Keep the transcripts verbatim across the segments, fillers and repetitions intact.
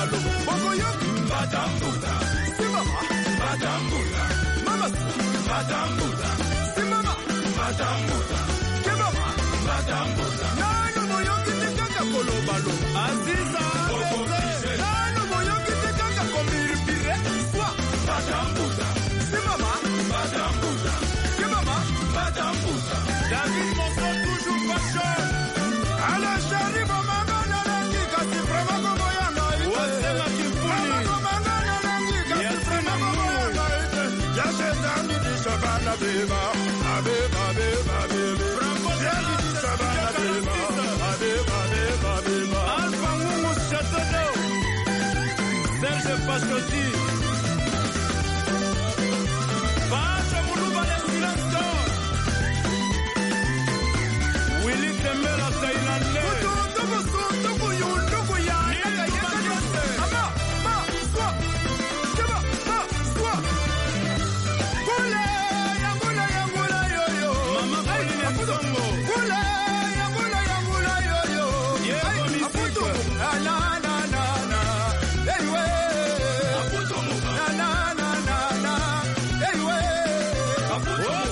balo. Bokoyo, Madame Bouddha. Si mama, Madame Bouddha. Mama, Madame Bouddha. Si mama, Madame Bouddha. Ke mama, Madame Bouddha. Nano moyo kite kaka kolo balo. Aziza, nano moyo kite kaka komiri pire. Swa, Madame Bouddha. Si mama, Madame Bouddha. Ke mama, Madame Bouddha. David montre toujours passion. Alors chérie, maman, nanangi, kasi vraiment comme yanga. Wasema kipuni. Maman, nanangi, kasi vraiment comme yanga. Yashe tangi di shabana beba, abeba beba beba. Yangi di shabana beba, abeba beba beba. Alpha Mungu Château, Serge Pachoti. Pacha Muluba de Silencio. Willy Tembela Tailande. Tuku tuku tuku yu tuku ya. Yaka yaka yaka. Ama ma swa. Keba ma swa. Kule ya kule ya kule yo yo. Mama kule ya kudongo. Kule ya kule ya kule yo yo. Yego misiko. Na na na na na. Hey we. Aputo muka. Na na na na na. Hey we. Aputo muka.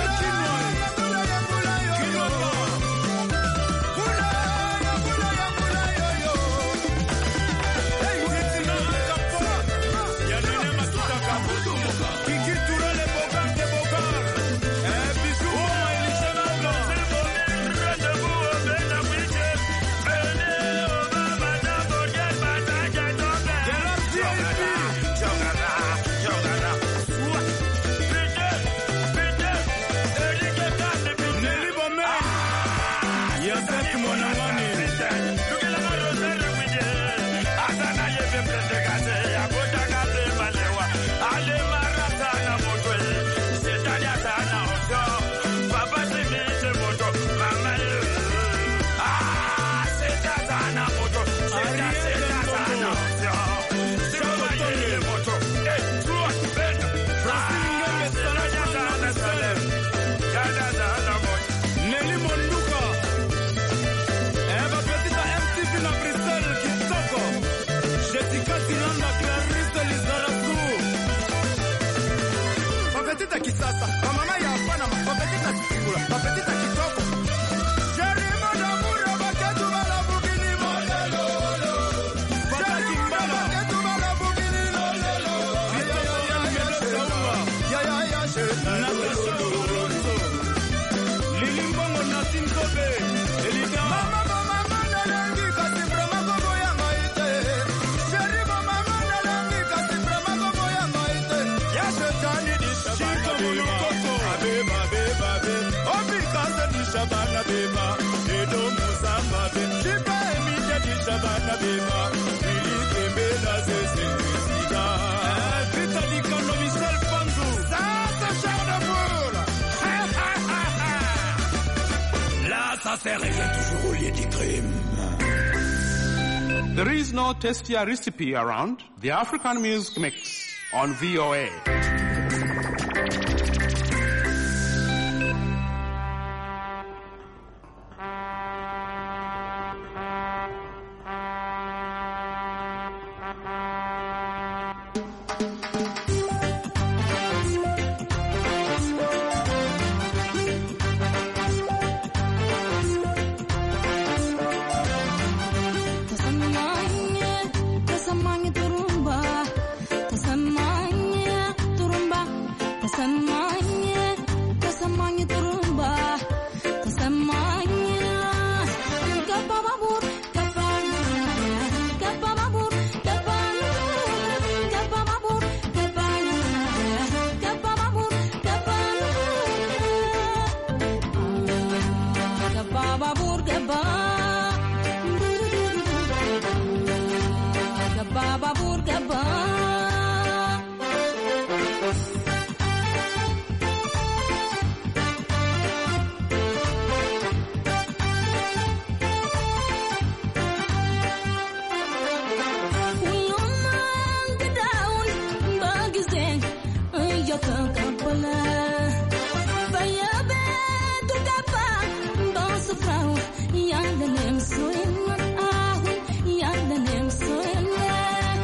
Kisasa, mama ya hapana, mapetita kisigula, mapetita kitoko. Jerimo na mura baketu bala bugini molelo. Jerimo na baketu bala bugini molelo. Ya ya ya ya ya ya ya na kasoro. Lilimbongo na sintobe, elida. Mama mama mama nangi kasi brama gogo ya maite. Jerimo mama nangi kasi brama gogo ya maite. Ya shetani di shabana beba beba beba. Obi kasa di shabana beba. Edo musamba beba. Shiba emija di shabana beba. Ili kembela zese zida. Vita di kano Michel Panzu. Sasa chana boula. Là, ça s'est réglé toujours au lieu du crime. There is no tastier recipe around. The African Music Mix on V O A. Yang the name so in, ah, yang the name so in.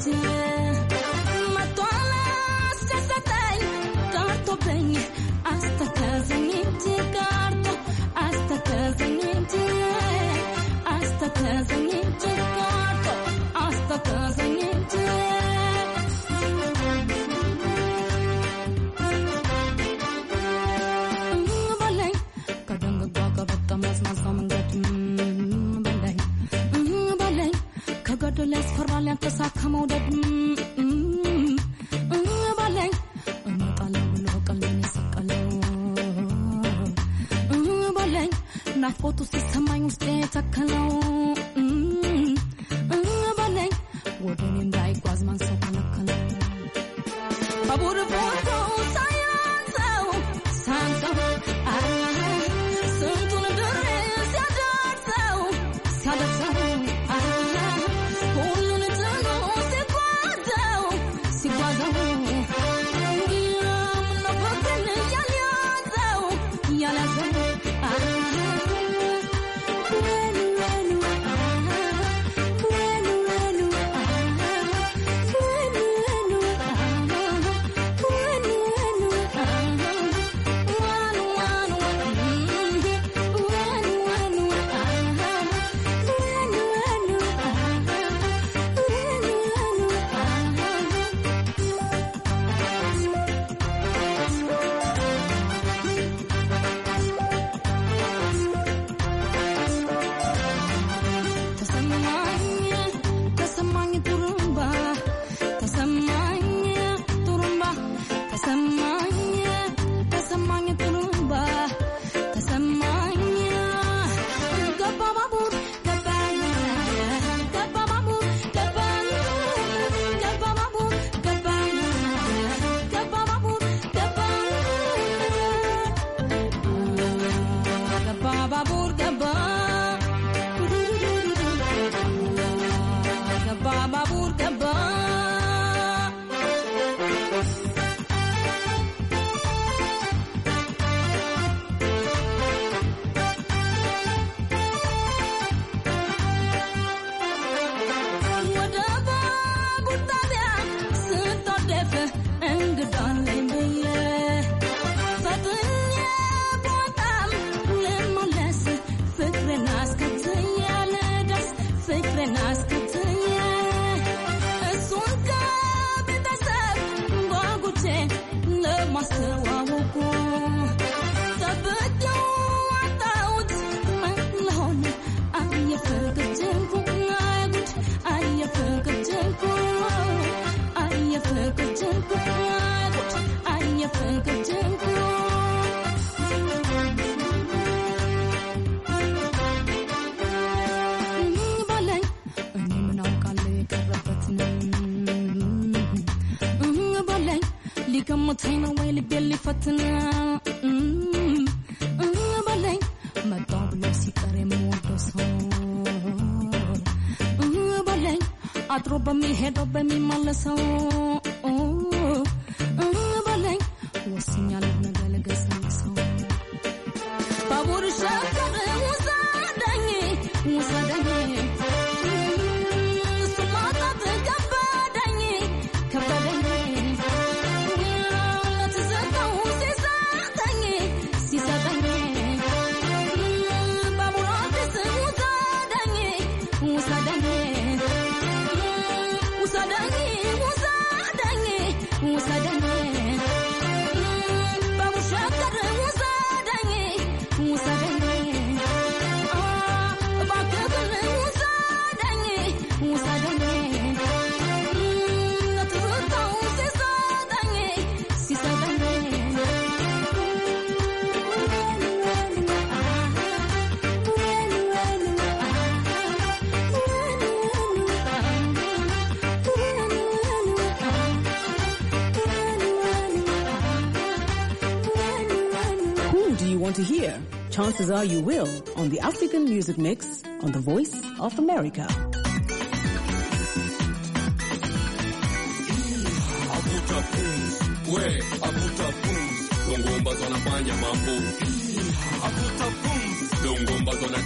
To hear, chances are you will, on the African Music Mix on the Voice of America.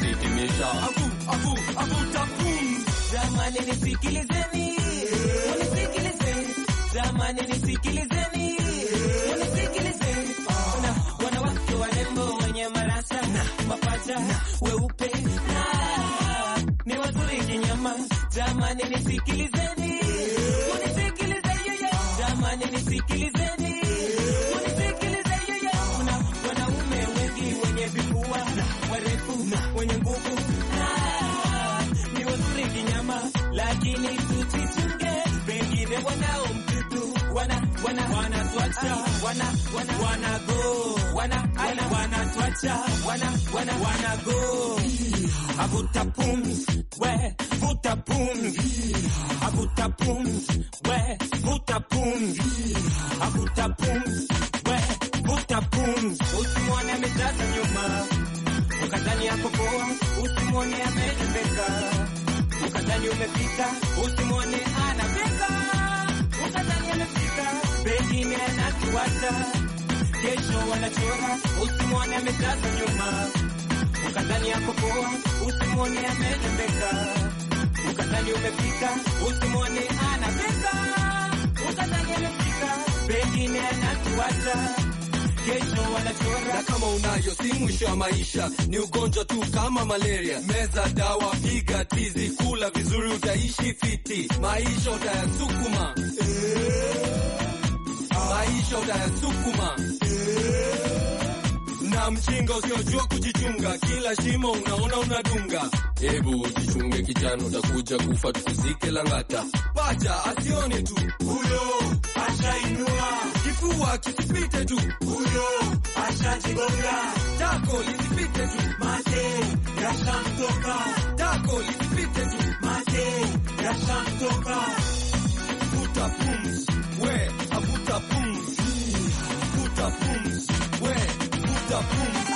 Jamani nisikilizeni Jamani nisikilizeni, nisikilizeni. Na wanawake warembo wenye marasa na mapacha weupe na ni wazuri kinyama. Jamani nisikilizeni, nisikilizeni. Jamani nisikilizeni, nisikilizeni. Kuna wanaume wengi wenye vifua warefu wenye nguvu na ni wazuri kinyama, lakini tujichunge, wengine wanao mtutu wana wana wanatuacha wana wana wana go wana wana wanatuacha wana wana wana go. Avuta pumzi we vuta pumzi, avuta pumzi we vuta pumzi, avuta pumzi we vuta pumzi. Usimwone amejaza nyuma ukadhani yako poa, usimwone amejembeka ukadhani umefika, usimwone anafika ukadhani amefika, pengine anatuacha kesho wanachora. Usimwone amejaza nyuma ukadhani yako poa, usimwone amejembeka ukadhani umefika, usimwone anafika ukadhani amefika, pengine anatuacha kesho wanachora. Na kama unayo si mwisho wa maisha, ni ugonjwa tu kama malaria. Meza dawa, piga tizi, kula vizuri utaishi fiti. Maisha utayasukuma, maisha utayasukuma. Na mjinga usiojua kujichunga, kila shimo unaona unadunga. Hebu jichunge kijana, utakuja kufa tukuzike Langata. Pacha asione tu huyo ashainua, kifua kisipite tu huyo ashajigonga, tako lisipite tu mate yashamtoka, tako lisipite tu mate yashamtoka. Vuta pumzi we avuta pumzi, vuta pumzi we vuta pumzi.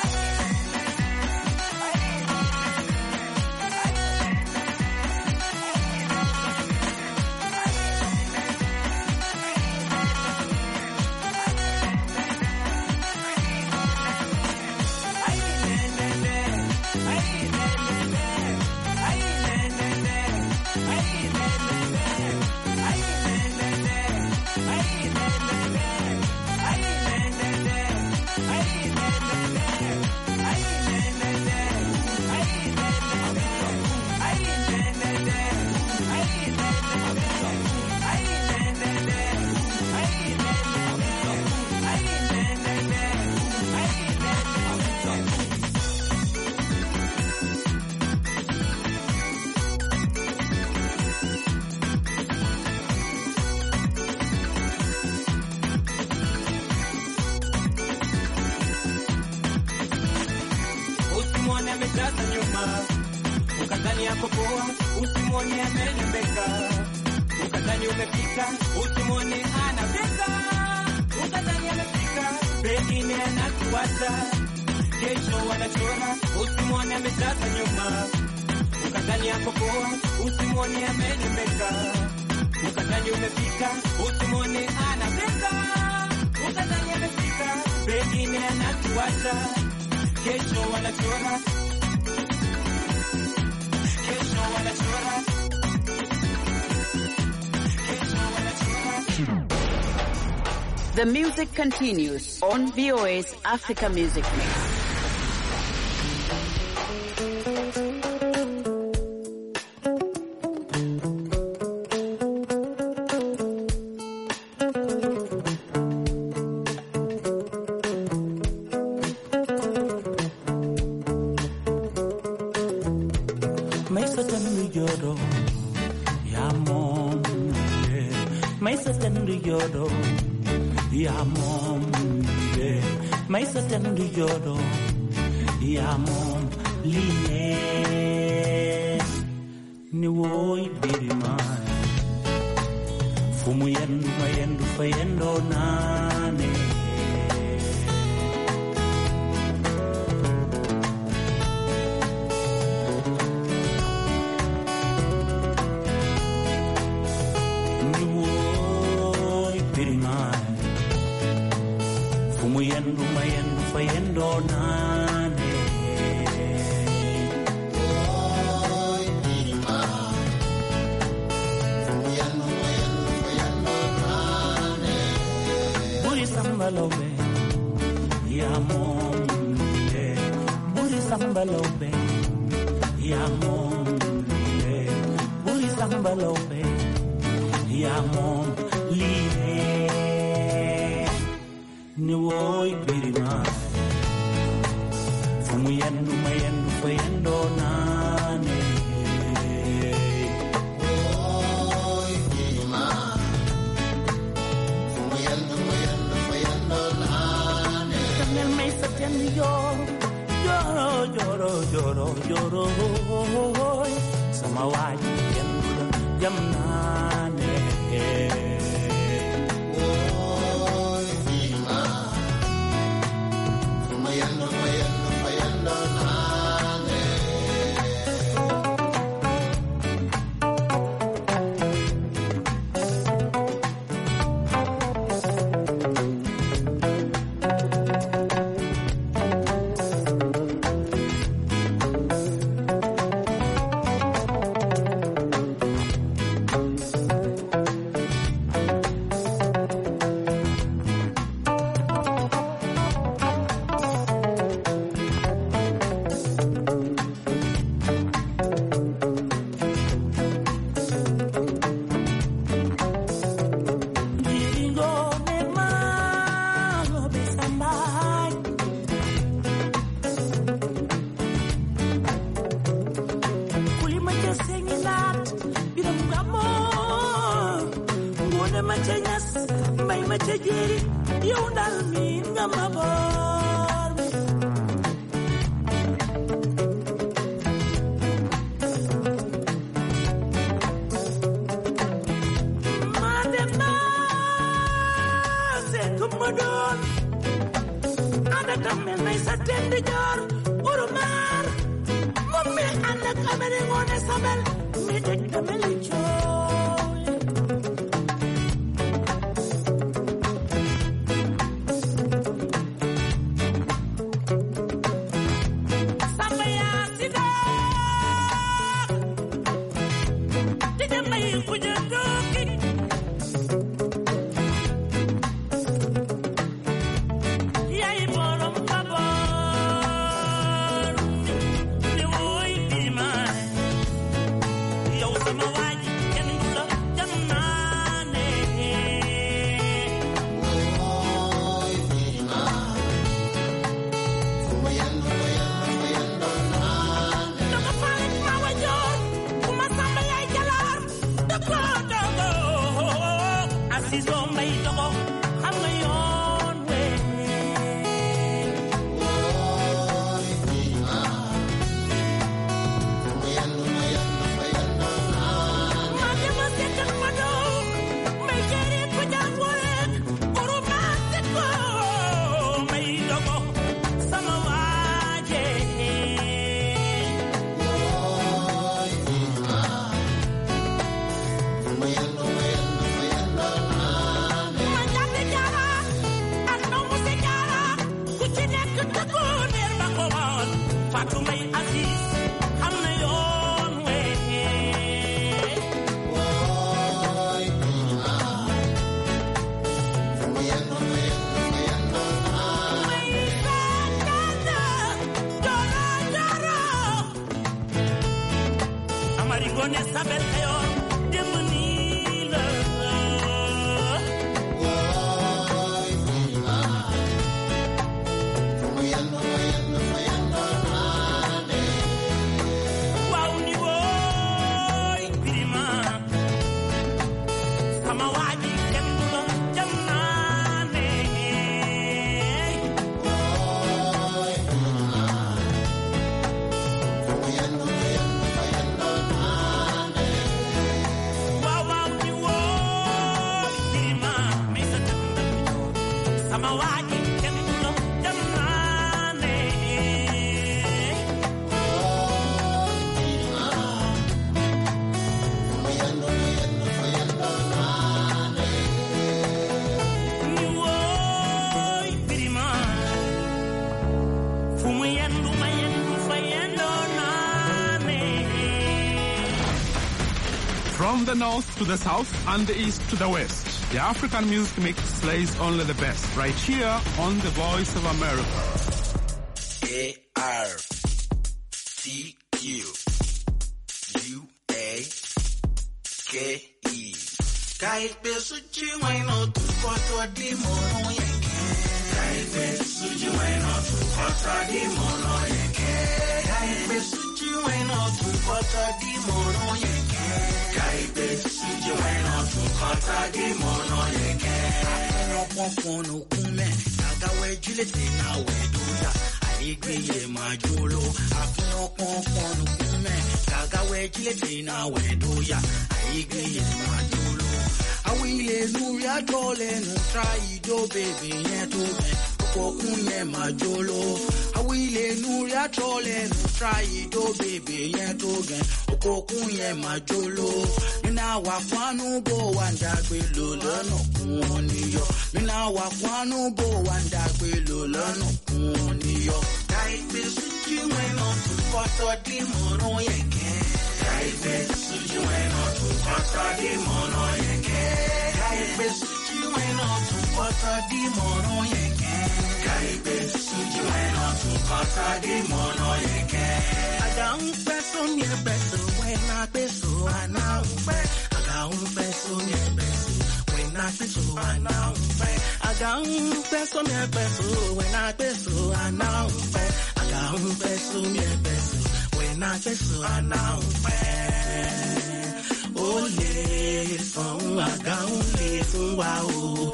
Usimwone amejaza nyuma ukadhani yako poa, usimwone amenembeka ukadhani umefika, usimwone anafika ukadhani amefika, pengine anatuacha kesho wanachora. Usimwone amejaza nyuma ukadhani yako poa, usimwone amenembeka ukadhani umefika, usimwone anafika ukadhani amefika, pengine anatuacha kesho wanachora, kesho wanachora, kesho wanachora. The music continues on V O A's Africa Music Mix. Yodo ya mom line ni woy birima fumu yendu mayendu fayendo nane ni woy birima fumu yendu mayendu fayendo nane Yamon Lie, Buri Sambalope, Yamon Lie, Nuoi Birima, Fumuyendu Mayendu Fayendo Nane, Oi Birima, Fumuyendu Mayendu Fayendo Nane, Kamel Mesa Tenyor. Joro, joro, joro, joro, Samawati, Jamnane. Oh, Vima, Mayando, Mayando, Mayando, Nane. From the north to the south and the east to the west, the African Music Mix plays only the best right here on the Voice of America. A R T Q U A K E. Kaipe suji weno tu koto di mono yeke. Kaipe suji weno tu koto di mono yeke. Kaipe suji weno tu koto di mono yeke. Kaipe suji weno tu koto di mono yeke. Akono pokono kume, agawe jilete na weduya. Aigwe majolo, akono pokono kume, agawe jilete na weduya. Aigwe majolo. Awile nuria jole nu try do baby yeto kokunye majolo. Awile nuria jole nu try do baby yeto kokunye majolo. Mina wa kwanu bo wanda gbe lo lona kun niyo. Mina wa kwanu bo wanda gbe lo lona kun niyo. Kaipe suji weno tu koto di mono yeke. Kaipe suji weno tu koto di mono yeke. Kaipe suji weno tu koto di mono yeke. Kaipe suji weno tu koto di mono yeke. Aga un peso mi peso when I peso ana un pe. Aga un peso mi peso when I peso ana un pe. Aga un peso mi peso when I peso ana un pe. Aga un peso mi peso when I peso ana un pe. Olè fún àga ńlé fún wa o.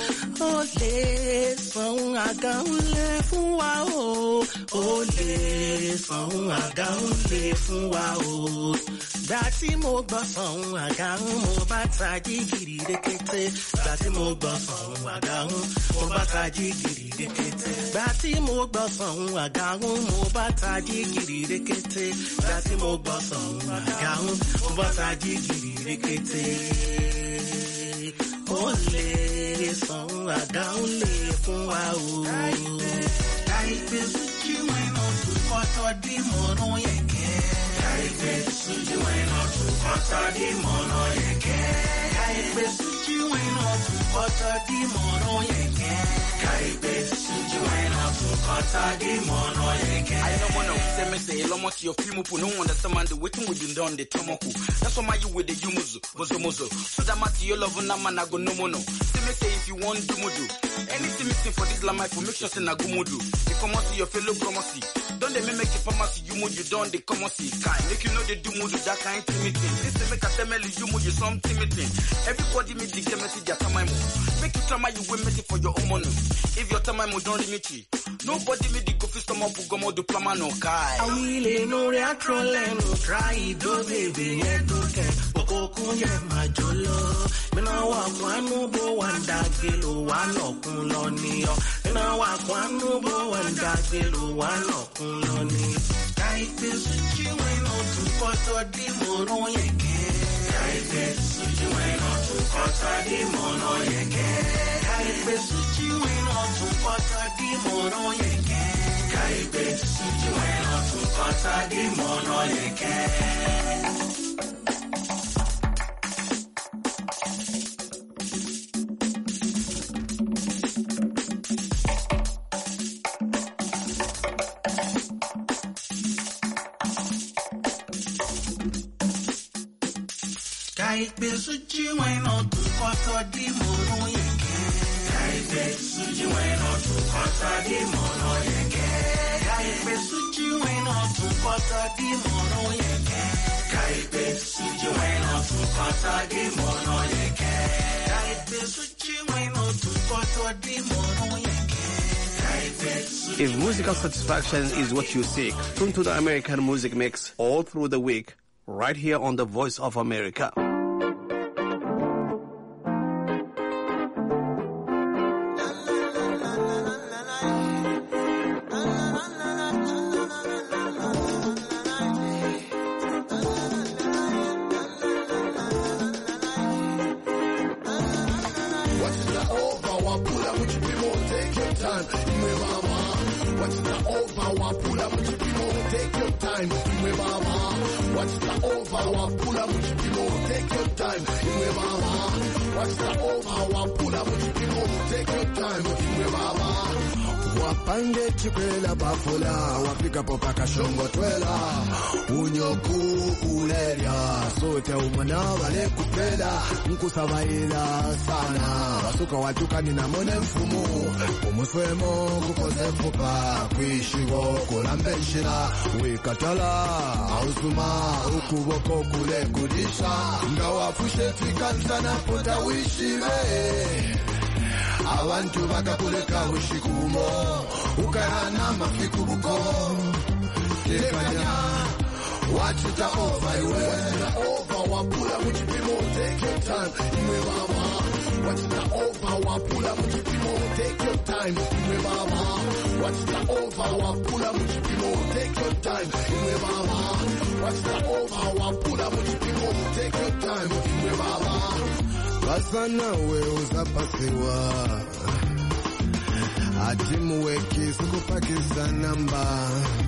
Olè fún àga ńlé fún wa o. Olè fún àga ńlé fún wa o. Gbà tí mo gbọ́ fún àga ń mo bá tají gìrì rékété. Gbà tí mo gbọ́ fún àga ń mo bá tají gìrì rékété. Gbà tí mo gbọ́ fún àga ń mo bá tají gìrì rékété. Gbà tí mo gbọ́ fún àga ń mo bá tají gìrì rékété. Olè fún àga ńlé fún wa o. Kaipe suji weno tu koto di mono yeke. Kaipe suji weno tu koto di mono yeke. Kaipe suji weno tu koto di mono yeke. Kaipe suji weno tu koto di mono yeke. I don't wanna say me say lomo to your film no understand the waiting we been done the tomoko. That's why you with the yumuzu bozo mozo. So that matter your love na man go no mono. Say me say if you want do mudu. Anything missing for this life for make sure say na go mudu. You come out to your fellow promosi. Don't they make it pharmacy you mudu don't they come out see kind. Make you know they do mudu that kind meeting. This say make a tell you mudu something meeting. Everybody meet the message that time make you tell you will make it for your own money. If your time don't limit you. Nobody me the go fi stomach go mo do plama no kai. Awile no rea trole no try do baby yeto ke. Boko kunye majolo. Mina wa kwanu bo wanda gelo wano kun lo ni yo. Mina wa kwanu bo wanda gelo wano kun lo ni. Kaipe suji weno tu koto di mono yeke. Kaipe suji weno tu koto di mono yeke. Kaipe suji weno tu koto di mono yeke. Kaipe suji weno tu koto di mono yeke. Kaipe suji weno tu koto di mono yeke. Kaipe suji weno tu koto di mono yeke. Kaipe suji weno tu koto di mono yeke. Kaipe suji weno tu koto di mono yeke. Kaipe suji weno tu koto di mono yeke. If musical satisfaction is what you seek, tune to the American Music Mix all through the week, right here on the Voice of America. wapange chikwela bafula wafika popaka shongo twela unyoku uleria sote umana wale kupela nkusabaila sana wasuka watukani na mone mfumu umuswemo kukoze mfupa kwishigo kulambeshira wikatala ausuma ukuboko kule kudisha ngawafushe twikansana pota wishive abantu bakakuleka ushikumo ukana mafikubuko tekanya wachita over iwe over wapula mujipimo take your time imwe baba wachita over wapula mujipimo take your time imwe baba wachita over wapula mujipimo take your time imwe baba wachita over wapula mujipimo take your time imwe baba basana we uzapasiwa atimuweki sikupakisa namba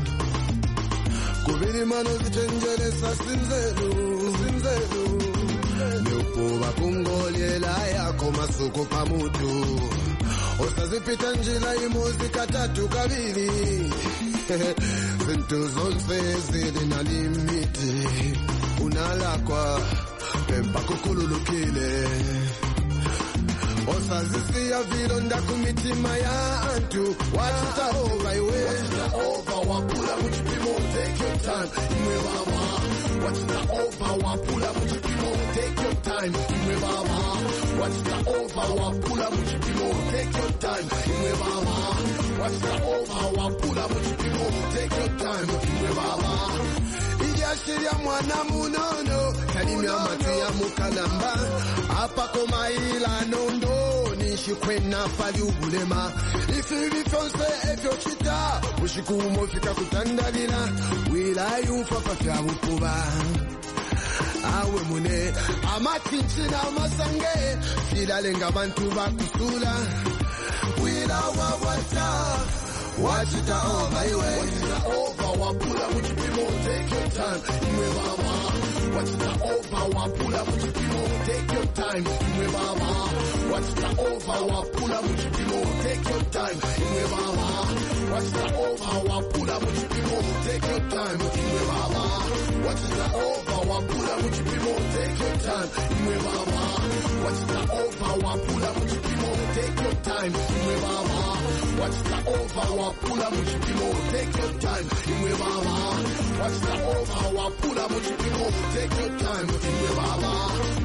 kubiri mano zichenjeresa sinzeru sinzeru nukuba kungolyela yako masuku pamutu osazipita njila imuzika tatu kabiri zintu zonse zili na limiti unalakwa pempa kukululukile osazisia vilonda kumitima ya antu wachita over iwe wachita over wapula mujipimo take your time imwe baba wachita over wapula mujipimo take your time imwe baba wachita over wapula mujipimo take your time imwe baba wachita over wapula mujipimo take your time imwe baba ijashiria mwana munono kalimya matu ya mukalamba apa koma ila nondo nishikwena fali ubulema ifiri fonse efyo chita ushikumo fika kutandalila wila yufafa fya bukuba awe mune amatinchina amasange filalenga bantu bakusula wila wawata wachita over iwe wachita over wapula mujipimo take your time imwe baba wachita over wapula mujipimo take your time imwe baba wachita over wapula mujipimo take your time imwe baba wachita over wapula mujipimo take your time imwe baba wachita over wapula mujipimo take your time imwe baba wachita over wapula mujipimo take your time imwe baba wachita over wapula mujipimo take your time imwe baba wachita over wapula mujipimo take your time imwe baba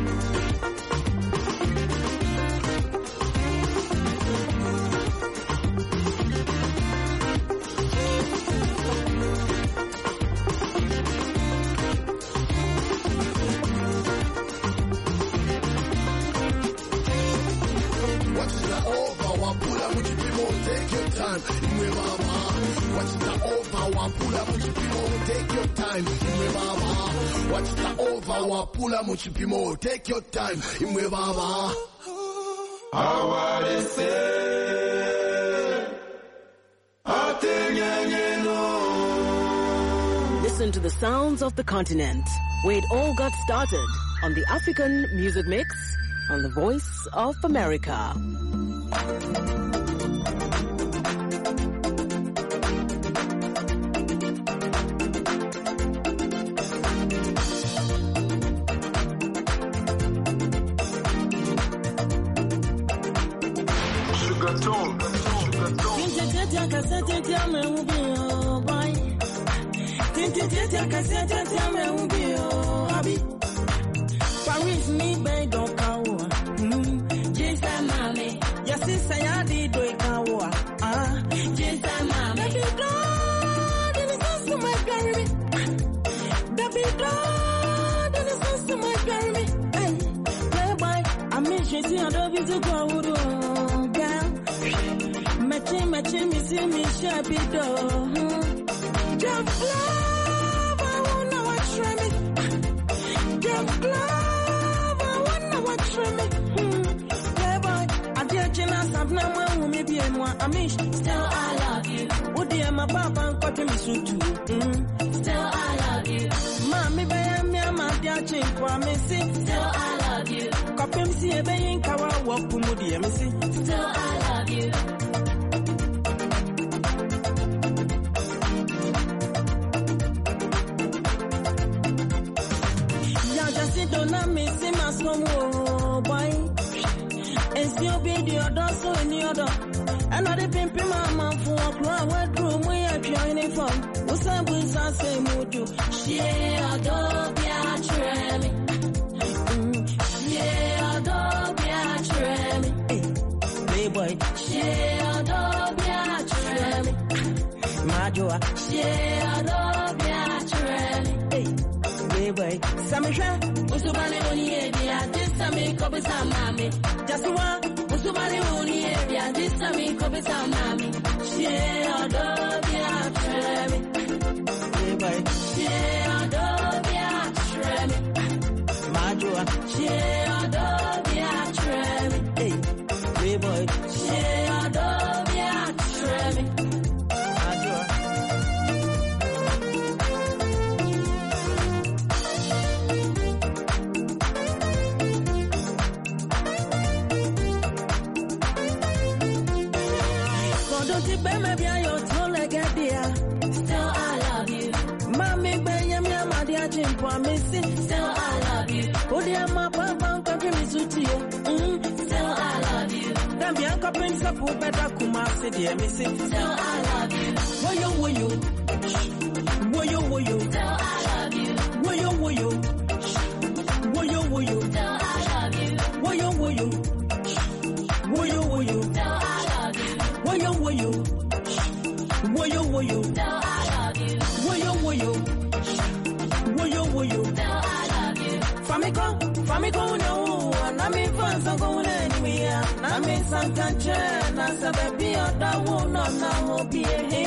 take your time imwe baba wachita over wapula mujipimo take your time imwe baba wachita over wapula mujipimo take your time imwe baba awarese atenyenyeno. Listen to the sounds of the continent where it all got started on the African Music Mix on the Voice of America. Paris me bay don't kawa. Jinsa mami. Yes, I did do kawa. Ah, Jinsa mami. Baby doll, then it's also my pyramid. Baby doll, then it's also my pyramid. Hey, playboy, I mean she see a dog to go girl. Matching, matching, me see me shabby doll. Just love, I wanna watch me. Just love, I wanna watch me. Playboy, I did chance of no one, maybe and one. I mean, still I love you. Would you, my papa, and cut me so too. Still I love you. Mommy, baby, me, my dear chick, for me, see. Still I love you. Copy me, see a baby, cover, walk to Moody, me see. Still I love you. sit down and me see my son, oh boy. And still be the other, so in the other. And I didn't pay my mom for a crowd, what room we are trying from. What's up with us, say, would you? She adore, yeah, tremmy. Yeah, adore, yeah, tremmy. Hey, boy, she adore, yeah, tremmy. Major, she adore, yeah, tremmy. Hey, boy, Samisha, Usubani, yeah, this time, copy some mammy. Just one, Usubani, yeah, this time, copy some mammy. She adore, yeah, tremmy. Hey, boy, she adore, yeah, tremmy. Major, she adore, yeah, tremmy. Hey, boy, she adore, yeah, tremmy. Major. Maybe I your tall like a dear. Still I love you. Mommy, Benjamin, my dear Jim, promise. Still I love you. Oh, dear, my papa, country me to you. Still I love you. Then Bianca Prince of Pooh, better Kumasi, dear Missy. Still I love you. Will you, will you? Will you, will you? Still I love you. Will you, will you? Will you, will you? Still I love you. Will you, will you? Will you, will you? Still I love you. Will you, will you? Will you, will you? Still I love you. Will you, will you? Will you, will you? Still I love you. Famiko, Famiko, no. Nami fansa kone niya. Nami sankanche na sababi oda wuno na mobiye.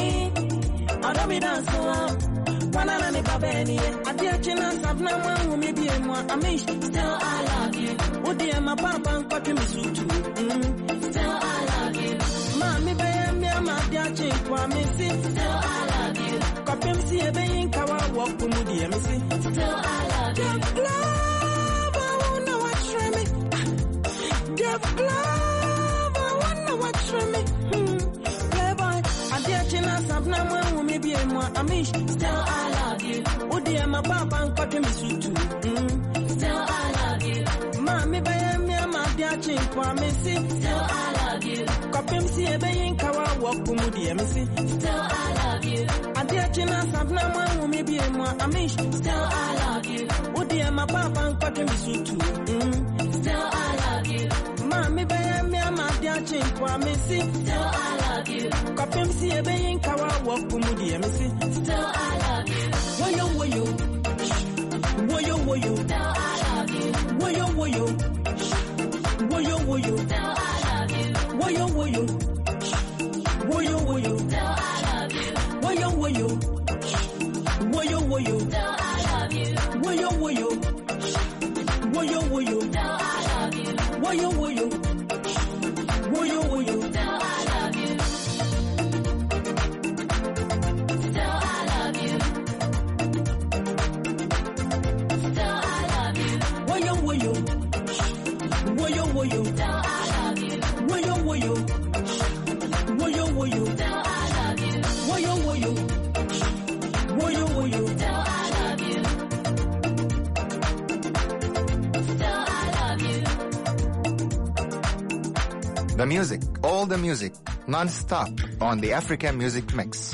Oda mi dansuwa. Wana na ni babeni. Ati achina sabna mwangu mibiye mwa amish. Still I love you. Udiye mapapa nkwati misutu. Still I love you. Mami baye miya madia chinkwa misi. Still I love you. Kopim si ebe yinkawa waku mudiye misi. Still I love you. Deep love, I wanna watch me. Deep love, I wanna watch me. Playboy, adia china sabna mwangu mibiye mwa amish. Still I love you. Udiye mapapa nkwati misutu. Still I love you. Mami baye miya madia chinkwa misi. Still I love you. Kopim si ebe yinkawa waku mudiye misi. Still I love you. Adia china sabna mwangu mibiye mwa amish. Still I love you. Udiye mapapa nkwati misutu. Still I love you. Mami baye miya madia chinkwa misi. Still I love you. Kopim si ebe yinkawa waku mudiye misi. Still I love you. Woyo woyo. Woyo woyo. Still I love you. Woyo woyo. Woyo woyo. Still I love you. Woyo woyo. Woyo woyo. Still I love you. Woyo woyo. Woyo woyo. Still I love you. Woyo woyo. Woyo woyo. Still I love you. Woyo woyo. Woyo woyo. Still I love you. Still I love you. Still I love you. Woyo woyo. Woyo woyo. Still I love you. Woyo woyo. Woyo woyo. Still I love you. Woyo woyo. Woyo woyo. Still I love you. Still I love you. The music, all the music, non-stop on the African Music Mix.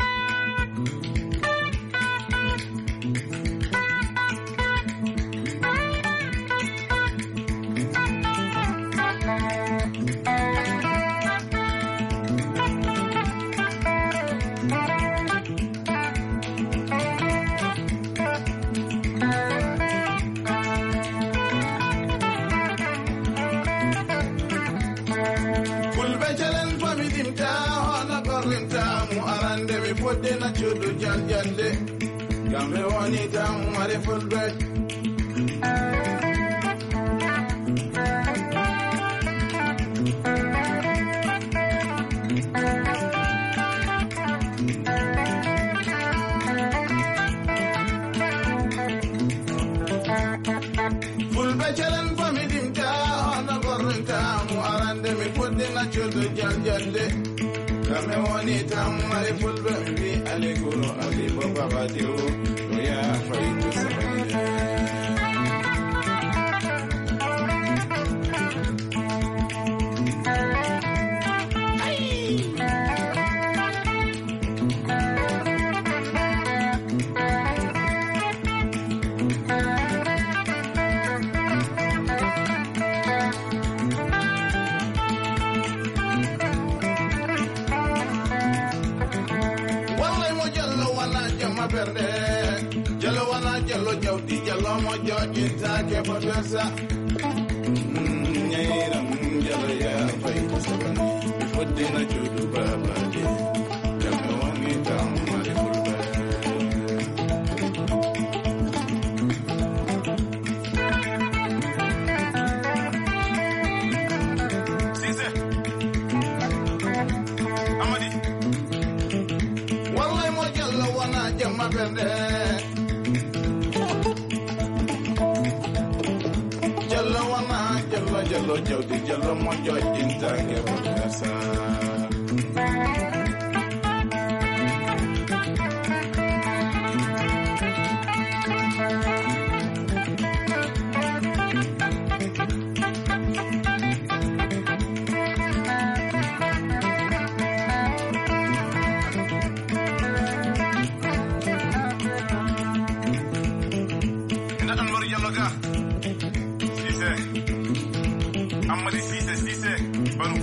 Na chudu janjande gambe woni tam mare fulbe fulbe chalen famidim ta ona gornta mu arande mi fodde na chudu janjande Kame woni tam mare fulbe bi alegoro ali baba badio ya faitu sabaya jojin take potesa nyayira njala ya fay sabani fodina judu baba de kame woni tam mari fulbe sise amadi wallahi mo jalla wana jamma bende Jallo jawdi jallo mo jojinta ke potesa ina an mari jallo ga sise Amadi Sise Sise Baru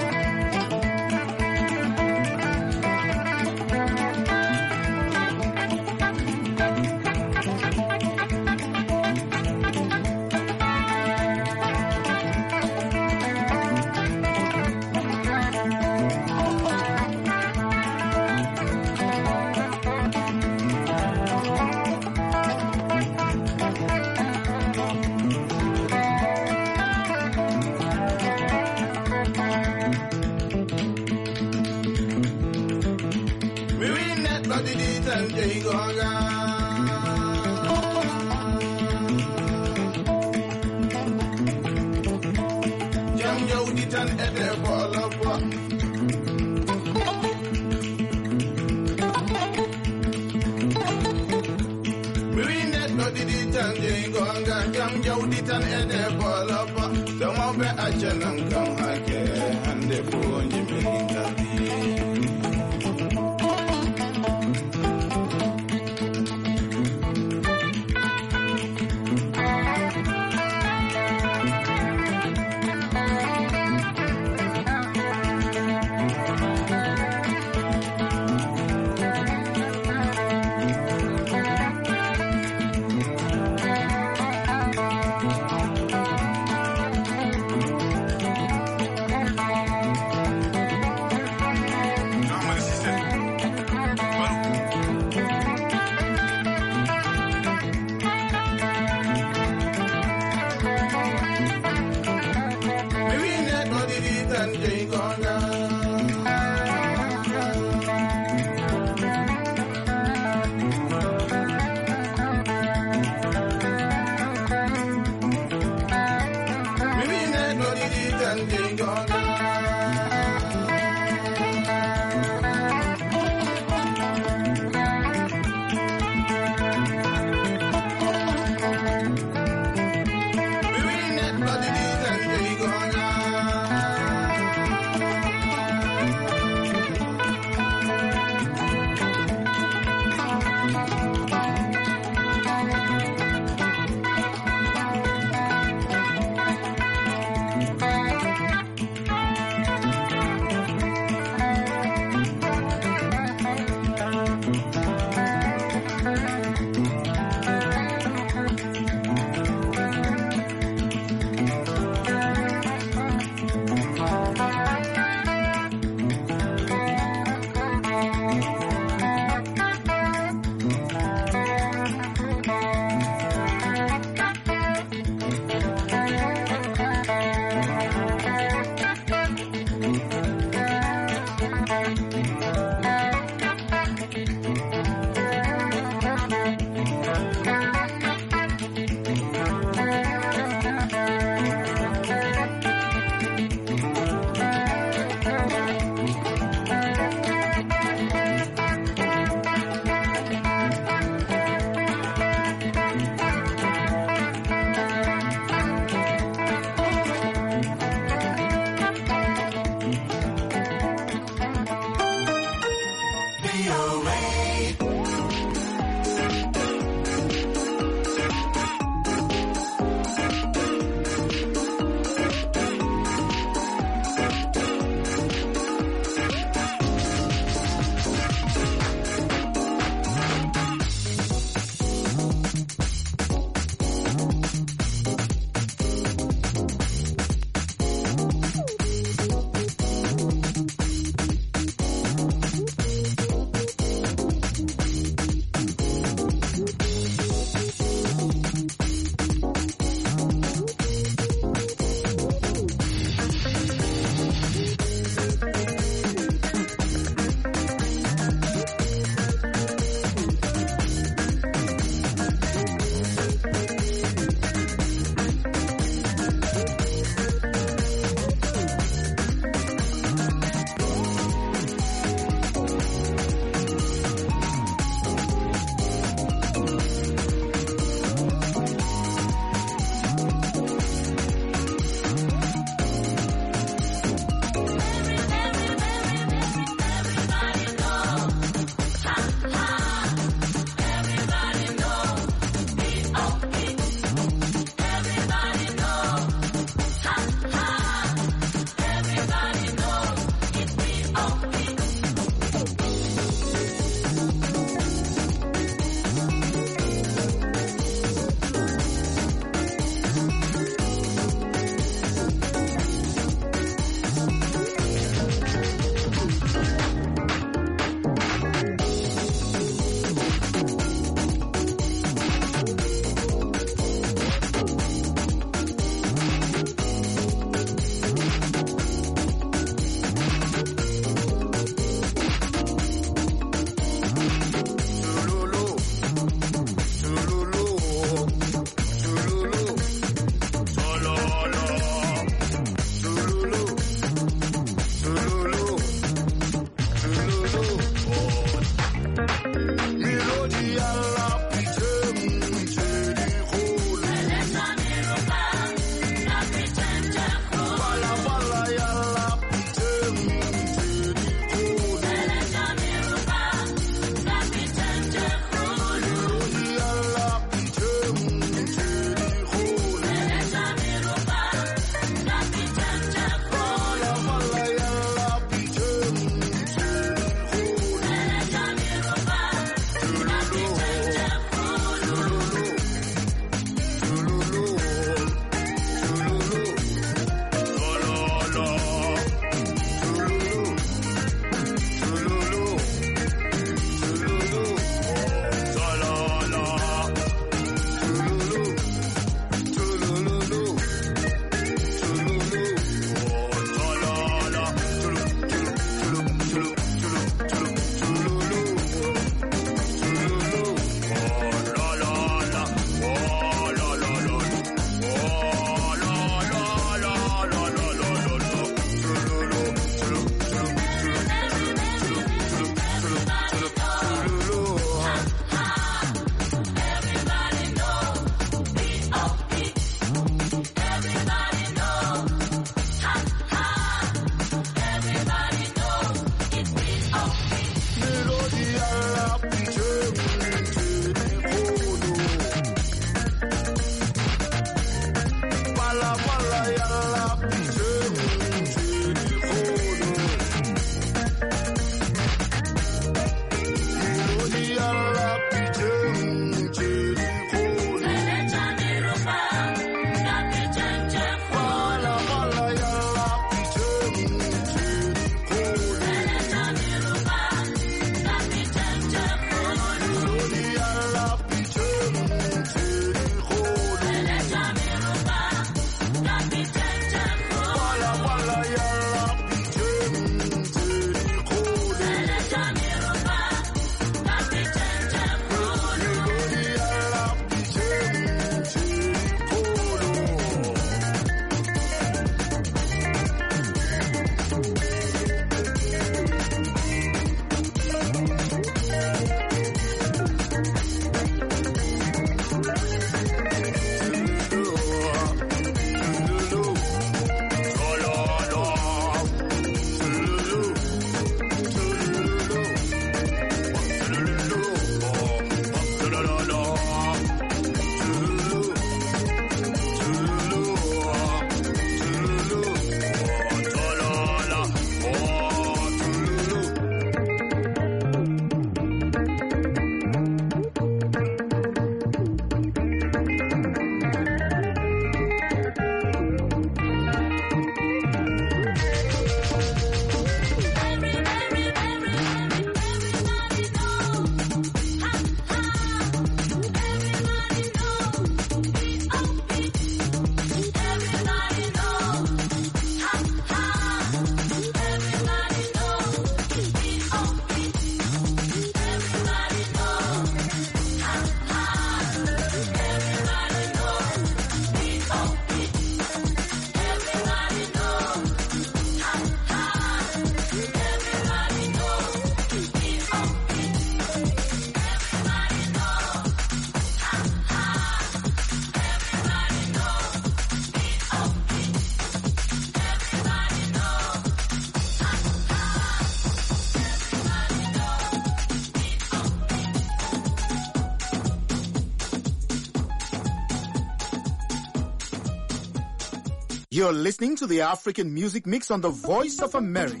You're listening to the African Music Mix on the Voice of America.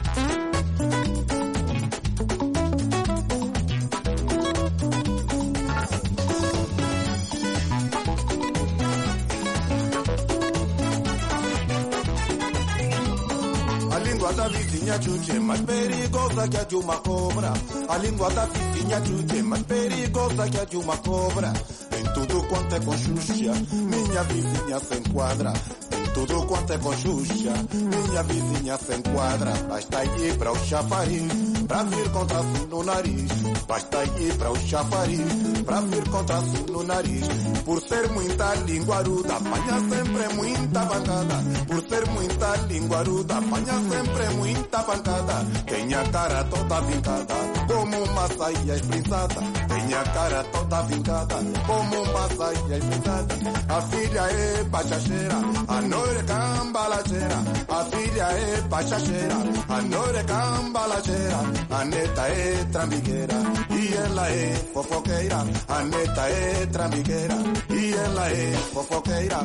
A língua da vizinha chuche, mais perigosa que a de uma cobra. A língua da vizinha chuche, mais perigosa que a de uma cobra. Em tudo quanto é conchucha, minha vizinha se enquadra. Em tudo quanto é conchucha, minha vizinha se enquadra. Basta ir para o chafariz, pra vir contraço no nariz. Basta ir para o chafariz, pra vir contraço no nariz. Por ser muita linguaruda, apanha sempre muita pancada. Por ser muita linguaruda, apanha sempre muita pancada. Tem a cara toda vincada, como uma saia espreguiçada. Tem a cara toda vincada, como uma saia espreguiçada. A filha é bachacheira, a noite é cambalacheira. A filha é bachacheira, a noite é cambalacheira. A neta é trambiqueira e ela é fofoqueira. A neta é trambiqueira e ela é fofoqueira.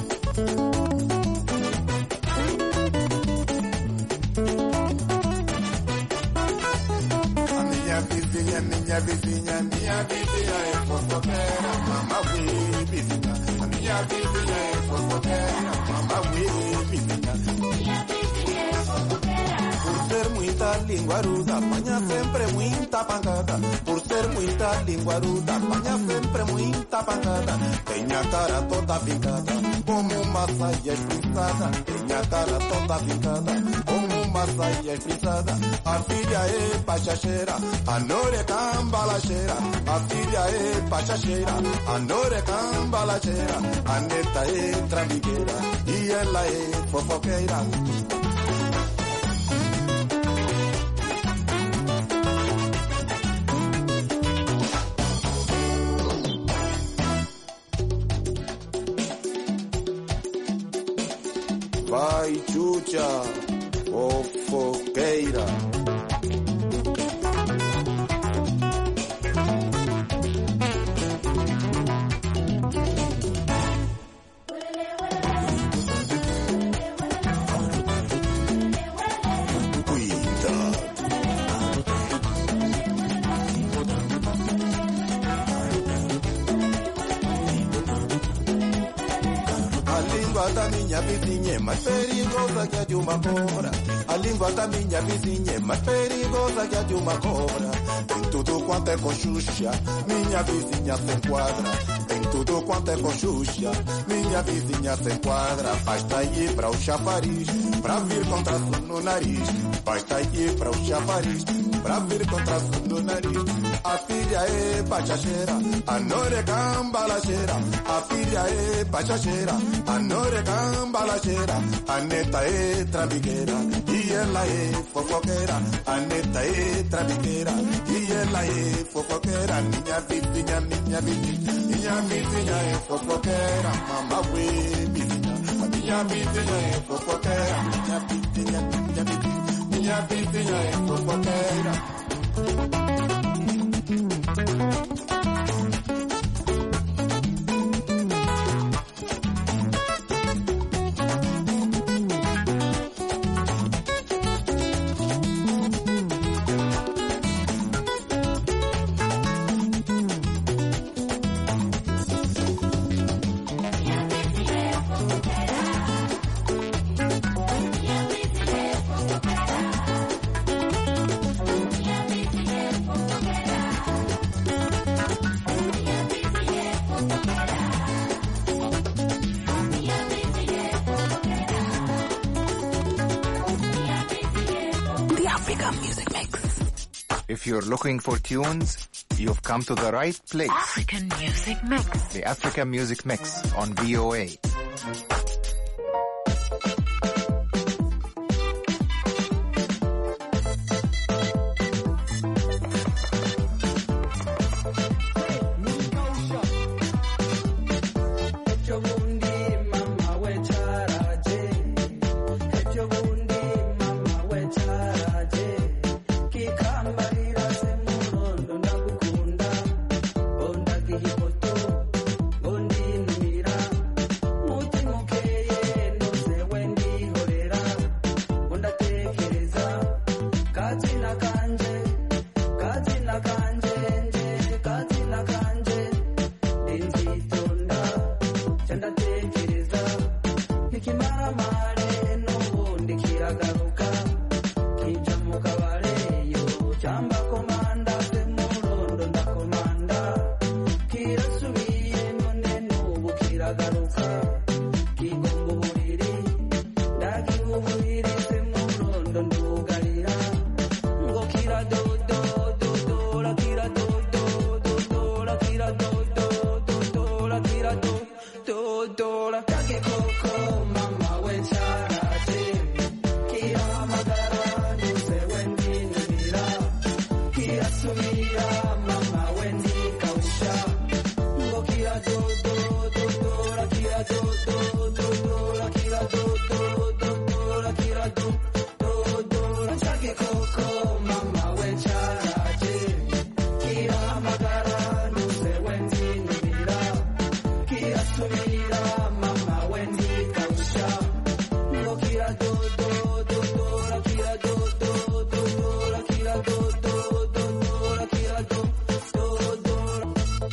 A minha vizinha, minha vizinha, minha vizinha é fofoqueira. Mamãe, vizinha. A minha vizinha é fofoqueira. Mamãe, vizinha. Minha vizinha é fofoqueira. Por ser muita linguaruda, apanha sempre muita pancada. Por ser muita linguaruda, apanha sempre muita pancada. Tem a cara toda vincada, como uma saia espreguiçada. Tem a cara toda vincada, como uma saia espreguiçada. A filha é bachacheira, a noite é cambalacheira. A filha é bachacheira, a noite é cambalacheira. A neta é trambiqueira e ela é fofoqueira. Vai, chucha, fofoqueira. A língua da minha vizinha é mais perigosa que a de uma cobra. A língua da minha vizinha é mais perigosa que a de uma cobra. Em tudo quanto é conchucha, minha vizinha se enquadra. Em tudo quanto é conchucha, minha vizinha se enquadra. Basta ir para o chafariz, pra vir com traço no nariz. Basta ir para o chafariz, pra vir com traço no nariz. A filha é bachacheira, a noite é cambalacheira. A filha é bachacheira, a noite é cambalacheira. A neta é trambiqueira e ela é fofoqueira. A neta é trambiqueira e ela é fofoqueira. Minha vizinha, minha vizinha, minha vizinha é fofoqueira. Mamãe, vizinha, a minha vizinha é fofoqueira. Minha vizinha, minha vizinha, minha vizinha é fofoqueira. If you're looking for tunes, you've come to the right place. African Music Mix. The Africa Music Mix on V O A. Okay. kiragaruka kija mu kabareyo cyamba komanda semurondo ndakomanda kirasubiye none n'ubu kiragaruka kigomba uburiri ndagiwe uburiri semurondo ndugarira ngo kiradodo dodora kiradodo dodora kiradodo dodora kiradodo dodora kage koko mama we charaje kiramagara nuse wendi nira kirasubira mama wendi kausha ngo kiradodo dodora kiradodo dodora kiradodo dodora kiradodo dodora kage koko mama we charaje kiramagara nuse wendi nira kirasubira mama wendi kausha ngo kiradodo dodora kiradodo dodora kiradodo dodora kiradodo dodora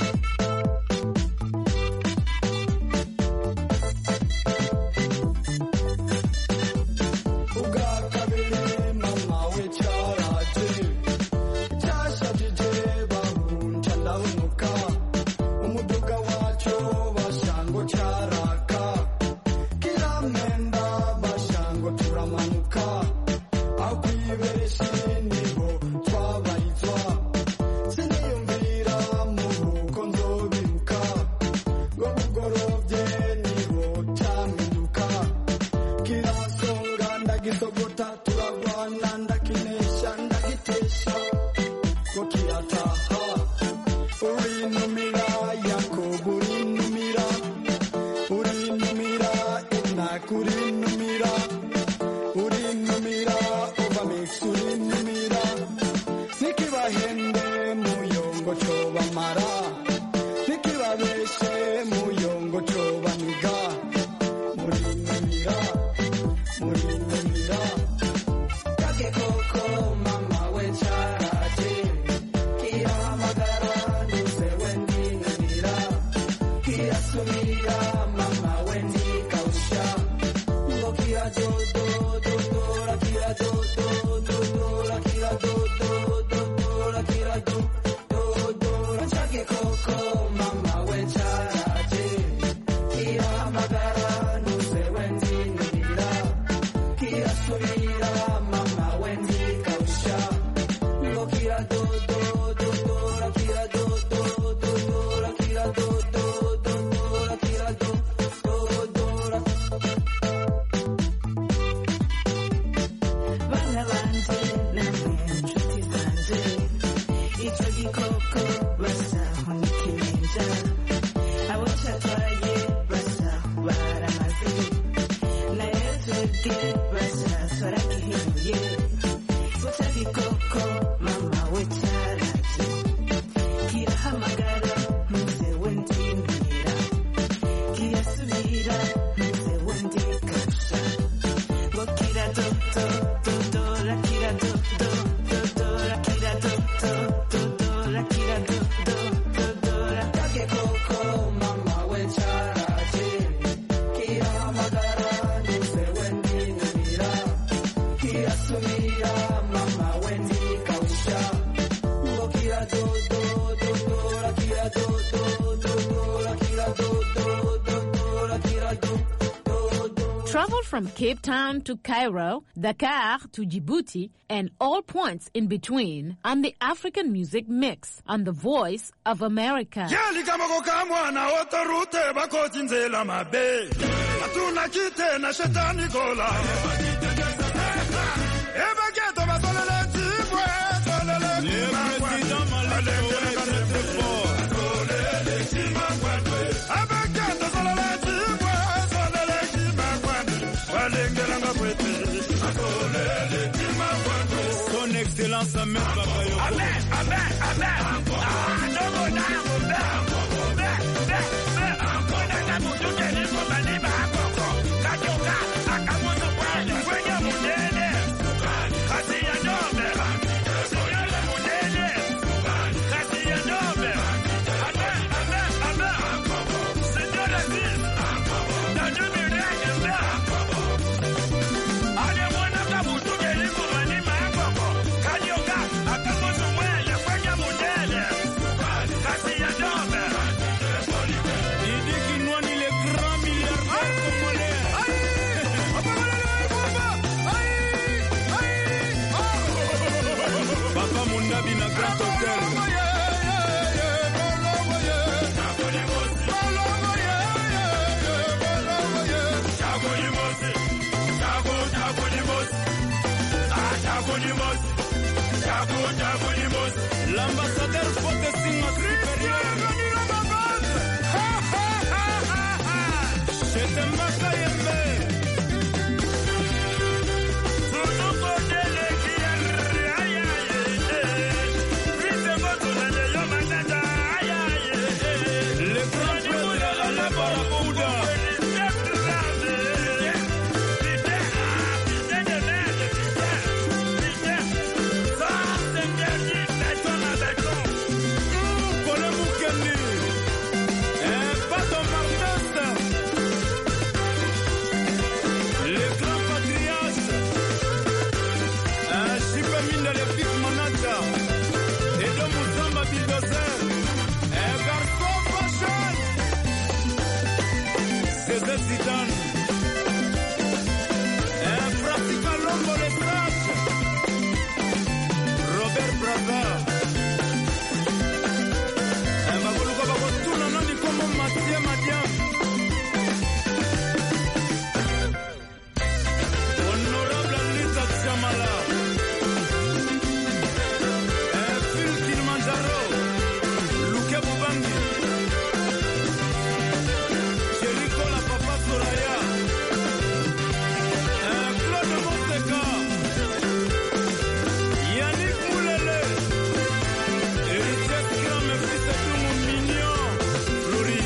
uga kabiri mama we charaje chashajije bahunja ndahunuka umuduga wacu bashango caraka kiramenda bashango turamanuka aho kwibereshi niho twabarizwa siniyumvira muhuko nzobiruka ngo bugorovye niho taminduka kirasonga ndagisogota turagwana ndakinesha ndagitesha ngo kirataha urinumira yakobo urinumira urinumira inak urinumira urinumira ovamix urinumira nikibahende muyongo cobamara nikibabeshe muyongo cobaniga murinumira murinumira kage koko mama we charaje kiramagara nuse wendi nira kirasubira mama wendi kausha ngo kiradodo dodora kiradodo dodora kiradodo dodora kiradodo dodora kage koko mama we charaje kiramagara nuse wendi nira kirasubira mama wendi kausha ngo kiradodo dodora kiradodo dodora kiradodo dodora kiradodo dodora bana banje namwe inshuti zanje icyo gikoko basa nk'ikininja abo cyatwaye basa baramaze nayo twebwe basa twaragihinduye guca gikoko mama we cyaraje kirahamagara ntuze wendi mbwira kirasubira ntuze wendi kasha ngo kiradodo dodora kiradodo dodora kiradodo dodora kiradodo dodora kage koko mama we charaje kirahamagara ntuze wendi nira kirasubira mama wendi kausha ngo kiradodo dodora kiradodo dodora kiradodo dodora kiradodo. Travel from Cape Town to Cairo, Dakar to Djibouti, and all points in between on the African Music Mix on the Voice of America. Yali kamako kamwana otorute bakoti nzela mabe atuna kite na shetani gola eba keto basolele tibwe solele tibwe alengele kanete po solele tibwe eba keto solele tibwe solele tibwe alengele ngapwete solele tibwe son excellence Ahmed Bakayoko Ahmed Ahmed Ahmed ah no no no Allez, Grand Hotel. L'ambassadeur Fote Singa supérieur. C'est un Makayembe. Le grand prêtre à la Barabouda. Zidane, un pratiquant l'homme les sages, Robert Braga, un magoluka bakotuna nani komo Mathieu Madiam, honorable Lisa Chamala, un Phil Kilimanjaro, Luke Bubangi, Soraya, un Claude Monteca, Yannick Moulele, Héritier Grand, mes fils et tout mon mignon, Flori.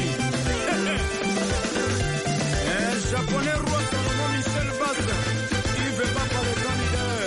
Un japonais roi Salomon Michel Basse, qui veut pas parler grand leader.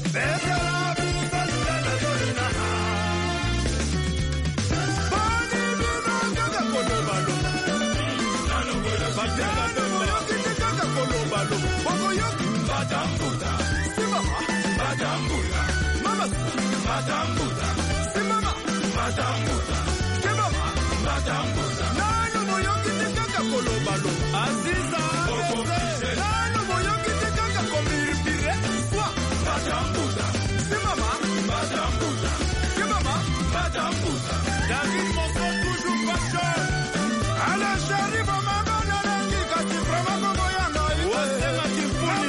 Madambuda, Simama, Madambuda, Mama, Madambuda, Simama, Madambuda, Kebaba, Madambuda, Nano Moyoki Tikaka Kolobalo, Aziza, Nano Moyoki Tikaka Komiripire, Swa, Madambuda, Simama, Madambuda, Kebaba, Madambuda, David Monson toujours passion, Alain Charib, Maman, Nalangi, Kasi, Frama, Moyana, Wasema Kifuni.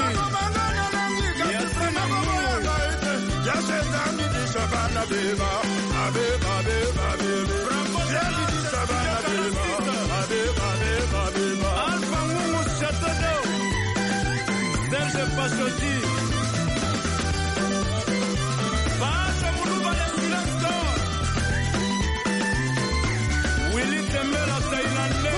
Abeba, Abeba, Abeba, Abeba, Abeba, Abeba, Alpha Mungu Château, Serge Pachoti, Pacha Muluba de Silasco, Willy Temela Thaïlandais.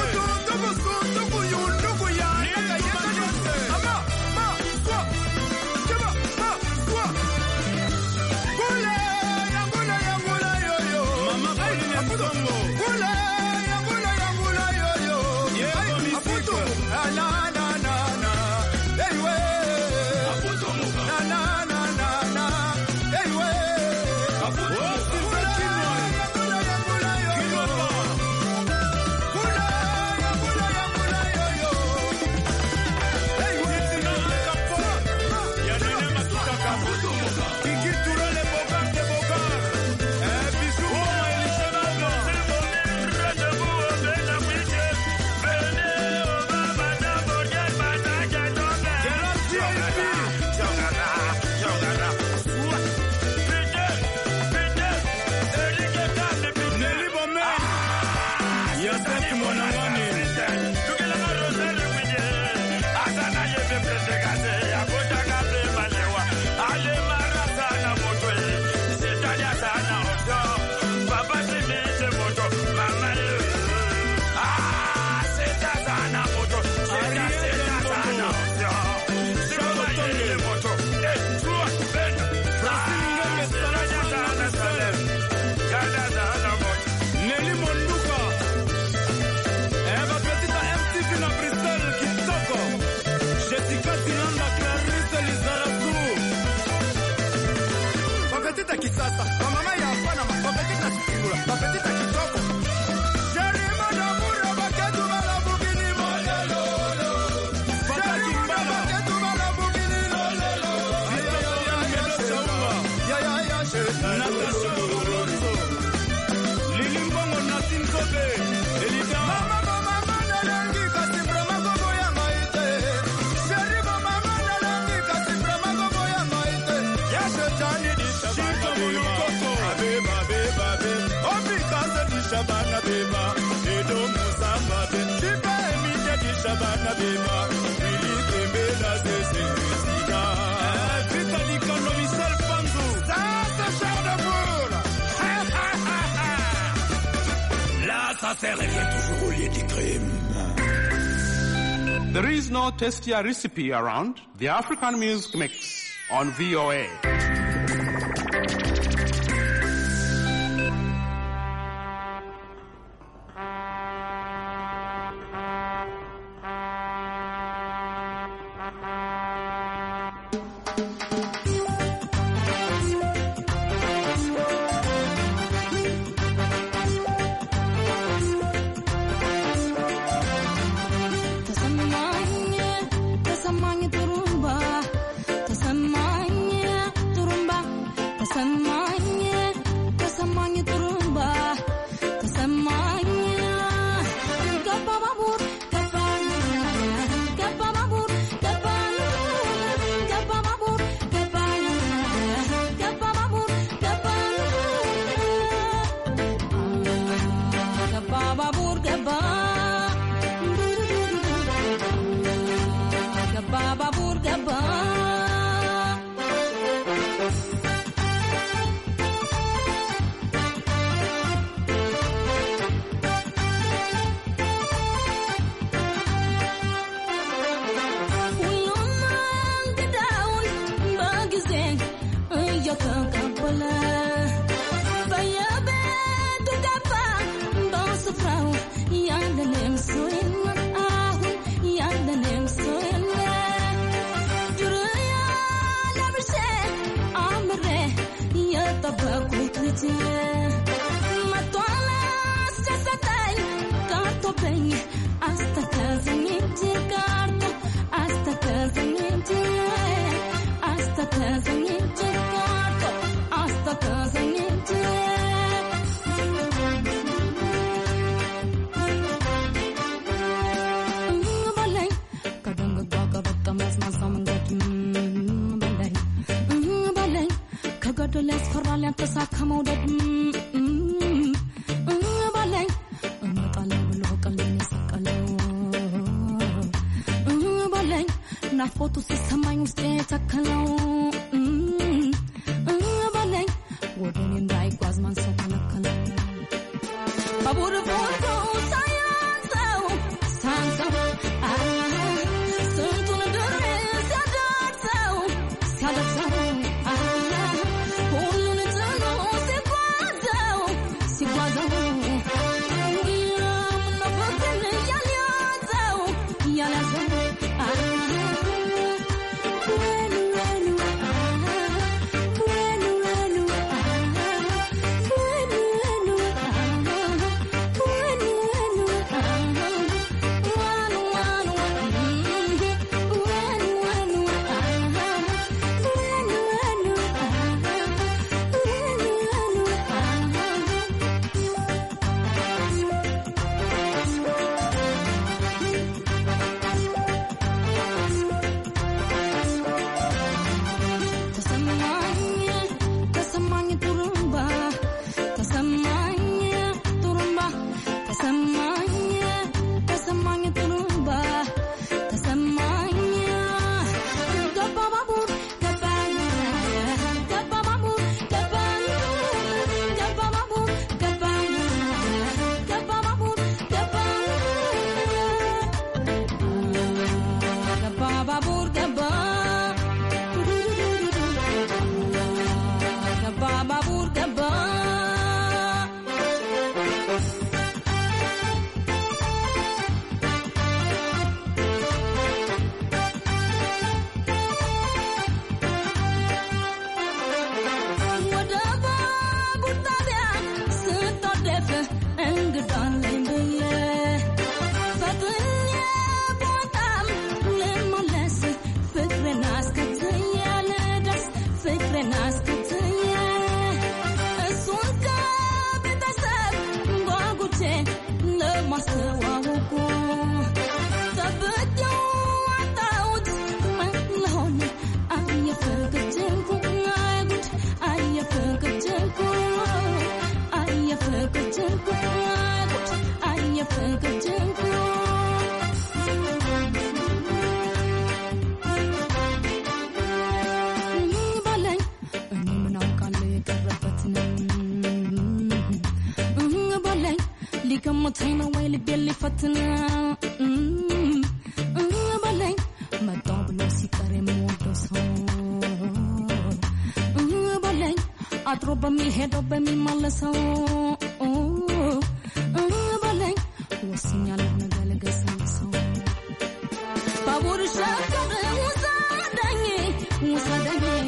Kisasa, mama ya hapana, mapetita sikula, mapetita kitoko. Jerima na mura baketu bala bugini molelo. Jerima baketu bala bugini molelo. Ya ya ya ya ya ya ya ya Johnny di Shabana beba, beba, beba, beba. Obikaze di Shabana beba, Edo Musamba de Chiba Emide di Shabana beba. Willy Kembela Zeze Zida. Vita di Kano Michel Panzou. Ça c'est cher de boule. Là ça fait rêver toujours au lieu du crime. There is no tastier recipe around. The African Music Mix on V O A. When summertime while belly fatna mm balai madam lo si kare moto so balai atroba mi hedo be mi malaso balai wasinyal na galaga so pabur shaka usa danye usa danye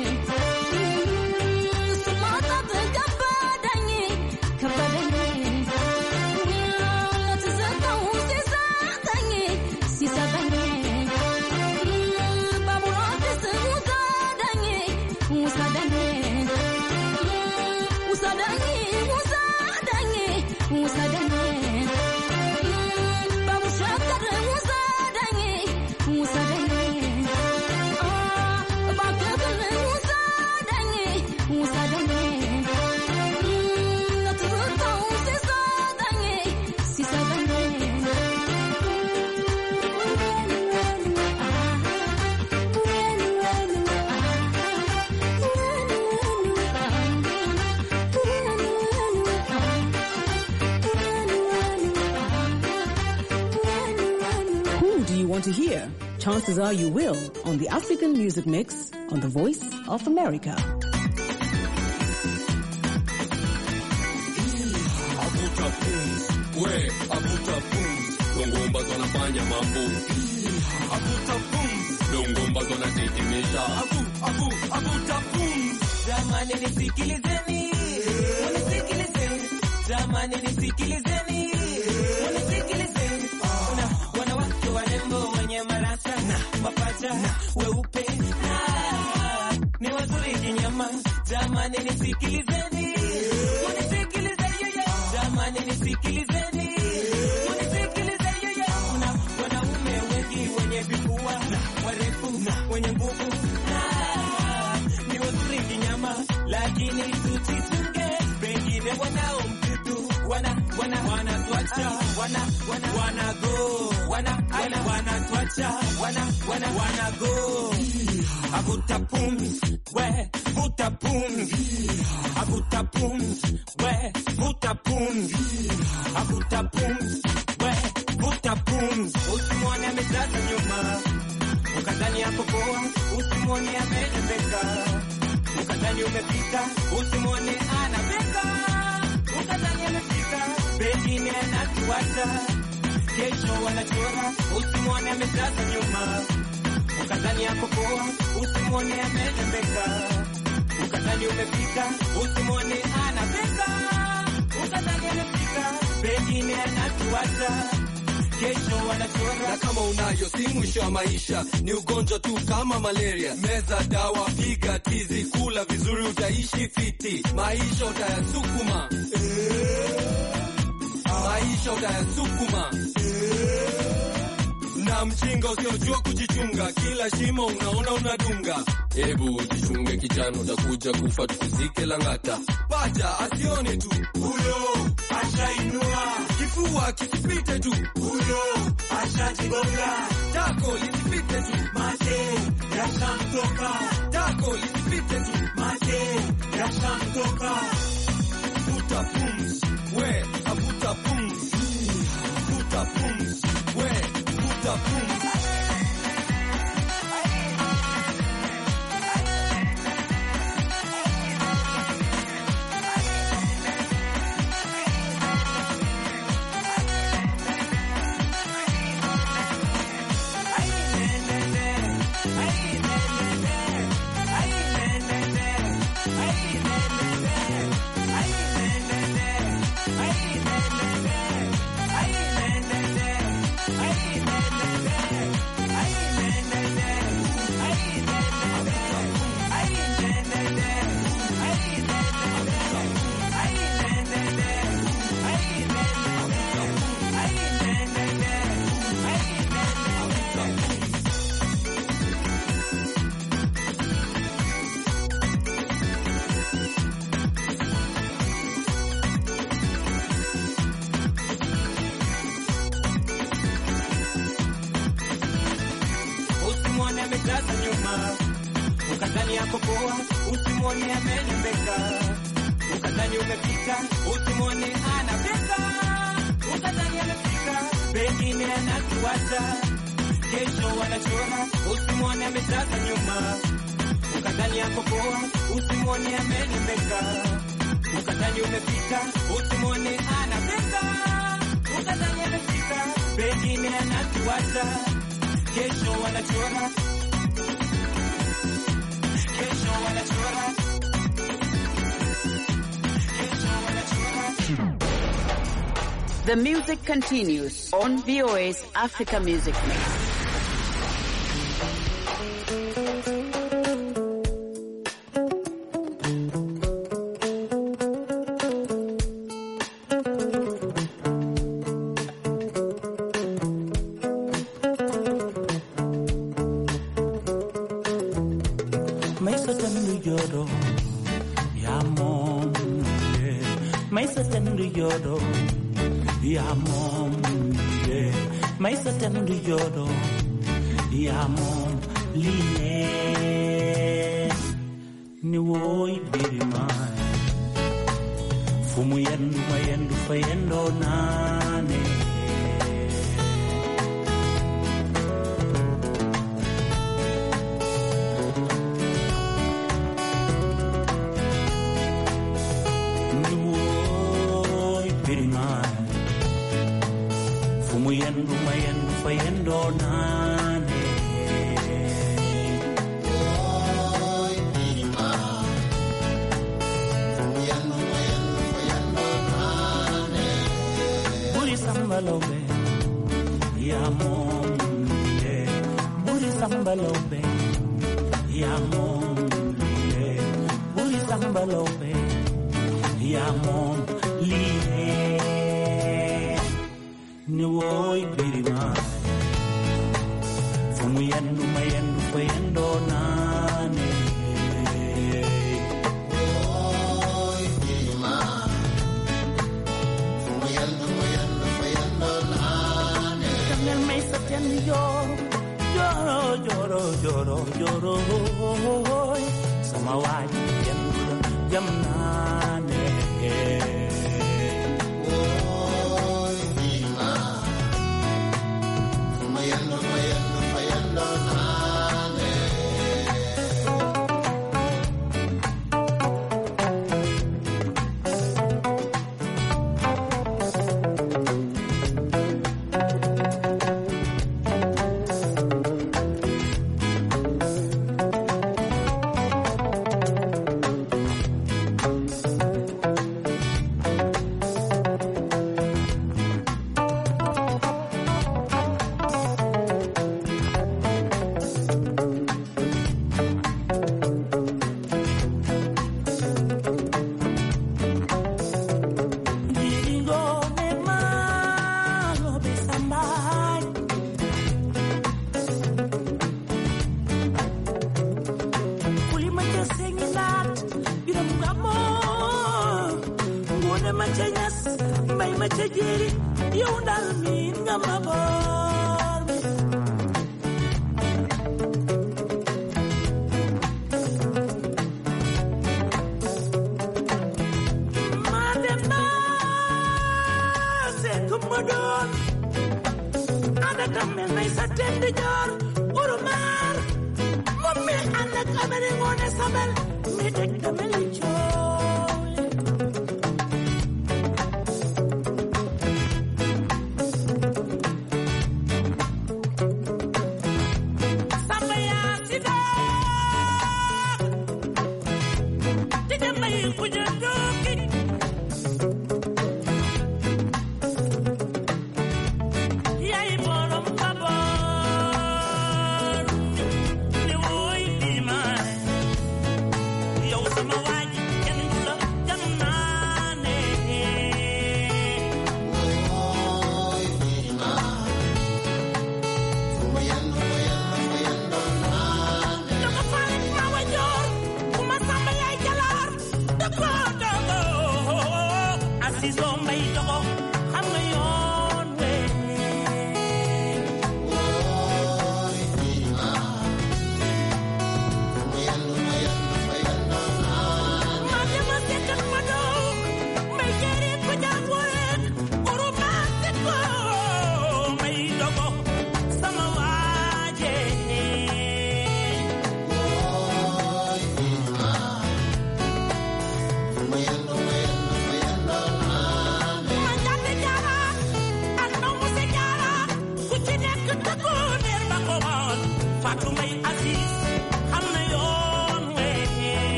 sumata de gaba danye kabadanye To hear, chances are you will on the African Music Mix on the Voice of America. Avuta pumzi, we avuta pumzi, Longomba zonafanya mambo. Avuta pumzi, Longomba zonatetemesha. Avu, avu, avuta pumzi. Jamani nisikilizeni, nisikilizeni. Jamani nisikilizeni, nisikilizeni. Una wanawake warembo wenye marasa na mapacha weupe na ni wazuri kinyama. Jamani nisikilizeni, nisikilizeni. Jamani nisikilizeni, nisikilizeni. Una wanaume wengi wenye vifua na warefu na wenye nguvu na ni wazuri kinyama, lakini tusichunge wengine wanao mtutu wana wana wana tuacha wana wana wana go wana wana wana tuacha wana wana wana go. Avuta pumzi we vuta pumzi, avuta pumzi we vuta pumzi, avuta pumzi we vuta pumzi. Usimwone amejaza nyuma ukadhani hapo poa, usimwone amelembeka ukadhani umefika, usimwone anabeka ukadhani amefika, pengine anatuacha kesho wanachora. Usimwone amejaza nyuma ukadhani hapo poa, usimwone amelembeka ukadhani umefika, usimwone anabeka ukadhani amefika, pengine anatuacha kesho wanachora. Na kama unayo si mwisho wa maisha, ni ugonjwa tu kama malaria. Meza dawa, piga tizi, kula vizuri utaishi fiti. Maisha utayasukuma maisha utayasukuma na mjinga usiojua kujichunga, kila shimo unaona unadunga. Hebu jichunge kijana, utakuja kufa tukuzike Langata. Paja asione tu huyo ashainua, kifua kisipite tu huyo ashajigonga, tako lisipite tu mate yashamtoka, tako lisipite tu mate yashamtoka. Vuta pumzi we avuta pumzi, vuta pumzi we vuta pumzi. amejaza nyuma, ukadhani yako poa, usimwone amelembeka, ukadhani umepita, usimwone anapita, ukadhani amefika, pengine anakuwaza, kesho wanachora, usimwone amejaza nyuma, ukadhani yako poa, usimwone amenemeka, ukadhani umefika, usimwone anapeka, ukadhani amefika, pengine anakuwaza, kesho wanachora, kesho wanachora, kesho wanachora. The music continues on V O A's Africa Music Mix. Yodo, yamom lie, ni woi biri mai, fumu yendu mayendu fayendo nane. Ni woi biri mai, fumu yendu mayendu fayendo nane. Oy bima fayendo fayendo fayendo nane. Buri sambalobe ya monde, buri sambalobe ya monde, buri sambalobe ya monde. Ni woy birima fumu yendu mayendu fayendo nane. Woy birima fumu yendu mayendu fayendo nane. Kamel may saten yoro yoro yoro yoro yoro sama waji yendu jamnane.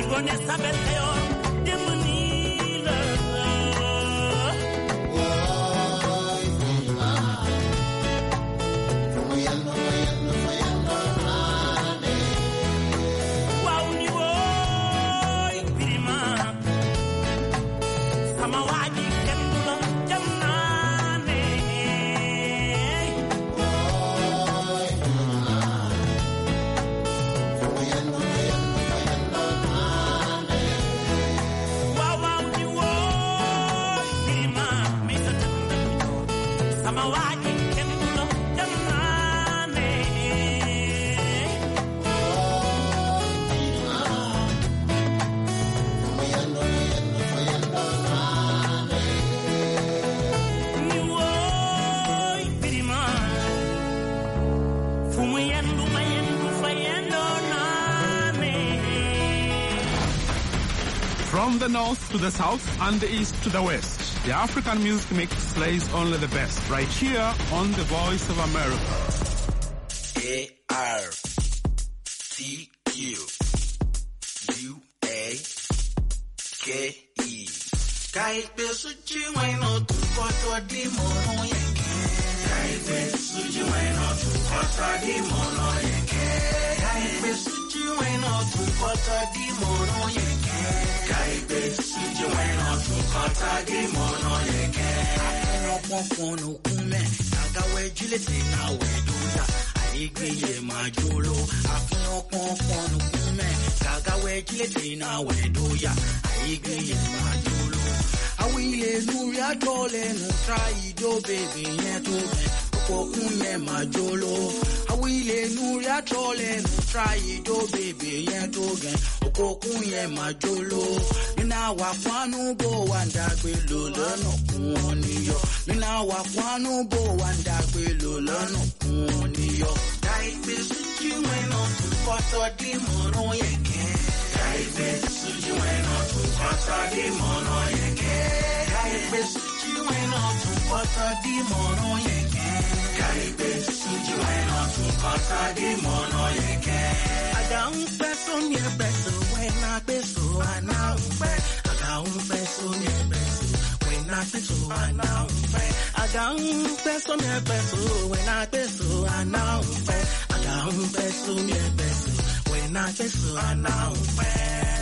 Igone sabeteo demunila. Wow ni boy prima. Samawadi kendula jamnane. Wow wow ni boy prima. Mesa tunda samawadi kendula jamnane. Ni boy prima. Fumu yendu mayendu fayendo nane. From the north to the south and the east to the west, the African music mix plays only the best right here on the Voice of America. A R T U U A K E. Kai pesu jiwe no tu koto di mono yeke. Kai pesu jiwe no tu koto di mono yeke. Kai pesu jiwe no tu koto di mono yeke. Kai pesu jiwe no tu koto di mono yeke. No pokono kume, agawe jilete na weduda. Igwe majolo, afino pokono kume, agawe jilete na weduya. Igwe majolo. Awile nuria tole no try do baby yeto kokunye majolo. Awile nuria tole no try do baby yeto gen kokunye majolo. Mina wa kwanu bo wanda gbe lolo no kun yo. Mina wa kwanu bo wanda gbe lolo no kun yo. Dai be suji when on to koto di mono yeke. Dai be suji when on to koto di mono yeke. Dai be suji when on to koto di mono yeke. Dai be suji when on to koto di mono yeke. Aga un peso mi peso when I peso ana un pe. Aga un peso mi peso when I peso ana un pe. Aga un peso mi peso when I peso ana un pe. Aga un peso mi peso when I peso ana un pe.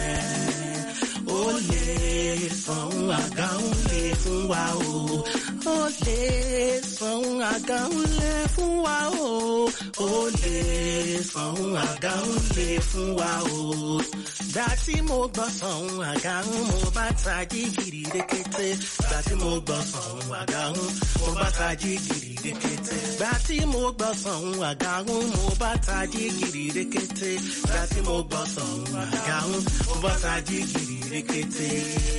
Olè fún àga olè fún wa o. Olè fún àga olè fún wa o. Olè fún àga olè fún wa o. Dàtí mo gbọ́ fún àga mo bá tají gìrì rékété. Dàtí mo gbọ́ fún àga mo bá tají gìrì rékété. Dàtí mo gbọ́ fún àga mo bá tají gìrì rékété. Dàtí mo gbọ́ fún àga mo bá tají gìrì rékété.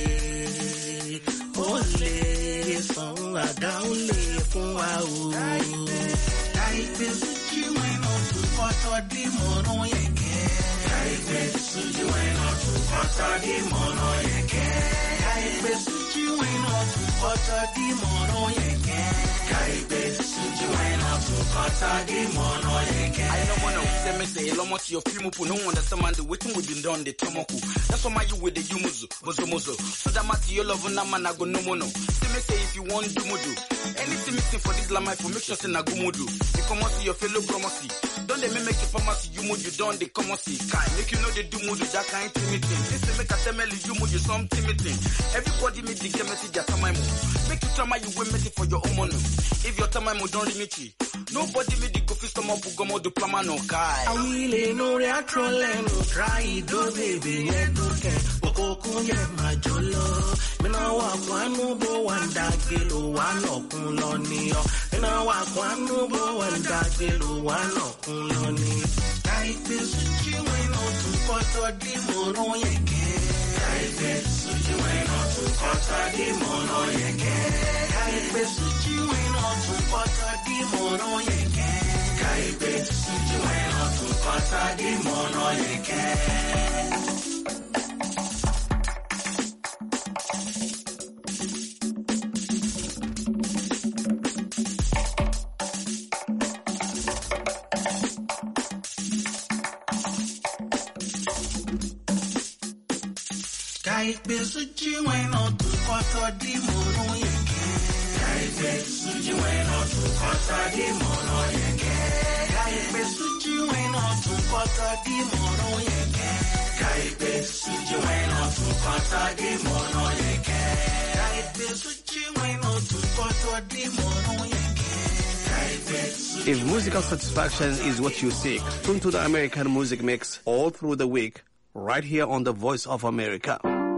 Olè fún àga olè fún wa o. Láìpẹ́ sójú ẹ̀nà tó kọ́tọ́ dé mọ̀nà yẹ̀kẹ́. Láìpẹ́ sójú ẹ̀nà tó kọ́tọ́ dé mọ̀nà yẹ̀kẹ́. Láìpẹ́ sójú ẹ̀nà tó kọ́tọ́ dé mọ̀nà yẹ̀kẹ́. Láìpẹ́ sójú ẹ̀nà tó kọ́tọ́ dé mọ̀nà yẹ̀kẹ́. I don't wanna say me say lomo to your film no understand man the waiting we been done the tomoku. That's why you with the yumuzu bozo mozo. So that matter your love na man go no mono. Say me say if you want do mudu. Anything missing for this lama for make sure say na go mudu. You come out to your fellow promosi. Don't they make you pharmacy you mudu don they come out see kai. Make you know they do mudu that kind intimate. This say make a tell you mudu some intimate. Everybody me the game message at my mo. Make you tell my you wait message for your own money. If your time mo don't limit you. Nobody me the go fist some up go mo do plama no kai. I will no reatrole no try do baby eduke. Boko kunye majolo. Mina wa kwanu bo wanda kilo wano kun lo ni yo. Mina wa kwanu bo wanda kilo wano kun lo ni. Kaipe suji weno tu koto di mono yeke. Kaipe suji weno tu koto di mono yeke. Kaipe suji weno tu koto di mono yeke. Kaipe suji weno tu koto di mono yeke. Kaipe suji weno tu koto di mono yeke. Kaipe suji weno tu koto di mono yeke. Kaipe suji weno tu koto di mono yeke. Kaipe suji weno tu koto di mono yeke. Kaipe suji weno tu koto di mono yeke. If musical satisfaction is what you seek, tune to the American Music Mix all through the week, right here on the Voice of America.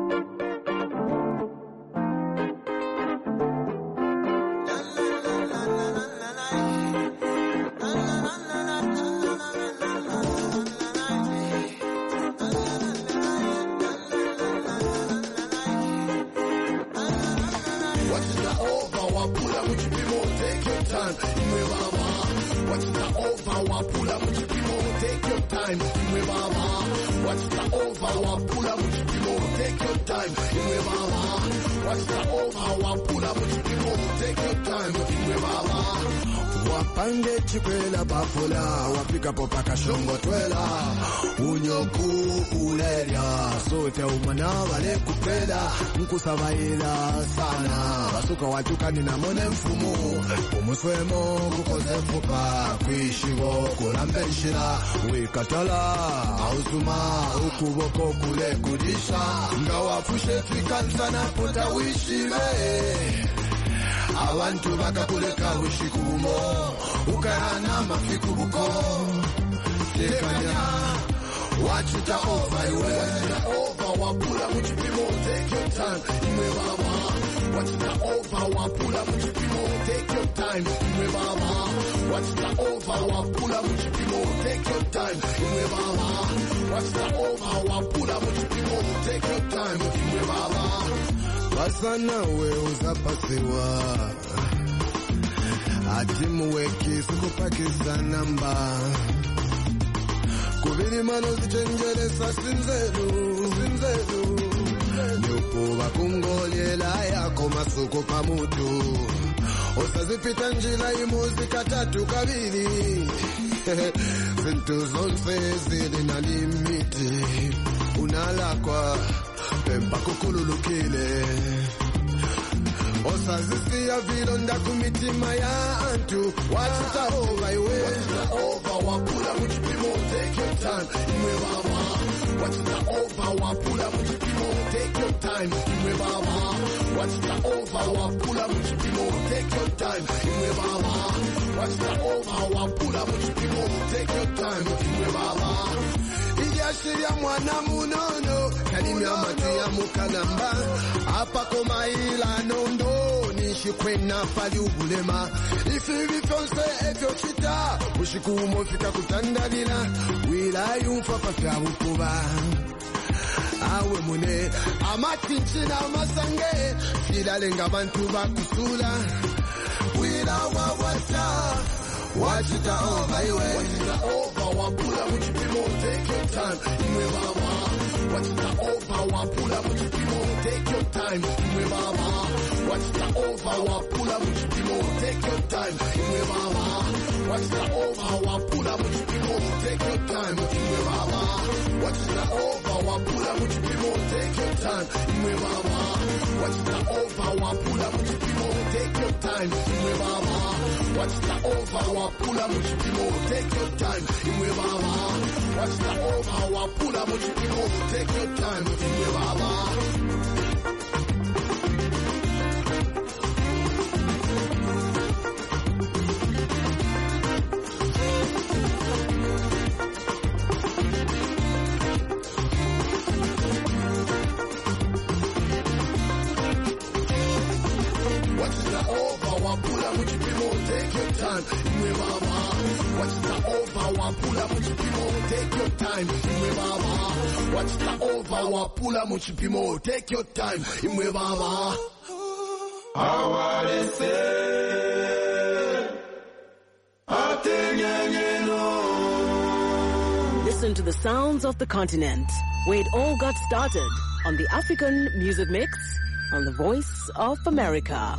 Wapange chikwela bafula wapika popaka shongo twela unyoku uleria sote umana wale kupela nkusabaila sana basuka wachukani na mone mfumu umuswemo kukoze fupa kwishigo kulambeshira wikatala ausuma ukuboko kule kudisha ngawafushe fikansa na pota wishime abantu bakakuleka wishikumo ukana mafikubuko tekanya wachuta over iwe over wapula mchipimo take your time imwe baba wachuta over wapula mchipimo take your time imwe baba wachuta over wapula mchipimo take your time imwe baba wachuta over wapula mchipimo take your time imwe baba basana we uzapasiwa atimuweki sikupakisa namba kubiri mano zichenjelesa sinzeru sinzeru nyukuba kungolyela yako masuku pamutu osazipita njila imuzika tatu kabili zintu zonse zili na limiti unalakwa pemba kukululukile osazisia vilonda kumitima ya antu wachita over iwe wachita over wapula mchipimo take your time imwe baba wachita over wapula mchipimo take your time imwe baba wachita over wapula mchipimo take your time imwe baba wachita over wapula mchipimo take your time imwe baba Iyashiria mwana munono kalimi amatu ya mukanamba apa koma ila nondo nishikwena pali ubulema ifi vifonse evyo chita ushikumo fika kutandalila wila yumfa pafya ukuba awe mune amati nchina masange fila lenga bantu bakusula wila wawata wachita over iwe wachita over wapula mchipimo take your time imwe baba wachita over wapula mchipimo take your time imwe baba wachita over wapula mchipimo take your time imwe baba wachita over wapula mchipimo take your time imwe baba wachita over wapula mchipimo take your time imwe baba wachita over wapula mchipimo take your time imwe baba wachita over wapula mchipimo take your time imwe baba wachita over wapula mchipimo take your time imwe baba take your time, imwe baba. Wachita over wapula mchipimo, take your time, imwe baba. Wachita over wapula mchipimo, take your time, imwe baba. Awarese, Listen to the sounds of the continent, where it all got started on the African Music Mix on the Voice of America.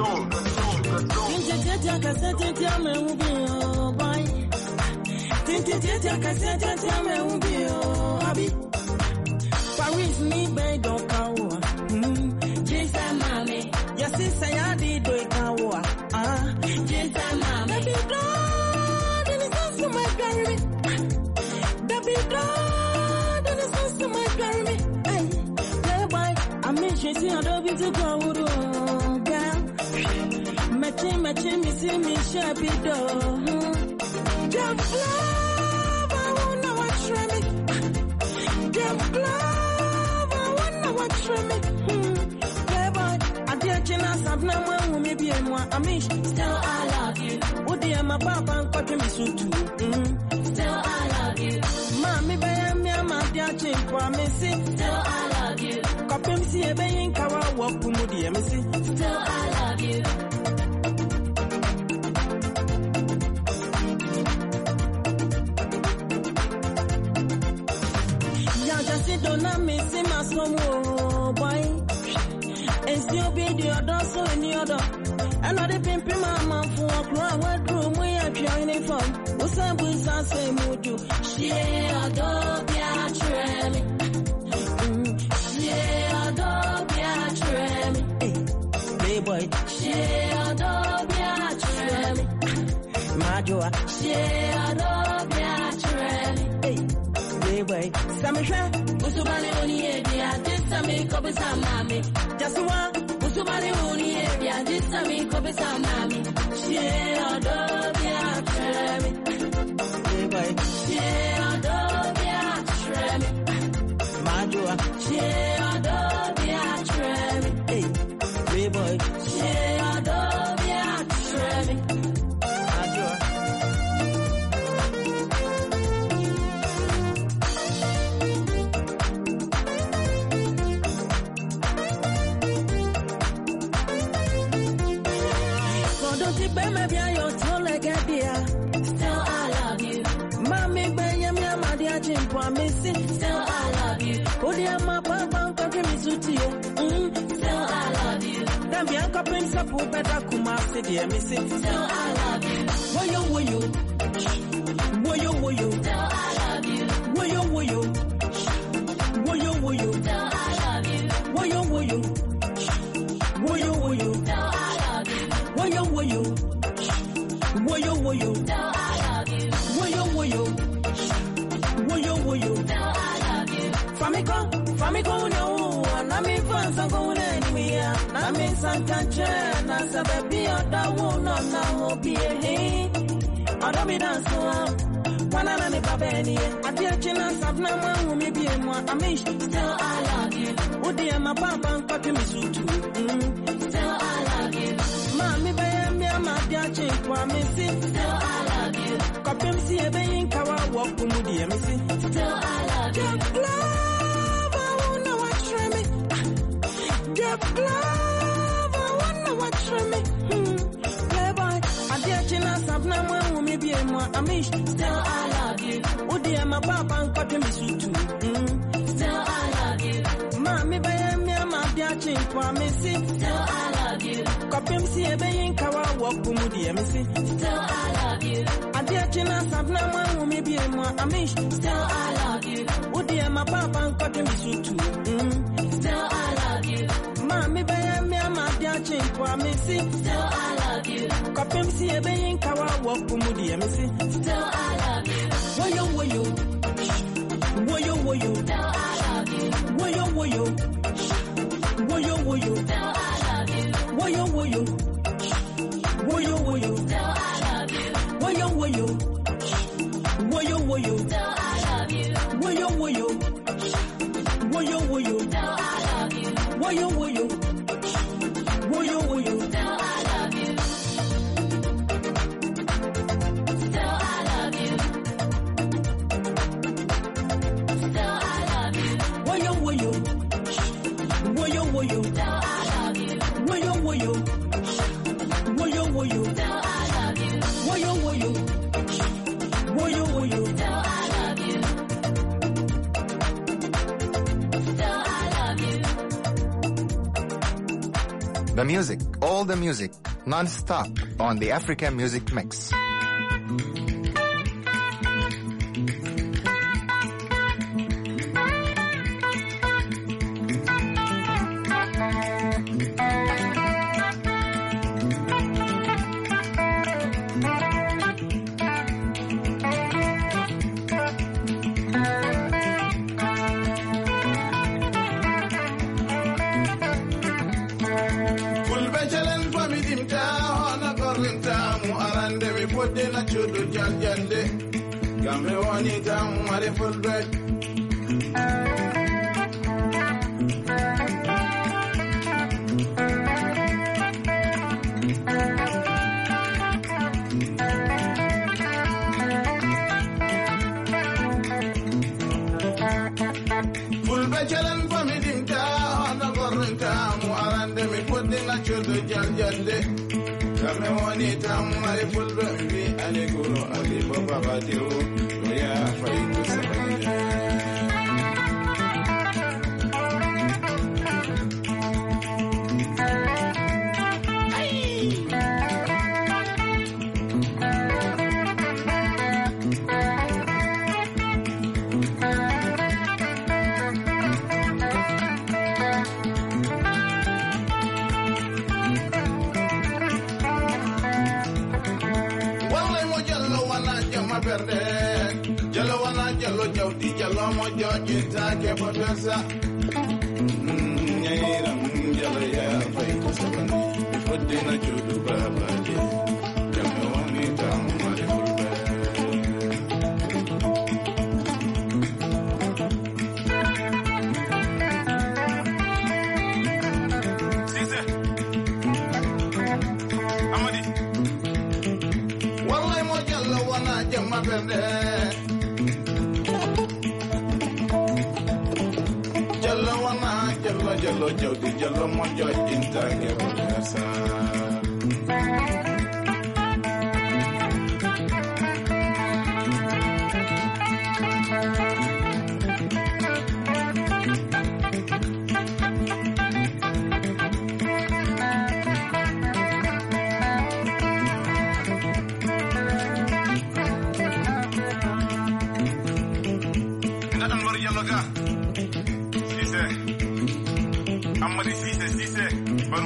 zone. Tinti cassette tiame ubio boy. Tinti cassette tiame ubio abi. Paris ni be don't kawa. Hmm. Jinsa mami. Your sister ya di do kawa. Ah. Jinsa mami. Baby God, this is so much carry. Baby God, this is so much carry. Hey. Hey boy, I mean she see a do to go girl. Matching, matching, me see me shabby do. Jump love, I wanna watch me. Jump love, I wanna watch me. Yeah, boy, I did chance of no one with me and one. I mean, still I love you. Oh dear, my papa and cutting me so too. Still I love you. Mommy, baby, me, my dear chin for me. Still I love you. Copy me, see a baby, cover walk to me, dear me. Still I love you. Don't me see my son, oh boy. And still be the other, so any other. Another pimping mama for a crowd, what room we are trying from. What's up with us, say, Mojo? She adore Beatrice. She adore Beatrice. Hey, boy. She adore Beatrice. Major. She adore Beatrice. Hey, boy. Samisha. Usubali uni ebia, disa mi kobe sa mami. Jasuwa, usubali uni ebia, disa mi kobe sa mami. She adore Beatrice. Hey boy, she adore Beatrice. Majua, she adore Beatrice. Hey, hey boy, she adore Beatrice. Majua. Still I love you. Mommy, baby, me my dear chimpa, missy. Still I love you. Oh dear, my papa, come me to you. Still I love you. Then be a couple of support better kumasi, dear missy. Still I love you. Wo yo wo yo, wo yo wo yo. Still I love you. Wo yo wo yo, wo yo wo yo. Still I love you. Wo yo wo yo, wo yo wo yo. Still I love you. Wo yo wo yo. Woyo woyo, still I love you. Woyo woyo, woyo woyo, still I love you. Famiko, famiko no, na mi fansa go anywhere. Na mi sankanche, na sababi oda wo no na ho biye. Oda mi danso, wana na mi babeni. Adi achina sabna mwa mi biye mwa. Amish, still I love you. Udi ma papa nkoti mi sutu. Still I love you. Mami baye mi ama dia chimpa missy. Still I love you. Kopim si ebe yin kawa walk mu dia missy. Still I love you. Get love, I wanna watch me. Get love, I wanna watch me. Hmm. Playboy, adi achina sabna mwa mi biye mwa. Amish, still I love you. Udi ma papa nkoti mi sutu. Still I love you. Mami baye mi ama dia chimpa missy. Still I love you. Kopim si ebe yin kawa walk mu dia missy. Still I love you. Adi achina sabna mwa mi biye mwa. Amish, still I love you. Udi ma papa nkoti mi sutu. Still I love you. Mami baye mi ama dia chimpa missy. Still I love you. Kopim si ebe yin kawa walk mu dia missy. Still I love you. Woyo woyo, woyo woyo. Still I love you. Woyo woyo, woyo woyo. Still I love you. Woyo woyo, woyo woyo. Still I love you. Woyo woyo, woyo woyo. Still I love you. Woyo woyo, woyo woyo. Still I love you. Woyo woyo, woyo woyo. Still I love you. Still I love you. Still I love you. Woyo woyo, woyo woyo. Still I love you. Woyo woyo, woyo woyo. Still I love you. Woyo woyo, woyo woyo. Still I love you. Still I love you. The music all the music, non-stop on the African Music Mix. Gambe wani tam mare fulbe fulbe chalen famidim ta na gornta mu arande mi podde na chodo jaljande Gambe wani tam mare fulbe bi ale guru ali baba badiru ya faitu sabani Jalo wana jalo jawdi jalo mo joji take potesa Nyaira jalo ya fai kusabani Fodde na judu baba de Jalo wani tamare fulbe Sise Amadi Wallahi mo jalo wana jama berde Jalo jawdi jalo mo joji take potesa Amadi Sise Sise Baru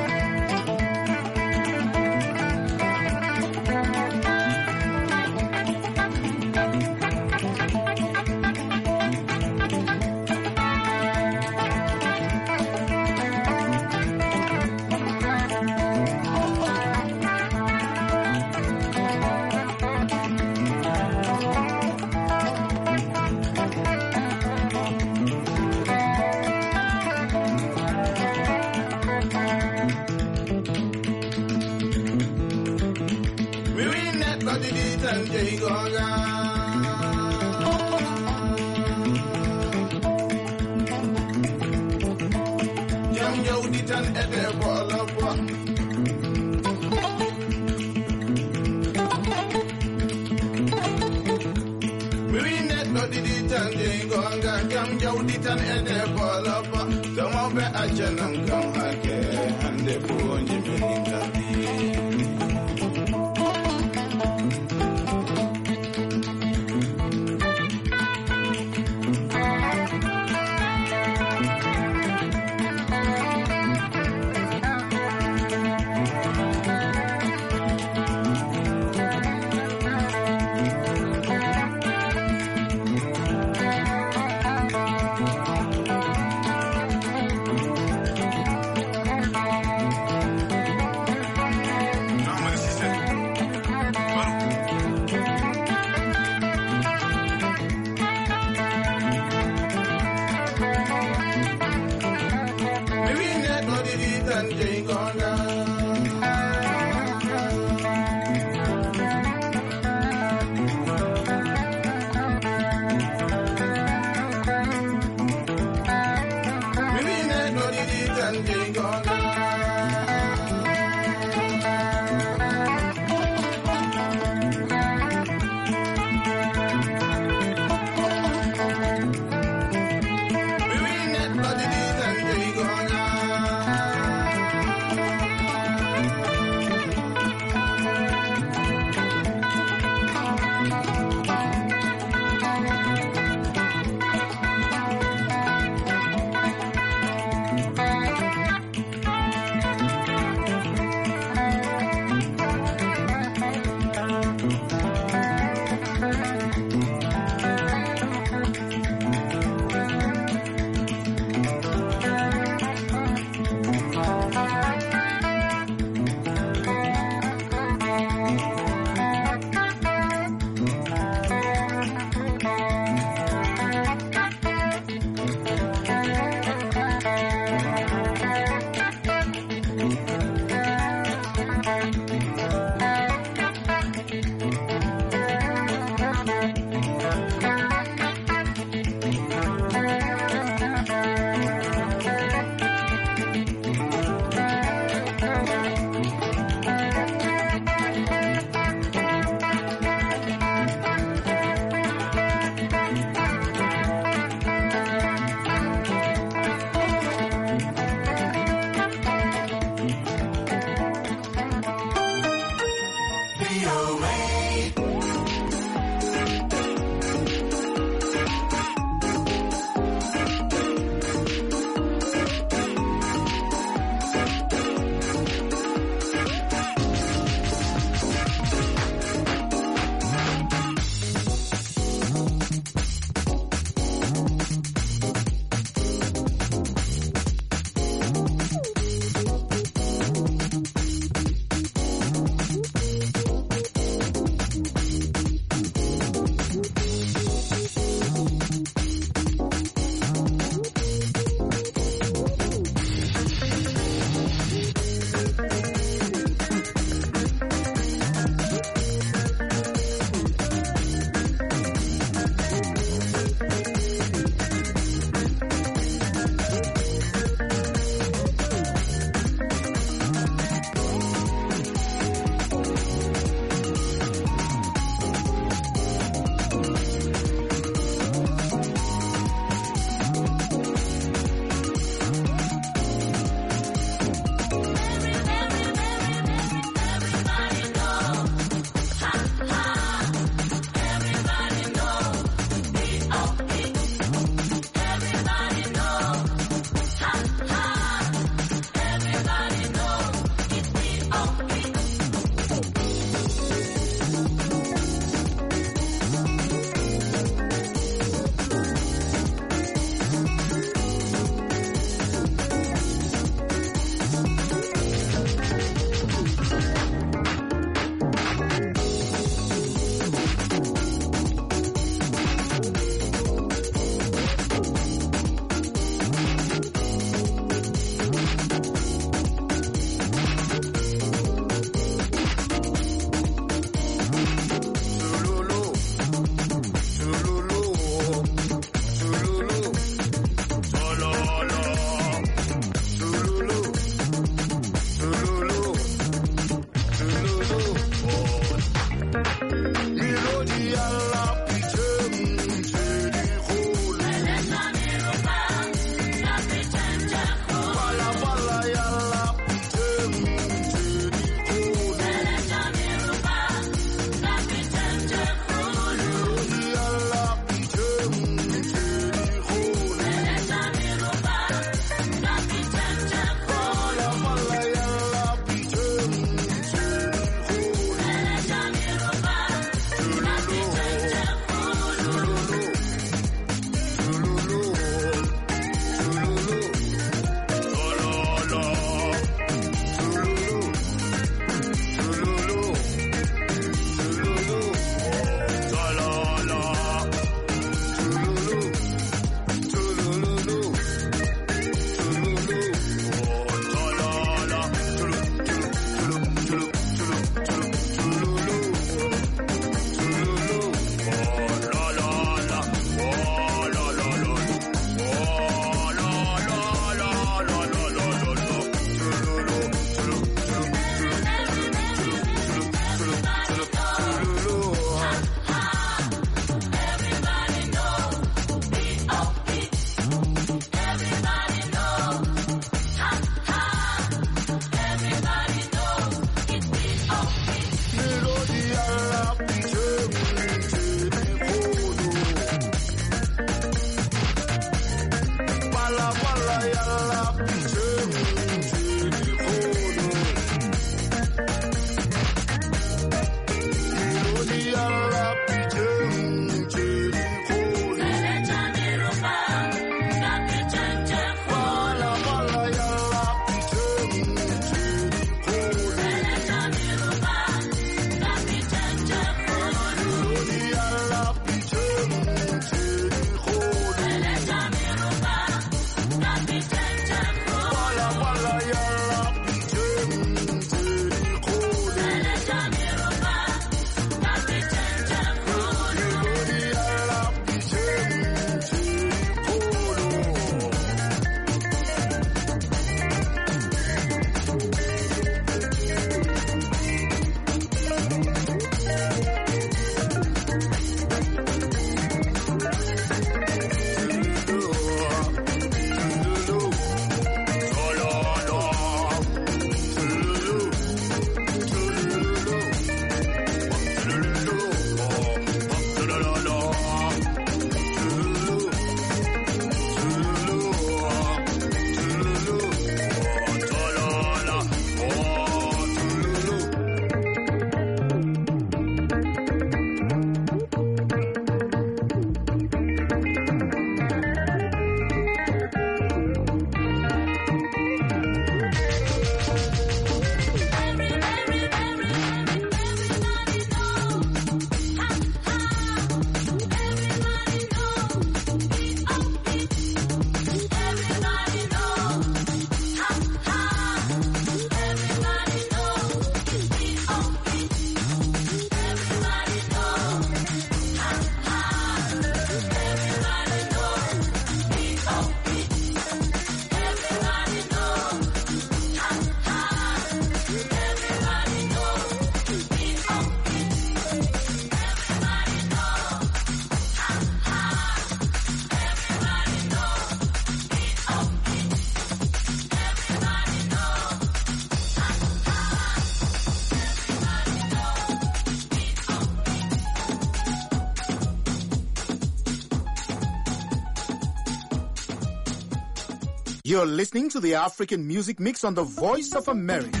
You're listening to the African Music Mix on the Voice of America.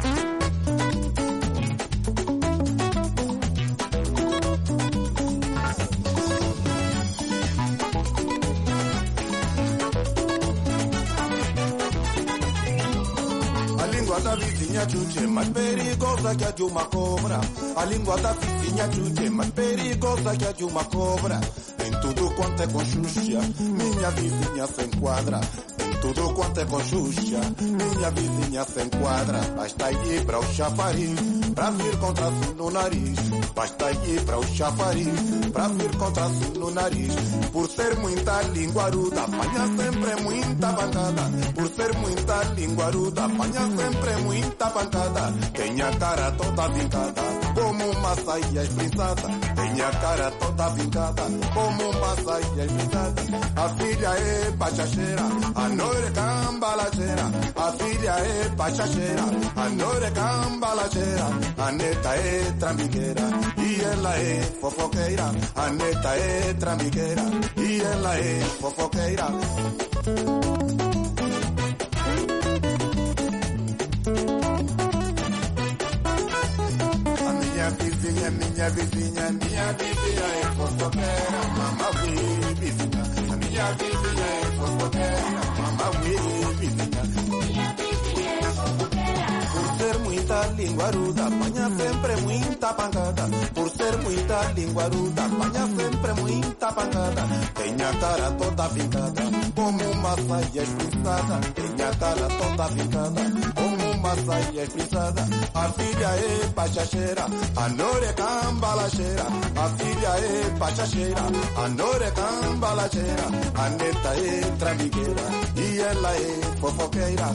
A língua da vizinha chuche, mais perigosa que a de uma cobra. A língua da vizinha chuche, mais perigosa que a de uma cobra. Em tudo quanto é conchucha, minha vizinha se enquadra. Em tudo quanto é conchucha, minha vizinha se enquadra. Basta ir para o chafariz, pra vir contra si no nariz. Basta ir para o chafariz, pra vir contra si no nariz. Por ser muita linguaruda, apanha sempre muita pancada. Por ser muita linguaruda, apanha sempre muita pancada. Tem a cara toda vincada, como uma saia esbrinçada. Tem a cara toda vincada, como uma saia esbrinçada. A filha é pachacheira, a noite cambalacheira. A filha é pachacheira, a noite cambalacheira. A neta é trambiqueira e ela é fofoqueira. A neta é trambiqueira e ela é fofoqueira. Minha vizinha, minha vizinha, minha vizinha é fofoqueira, mamãe vizinha. A minha vizinha é fofoqueira, mamãe vizinha. Minha vizinha é fofoqueira. Por ser muita linguaruda, apanha sempre muita pancada. Por ser muita linguaruda, apanha sempre muita pancada. Tem a cara toda vincada, como uma saia esbrinçada. Tem a cara toda vincada, como uma saia esbrinçada. A filha é pachacheira, a nore cambalacheira. A filha é pachacheira, a nore cambalacheira. A neta é trambiqueira e ela é fofoqueira.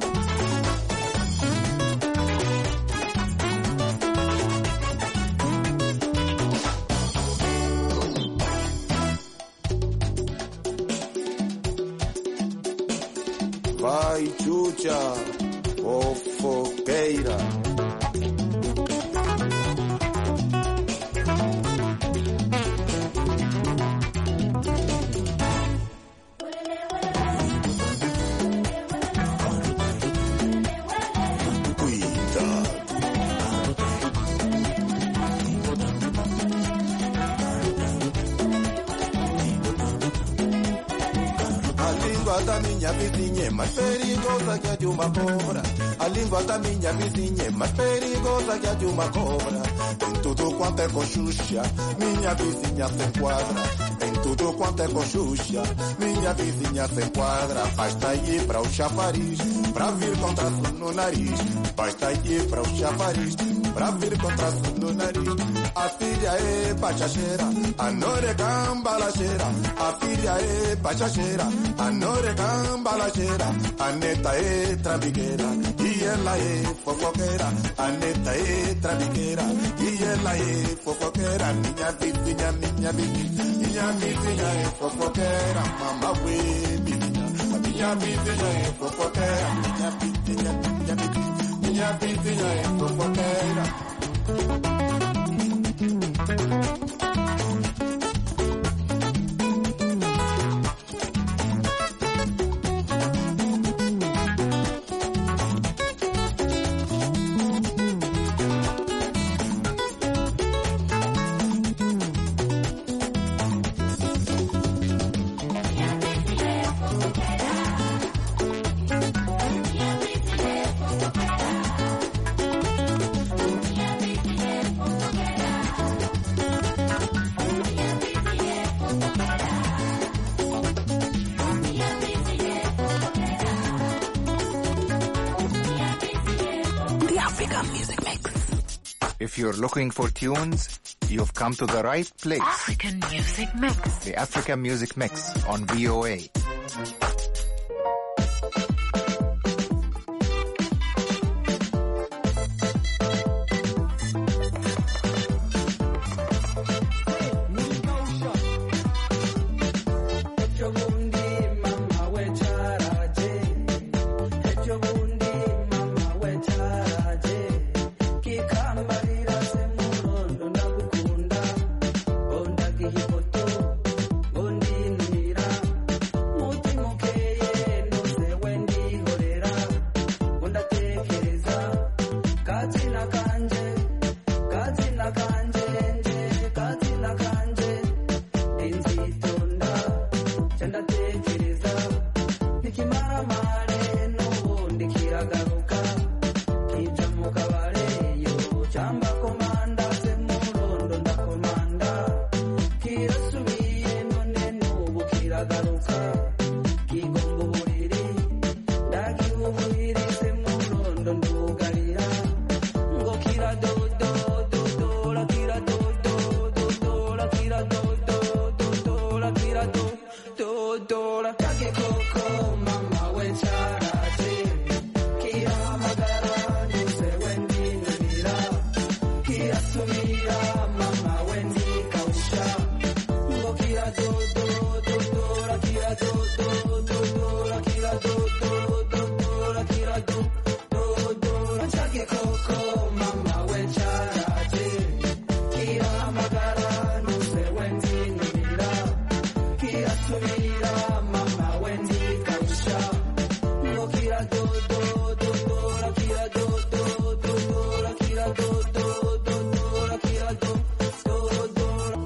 Vai chucha, fofoqueira. Da minha vizinha é mais perigosa que a de uma cobra. A língua da minha vizinha é mais perigosa que a de uma cobra. Em tudo quanto é conchucha, minha vizinha se enquadra. Em tudo quanto é conchucha, minha vizinha se enquadra. Basta ir para o chafariz, pra vir contra no nariz. Basta ir para o chafariz, pra vir contra no nariz. A filha é pachacheira, a nore cambalacheira. A filha é pachacheira, a nore cambalacheira. A neta é trambiqueira e ela é fofoqueira. A neta é trambiqueira e ela é fofoqueira. Minha vizinha, minha vizinha, minha vizinha é fofoqueira. Mamãe vizinha, a minha vizinha é fofoqueira. Minha vizinha, minha vizinha, minha vizinha é fofoqueira. If you're looking for tunes, you've come to the right place. African Music Mix. The African Music Mix on V O A. Bondi mira, muti muke koko mama wecharaje kiramagara nuse wendi numira kirasubira mama wendi kausha ngo kira do do do do la kira do do do do la kira do do do do la kira do do do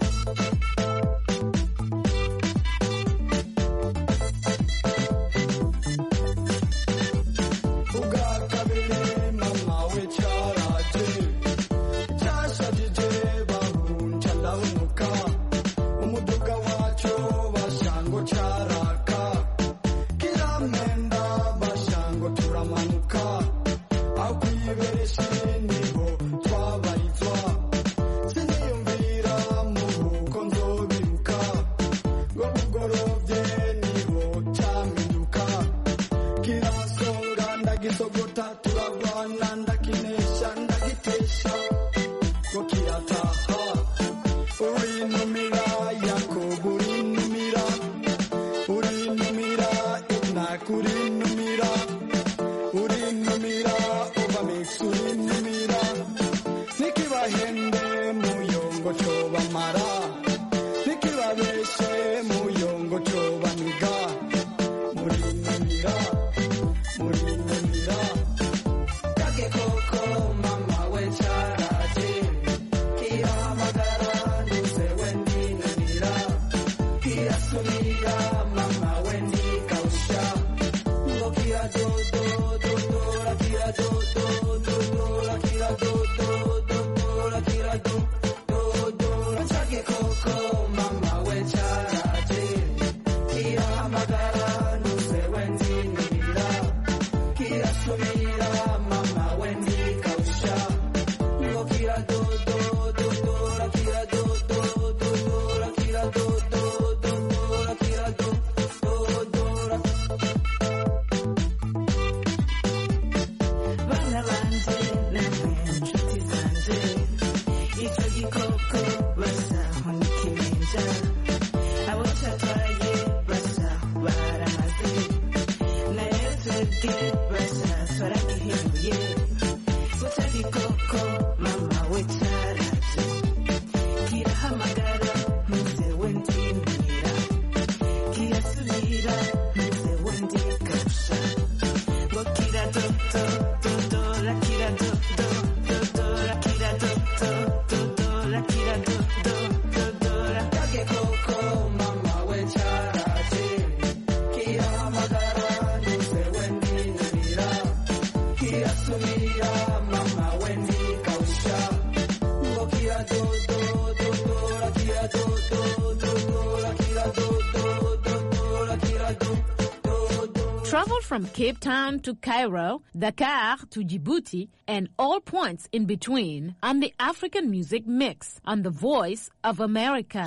Travel from Cape Town to Cairo, Dakar to Djibouti, and all points in between on the African Music Mix on the Voice of America.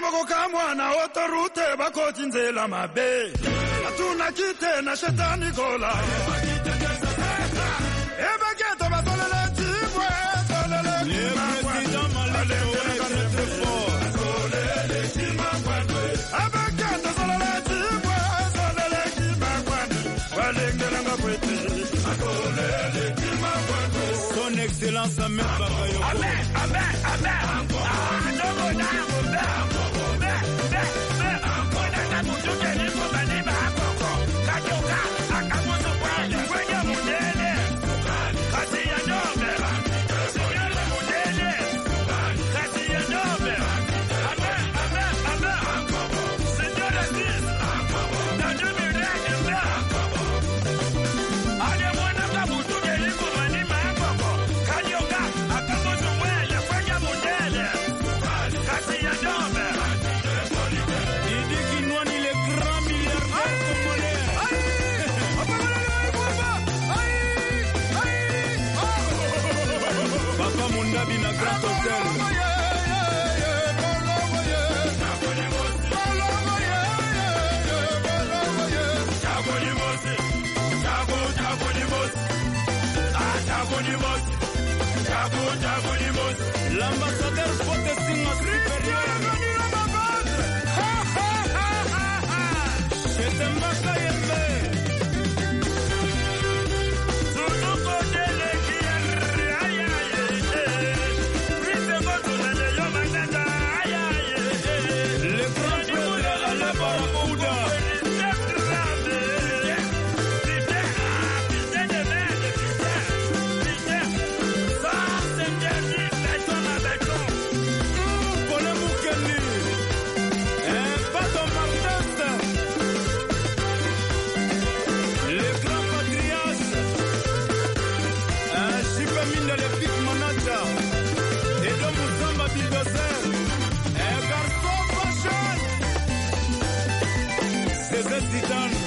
Son excellence Ahmed Bakayo. Ahmed, Ahmed, Ahmed. Ah, no go down, go down. Back, back, back. Kuna na mutu keni kubani bakoko. Kajoka, akamutu kwanya. Kwenye mudele. Kasi ya nome. Sinyele mudele. Kasi ya nome. Ahmed, Ahmed, Ahmed. Sinyele sis. Na jumi rege mbe. Ade mwana kamutu keni kubani bakoko. Kajoka, akamutu kwanya. Kwenye mudele. Kasi ya nome. Papa Mundabi na Grand Hotel. L'ambassadeur Fote Singa supérieur. C'est un Bakayembe. Tout le monde est Amine le big manager. Et le Moussamba Bulldozer. Et garçon fashion. C'est ce Zidane.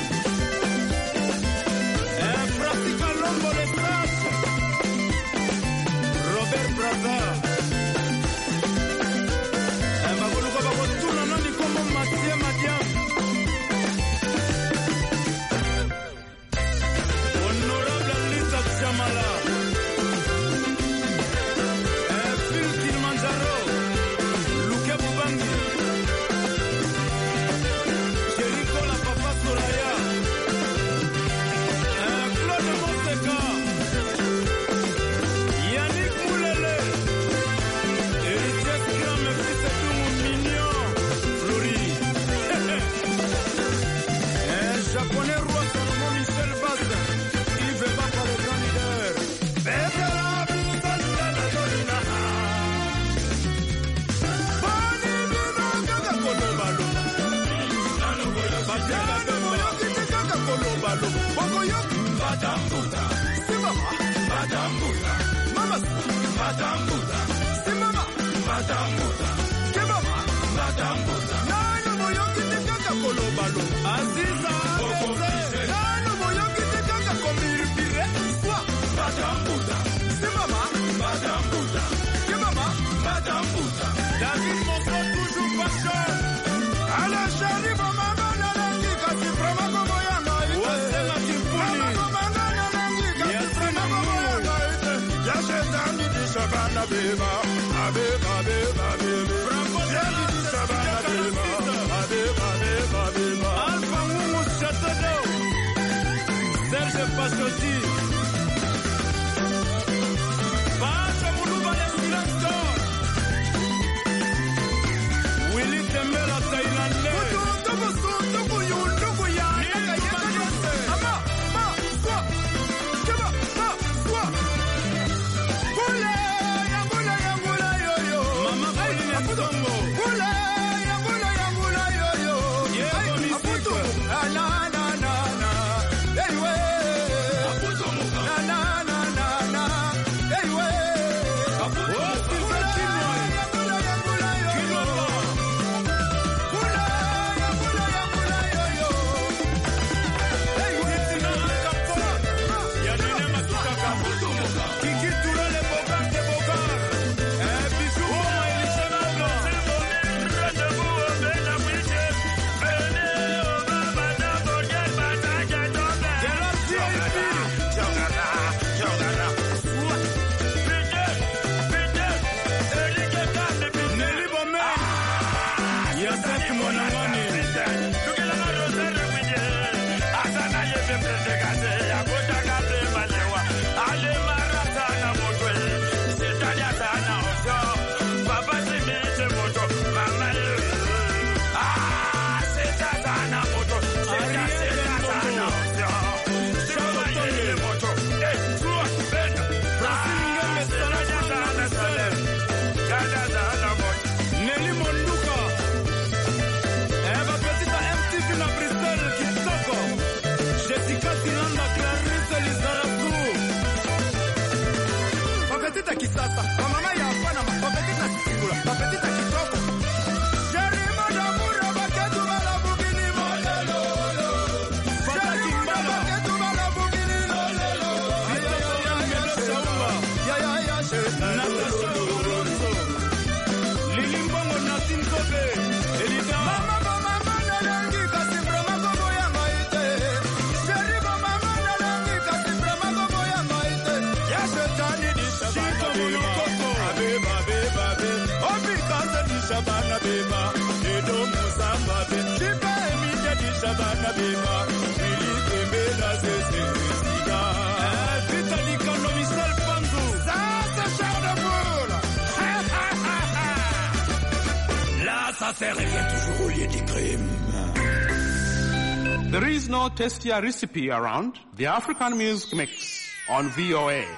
Et Pratica Lombo le Sage. Robert Braza. Et Magoluka Bakotuna Nani Komo Mathieu Madiam. Honorable Lisa Chamala. Et Phil Kilimanjaro. Luke Bubangi. Jericho la Papa Solaya. Et Claude Moseka. Yannick Moulele. Héritier Gram et fils de Mignon. Flori. Et Japonais roi Salomon Michel Bass. Il veut pas par le grand leader. Bébéra, Bibanda, Dolina. Bani, Bina, Kaka, Kolobalo. Bajaba, Boyo, Kiti, Kaka, Kolobalo. Bokoyo, Badambuta. Simama, Badambuta. Mama, Badambuta. Simama, Badambuta. Kebaba, Badambuta. Nano, Boyo, Kiti, Kaka, Kolobalo. Aziza, Bese. Nano, Boyo, Kiti, Kaka, Komilpire. Swa, Badambuta. Simama, Badambuta. Kebaba, Badambuta. David Monson, toujours passion. Ala shari mama na nangi kasi prama komo yanga ite. Wasema kipuni. Mama na nangi kasi prama komo yanga ite. Ya shetani di shabana beba. Abeba beba beba. Yali di shabana beba. Abeba beba beba. Alpha Mungu Chatodo. Serge Pachoti. Bacha Muluba le Silastor. Willy Tembela Thaïlandais. There is no tastier recipe around. The African Music Mix on V O A.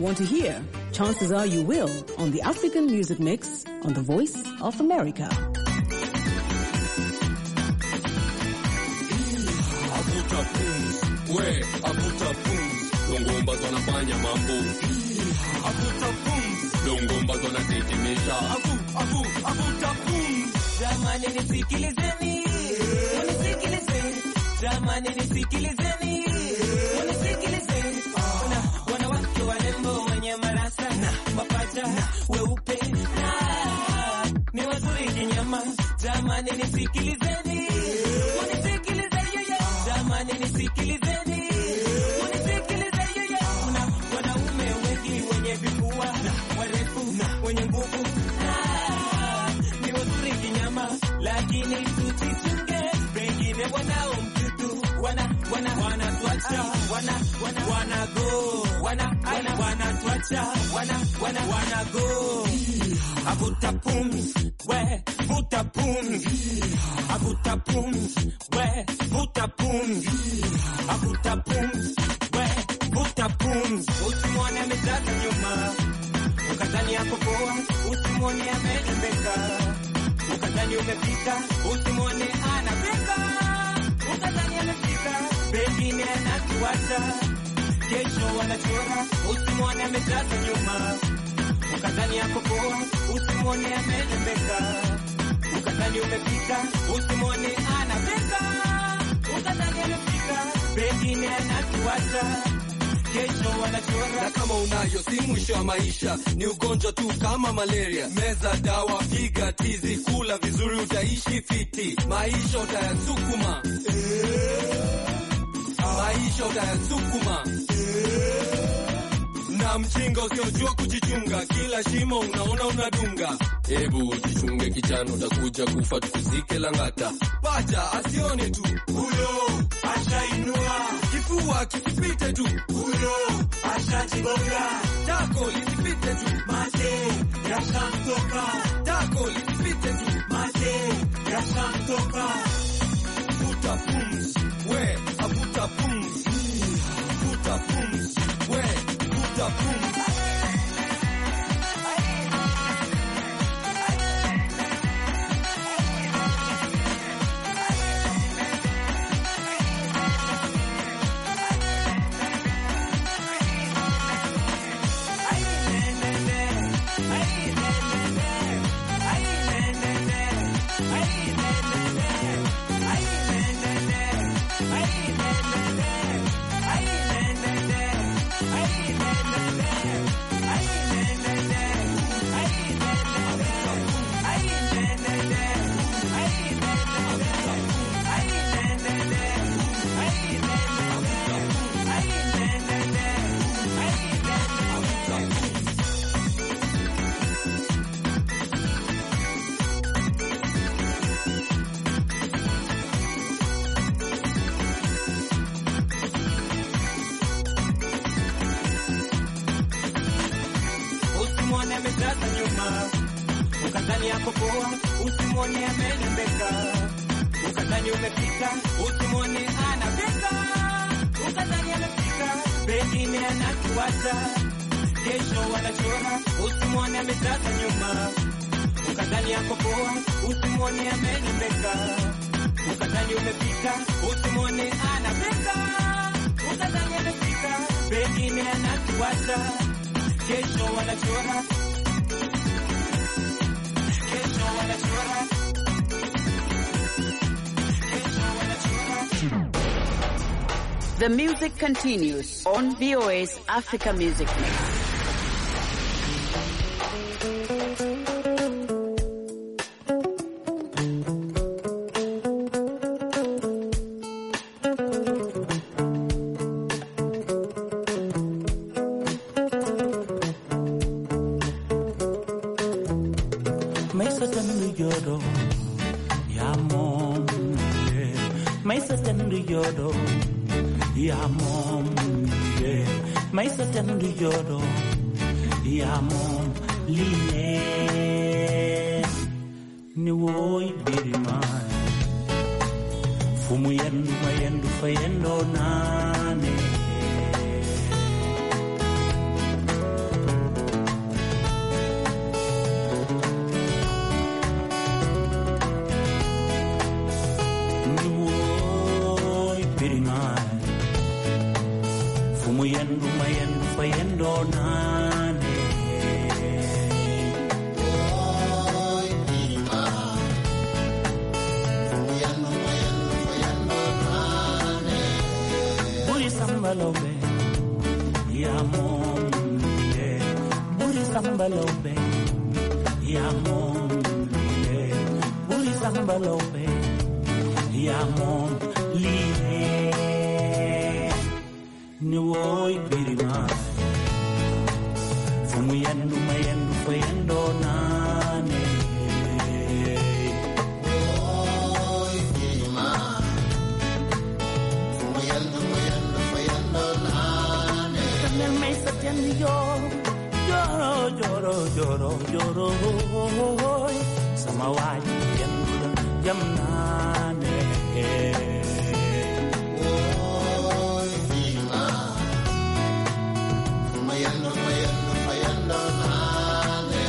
want to hear, chances are you will on the African Music Mix on the Voice of America. Avuta pumzi, we, avuta pumzi, Longomba zonafanya mambo. Avuta pumzi, Longomba zonatetemesha. Avu, avu, avuta pumzi. Jamani nisikilizeni, unisikilizeni. Jamani nisikilizeni, unisikilizeni. Kuna wanawake warembo wenye marasa na mapacha na weupe na ni wazuri kinyama. Jamani nisikilizeni, unisikilizeni. Jamani nisikilizeni, unisikilizeni. Kuna wanaume wengi wenye vifua na warefu na wenye nguvu na ni wazuri kinyama, lakini tusichunge wengine wanao mtutu wana wana wana tuacha wana wana wana go wana wana wana tuacha wana wana wana go. Avuta pumzi, we, vuta pumzi. Avuta pumzi, we, vuta pumzi. Avuta pumzi, we, vuta pumzi. Usimwone amejaza nyuma, ukadhani yako poa. Usimwone amerembeka, ukadhani umefika. Usimwone anapeka, ukadhani amefika. Pengine anatuacha, kesho wanachora. Usimwone amejaza nyuma, ukadhani yako poa. Usimwone amerembeka, ukadhani umefika. Usimwone anapeka, ukadhani amefika. Pengine anatuacha, kesho wanachora. Na kama unayo si mwisho wa maisha, ni ugonjwa tu kama malaria. Meza dawa, piga tizi, kula vizuri utaishi fiti. Maisha utayasukuma, maisha utayasukuma. Na mjinga usiojua kujichunga, kila shimo unaona unadunga. Ebu jichunge kijana, utakuja kufa tukuzike Langata. Pacha asione tu, huyo ashainua. Kifua kikipite tu, huyo ashajigonga. Tako lisipite tu, mate yashamtoka. Tako lisipite tu, mate yashamtoka. Vuta pumzi, we, avuta pumzi. Vuta pumzi, we, vuta pumzi. Ukadhani yako poa, usimwone amerembeka. Ukadhani umefika, usimwone anapeka. Ukadhani amefika, pengine anatuacha, kesho wanachora. Usimwone amejaza nyuma, ukadhani yako poa. Usimwone amerembeka, ukadhani umefika. Usimwone anapeka, ukadhani amefika. Pengine anatuacha, kesho wanachora. The music continues on V O A's Africa Music Mix. fayendo nane. Oy, Bima. Fuyendo, fuyendo, fuyendo nane. Buri Sambalobe, ya mom, yeah. Buri Sambalobe, ya mom, yeah. Buri Sambalobe, ya mom, yeah. Ni woy Birima. Fumuyendo, mayendo, fuyendo nane. Woy Birima. Fumuyendo, mayendo, fuyendo nane. También me satiendo yo. Lloro, lloro, lloro, lloro. Sama waji yendo jam nane. Woy Birima. Fumuyendo, mayendo, fuyendo nane.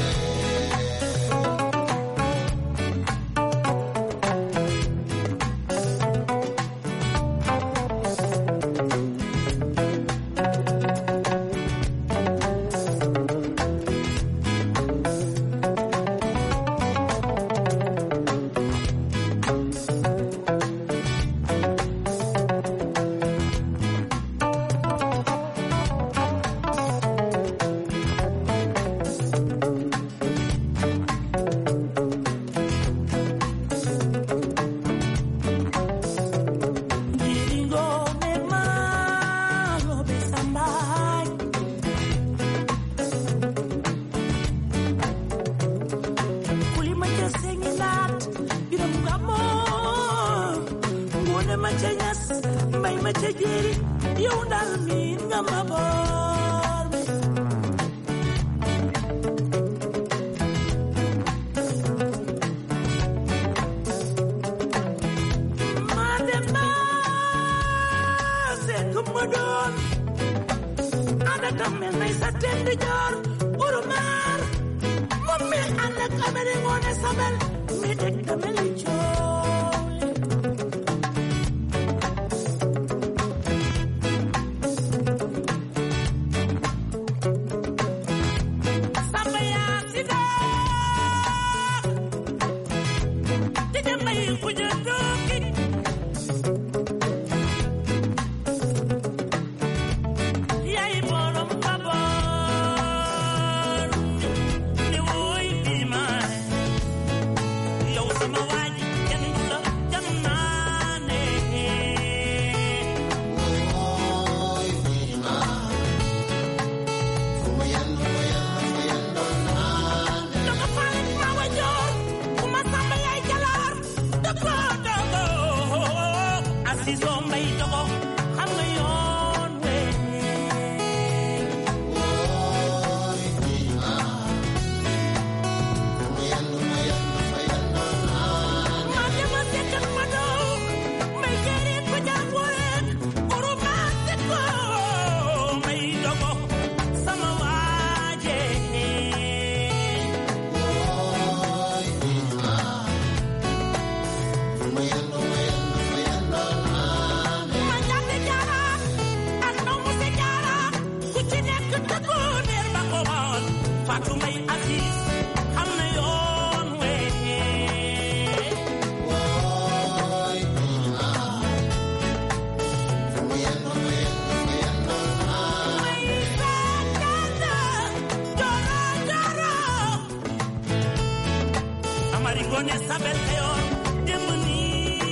Marigone sabel eon demoni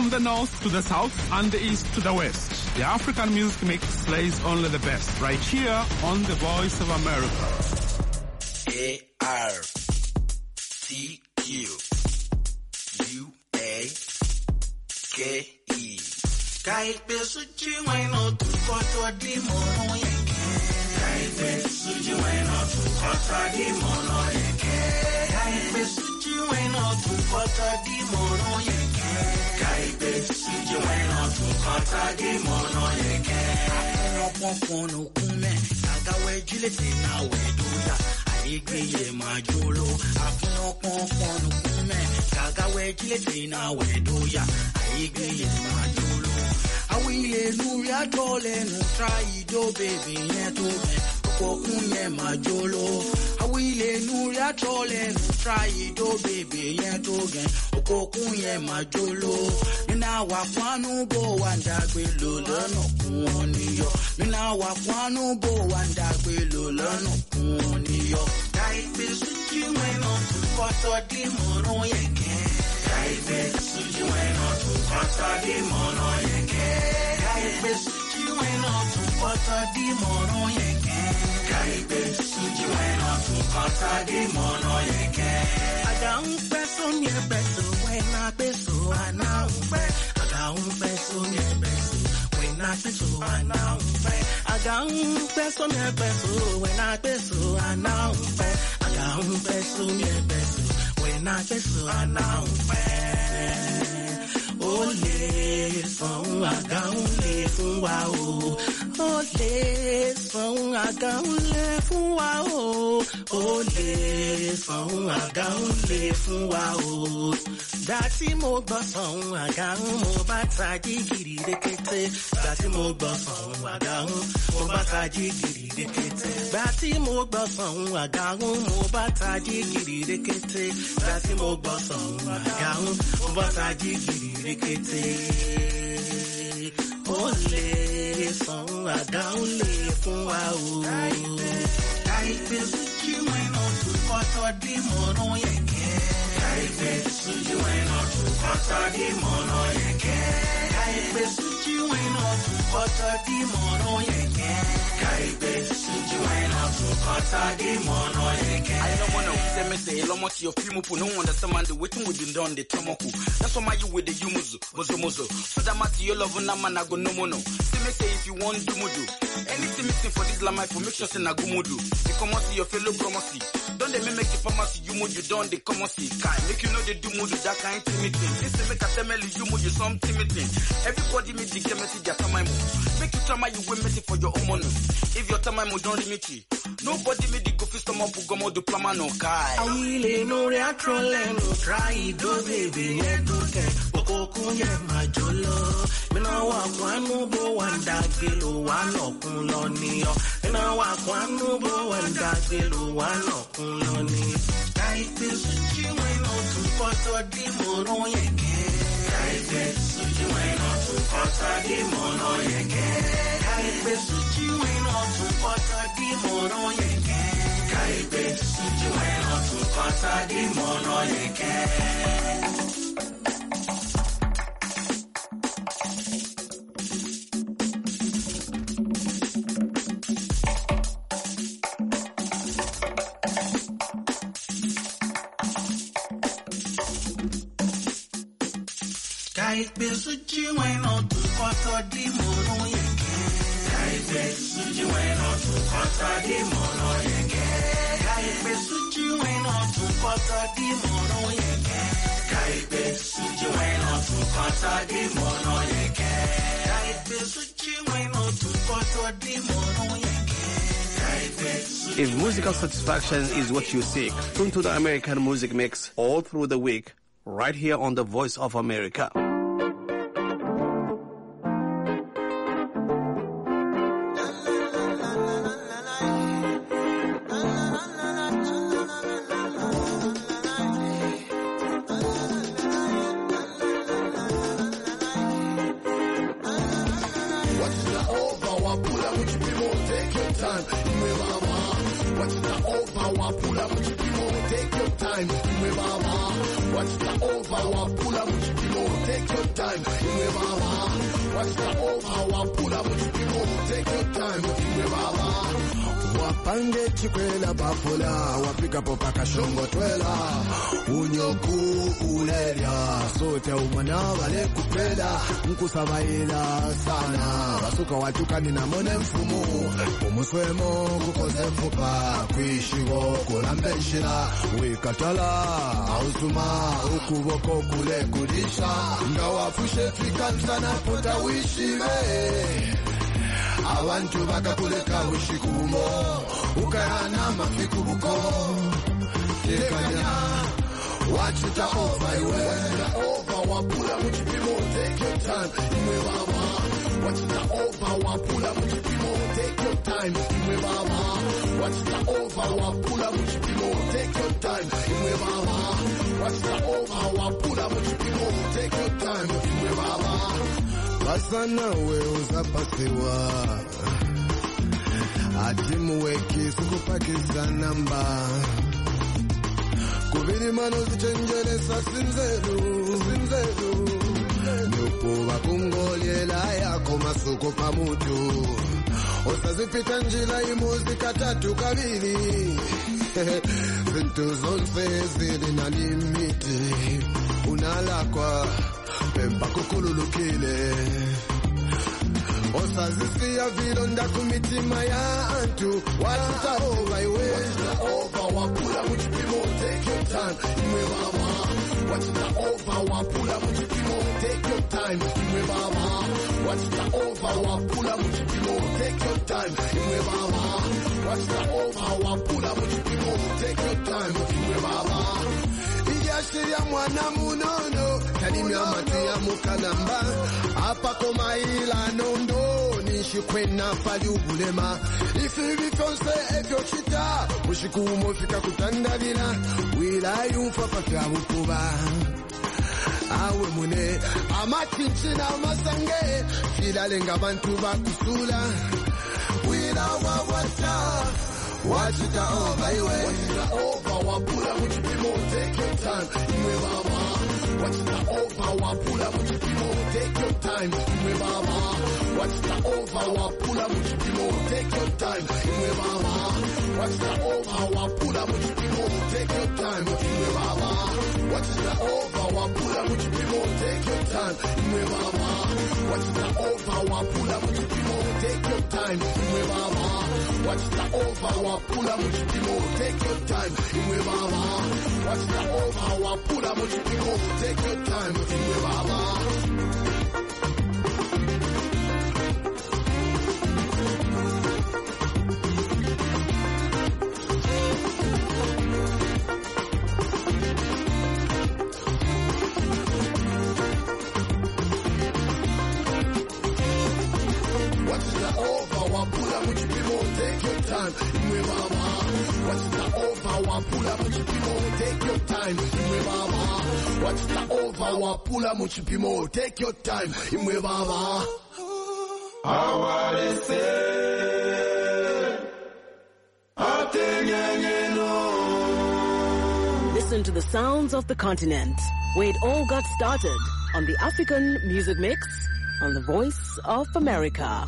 from the north to the south and the east to the west. The African Music Mix plays only the best right here on the Voice of America. A R T Q U A K E Kaipe suji weno tu koto di mono yeke Kaipe suji weno tu koto di mono yeke Kaipe suji weno tu koto di mono yeke Kaipe suji weno tu koto di mono yeke Akono pono kume Agawe jilete na weduya Igriye majolo Akono pono kume Agawe jilete na weduya Igriye majolo Awiye nuya tole nu try do baby yeto me Kokunye majolo Awiye nuya tole nu try do baby yeto gen Kokunye majolo Nina wakwanu bo wandagwe lolo kuoniyo Nina wakwanu bo wandagwe lolo kuoniyo Kaipe suji weno tu koto di mono yeke Kaipe suji weno tu koto di mono yeke Kaipe suji weno tu koto di mono yeke Kaipe suji weno tu koto di mono yeke Aga un peso mi peso wena peso ana un pe Aga un peso mi peso wena peso ana un pe Aga un peso mi peso wena peso ana un pe Aga un peso mi peso wena peso ana un pe Ole son aga un le fun wa o Ole son aga un le fun wa o Ole son aga un le fun wa o Dati mo gbọ́ son aga un mo bá tají gidi rekete Dati mo gbọ́ son aga un mo bá tají gidi rekete Dati mo gbọ́ son aga un mo bá tají gidi rekete Dati mo gbọ́ son aga un mo bá tají gidi rekete Ole son aga un le fún wa o Kaipe suji weno tu koto di mono yeke Kaipe suji weno tu koto di mono yeke Kaipe suji weno tu koto di mono yeke Kaipe suji weno tu koto di mono yeke I don't wanna say me say lomo to your film no understand the waiting we been done the tomoku. That's why you with the yumuzu mozo mozo. So that matter your love na man go no mono. See me say if you want do mudu. Anything missing for this life for make sure say na go mudu. You come out to your fellow promosi. Don't they make the pharmacy you mudu done the come see kai. Make you know they do mudu that kind intimate. Listen make a tell you mudu some timidity. Everybody make the message that time make you tell my you will message for your own money. If your time don't limit you. Nobody made the go fist come up go mo do plama no kai. Awile no rea trole no try do baby eduke okokunye majolo mina wa kwanu bo wanda gelo wa lokun lo ni o mina wa kwanu bo wanda gelo wa lokun lo ni Kaipe suji weno tu koto di mono yeke Kaipe suji weno tu koto di mono yeke Kaipe suji weno tu koto di mono yeke Kaipe suji weno tu koto di mono yeke Kaipe suji weno tu koto di mono yeke Kaipe suji weno tu koto di mono yeke Kaipe suji weno tu koto di mono yeke Kaipe suji weno tu koto di mono yeke Kaipe suji weno tu koto di mono yeke If musical satisfaction is what you seek, tune to the American Music Mix all through the week, right here on the Voice of America. Watch the over, wapula mchipimo. Take your time, imwe baba. Watch the over, wapula mchipimo. Take your time, imwe baba. Watch the over, wapula mchipimo. Take your time, imwe baba. Wapange chikwela bafula, wapika popaka shongo twela. Unyoku uleria, sote umana wale kupela. Mkusabaila sana, wasuka watuka nina mone mfumu. Umuswemo kukoze mfupa, kuishigo kulambeshira. Wikatala, ausuma, ukuboko kule kudisha. Ngawafushe fika msana puta wishiwe. Abantu bakakuleka wishikumo ukayana mafikubuko tekanya watch it over iwe over wapula mchipimo. Take your time imwe baba. Watch it over wapula mchipimo. Take your time imwe baba. Watch it over wapula mchipimo. Take your time imwe baba. Watch it over wapula mchipimo. Take your time imwe baba. Basana we uzapasiwa atimu weki sukupakisa namba kubiri mano zichenjeresa sinzeru sinzeru nupo bakungoliela yako masuko pamutu osazipita njila imuzika tatu kabili zintu zonse zili na limiti unalakwa pempa kukululukile osazisia vilonda kumitima ya antu watita over iwe watita over wapula mchipimo. Take your time imwe baba. Watita over wapula mchipimo. Take your time imwe baba. Watita over wapula mchipimo. Take your time imwe baba. Watita over wapula mchipimo. Take your time imwe baba. Iyashiria mwana munono kanimya mati ya mukanamba apa koma ila nondo nishikwena fali ubulema ifi bitonse ebyo chita ushikumo fika kutandalira wila yumfa pafya bukuba awe mune amatinchina amasange filalenga bantu bakusula wila wawata watch it over iwe watch it over wapula mchipimo. Take your time imwe baba. Watch it over wapula mchipimo. Take your time imwe baba. Watch it over wapula mchipimo. Take your time imwe baba. Watch it over wapula mchipimo. Take your time imwe baba. Watch it over wapula mchipimo. Take your time imwe baba. Watch it over wapula mchipimo. Take your time imwe baba. Watch it over wapula mchipimo. Take your time imwe baba. Watch it over wapula mchipimo. Take your time imwe baba. Take your time, imwe baba. Watch the over, wapula mchipimo. Take your time, imwe baba. Watch the over, wapula mchipimo. Take your time, imwe baba. Awarese, atenyanyeno. Listen to the sounds of the continent, where it all got started on the African Music Mix on the Voice of America.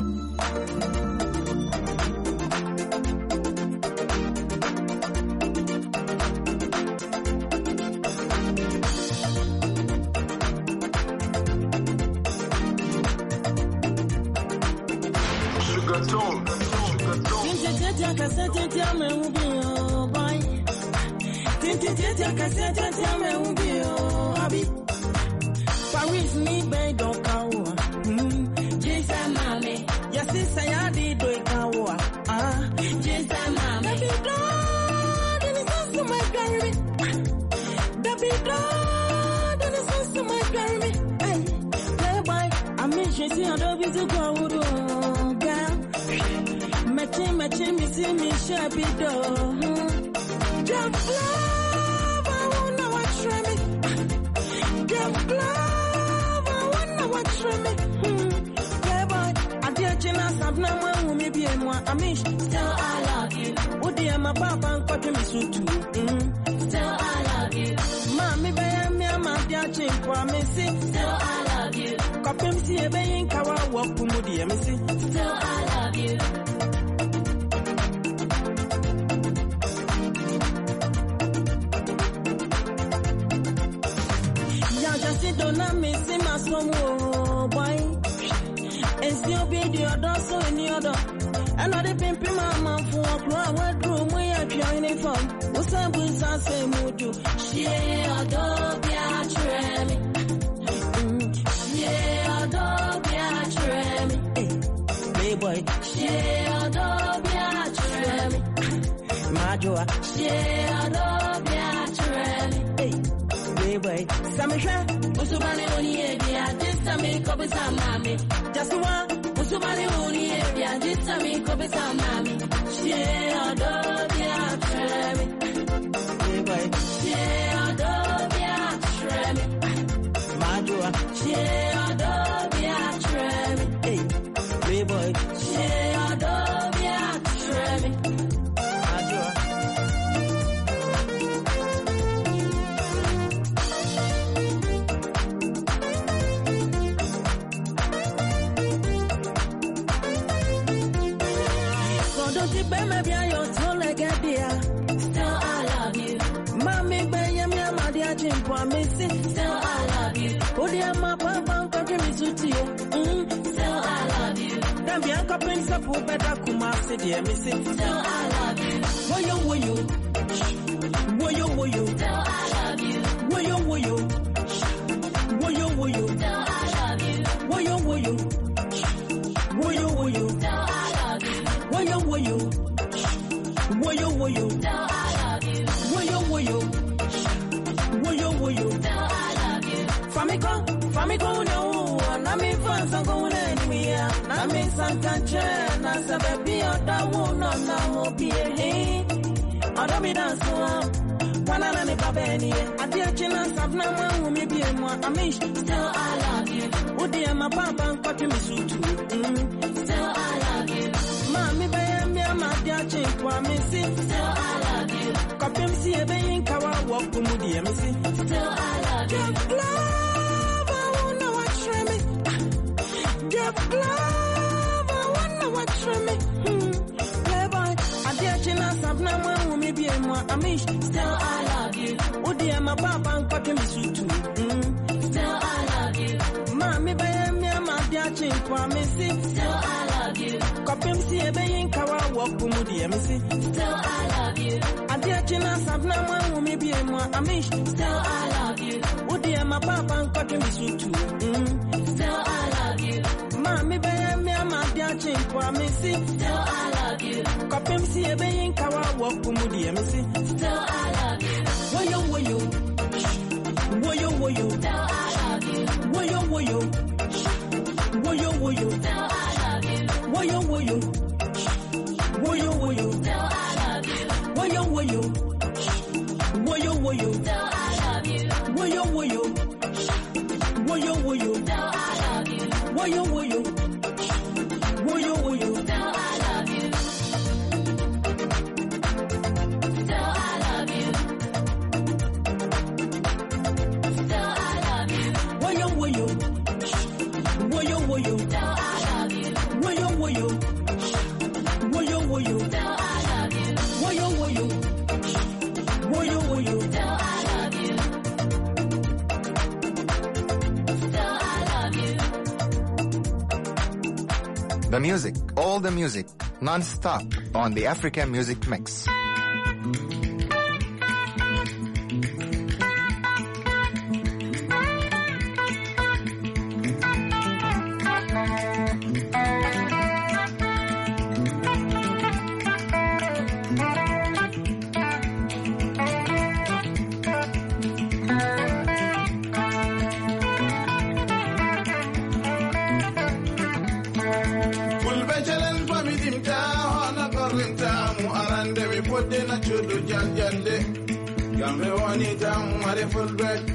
Paris ni be don't kawa. Jinsa mame. Yasi sayadi do kawa. Ah, jinsa mame. Baby do, then it's also my girl. Baby do, then it's also my girl. Hey, boy, I mean she see how do we do go girl. Mechi mechi me see me shabby do. Jump love, I wanna watch me. Jump love, I wanna watch me. Yeah, boy, I did china sabna mwa umi bi mwa. I mean, still I love you. Udi got me so too. Still I love you. Mommy, baby, me I'm a dear chin for me see. Still I love you. Copim see a bayin kawa walk kumudi me see. Still I love you. Ya just don't me see my song boy. It's your video so in the other. And I didn't pay my mom for a crowd room where I join from. What's up with us? Say, Mudu. She a dog, yeah, tremmy. Yeah, a dog, yeah, tremmy. Hey, boy. She a dog, yeah, tremmy. Majua. She a dog, yeah, tremmy. Hey, boy. Samisha. Usubani oni ebia. This time, copy some mommy. Just one. Usubani oni ebia. This time, copy some mommy. She a dog, yeah, tremmy. Hey, boy. She a dog, yeah, tremmy. Majua. She a dog, yeah, tremmy. Hey, boy. She a dog, yeah, tremmy. Majua. Baby, you're so like a dear. Still, I love you. Mommy, baby, I'm a dear chimp, missing. Still, I love you. Oh, dear, my papa, talking me to you. Still, I love you. Then Bianca Prince of who better come out, say, dear, missing. Still, I love you. Will you, will you? Will you, will you? Still, I love you. Will you, will you? Will you, will you? Still, I love you. Will you, will you? Will you, will you? Still, I love you. Will you, will you? Will you, will you? Still I love you. Will you, will you? Will you, will you? Still I love you. Famiko, Famiko, no. Nami fansa kone niya. Nami santa che na sababi oda wuno na hobi. Oda mi danso. Wana na ni babeni. Adi achina sabna mwa umi biye mwa amish. Still I love you. Udi ama papa nkwati misutu. Still I love you. Mami baye mi ama dia chinkwa misi. Still I love you. Kopim si ebe yinkawa waku mudi emisi. Still I love you. Give love, I wanna watch me. Give love, I wanna watch me. Playboy, adia china sabna mwa umi biye mwa amish. Still I love you. Udi ama papa nkwati misutu. Still I love you. Mami baye mi ama dia chinkwa misi. Still I love you. Kopim si ebe yinkawa waku mudi emisi. Still I love you. Adia china sabna mwa umi biye mwa amish. Still I love you. Udi ama papa nkwati misutu. Still I love you. Mami baye mi ama dia chinkwa misi. Still I love you. Kopim si ebe yinkawa waku mudi emisi. Still I love you. Will you, will you? Will you, will you? Still I love you. Will you, will you? Will you, will you? Still I love you. Will you, will you? Will you, will you? Still I love you. Will you, will you? Will you, will you? Still I love you. Will you, will you? Will you, will you? Still I love you. Will you, will you? Will you, will you? Still I love you. Still I love you. Still I love you. Will you, will you? Will you, will you? Still I love you. Will you, will you? Will you, will you? Still I love you. Will you, will you? Will you, will you? Still I love you. Still I love you. The music, all the music, non-stop on the African Music Mix. Na chudu janjande gambe wani tam mare fulbe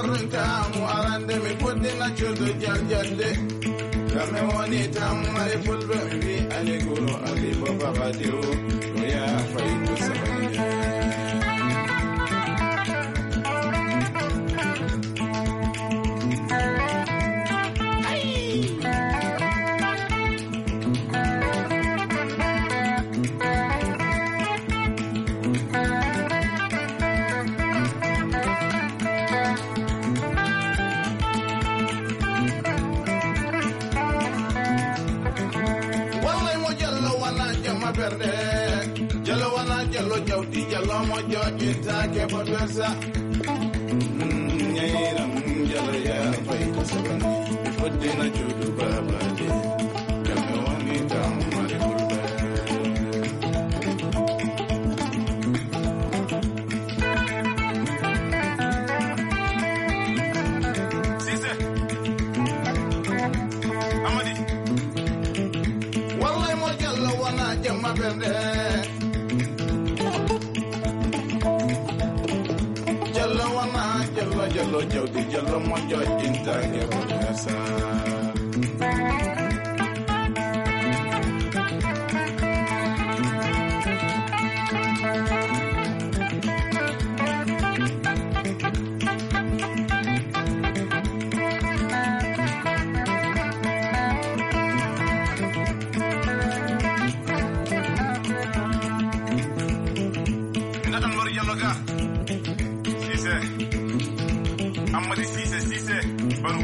gorrin kamu arande mi putni na chudo jaljande kame woni tam mari fulbe mi ale guru ali baba badiu ya faidu sabanya Jalo wana jalo jawdi jalo mo joji take potesa nyira jalo ya fay ko sabani fodina judu baba de kame woni tam mari burba sise amadi wallahi mo jalo wana jama berde Jalo jodi jalo mo jodi intage bonasa Natan mori jalo ga Sise Amadi Sise Sise Baru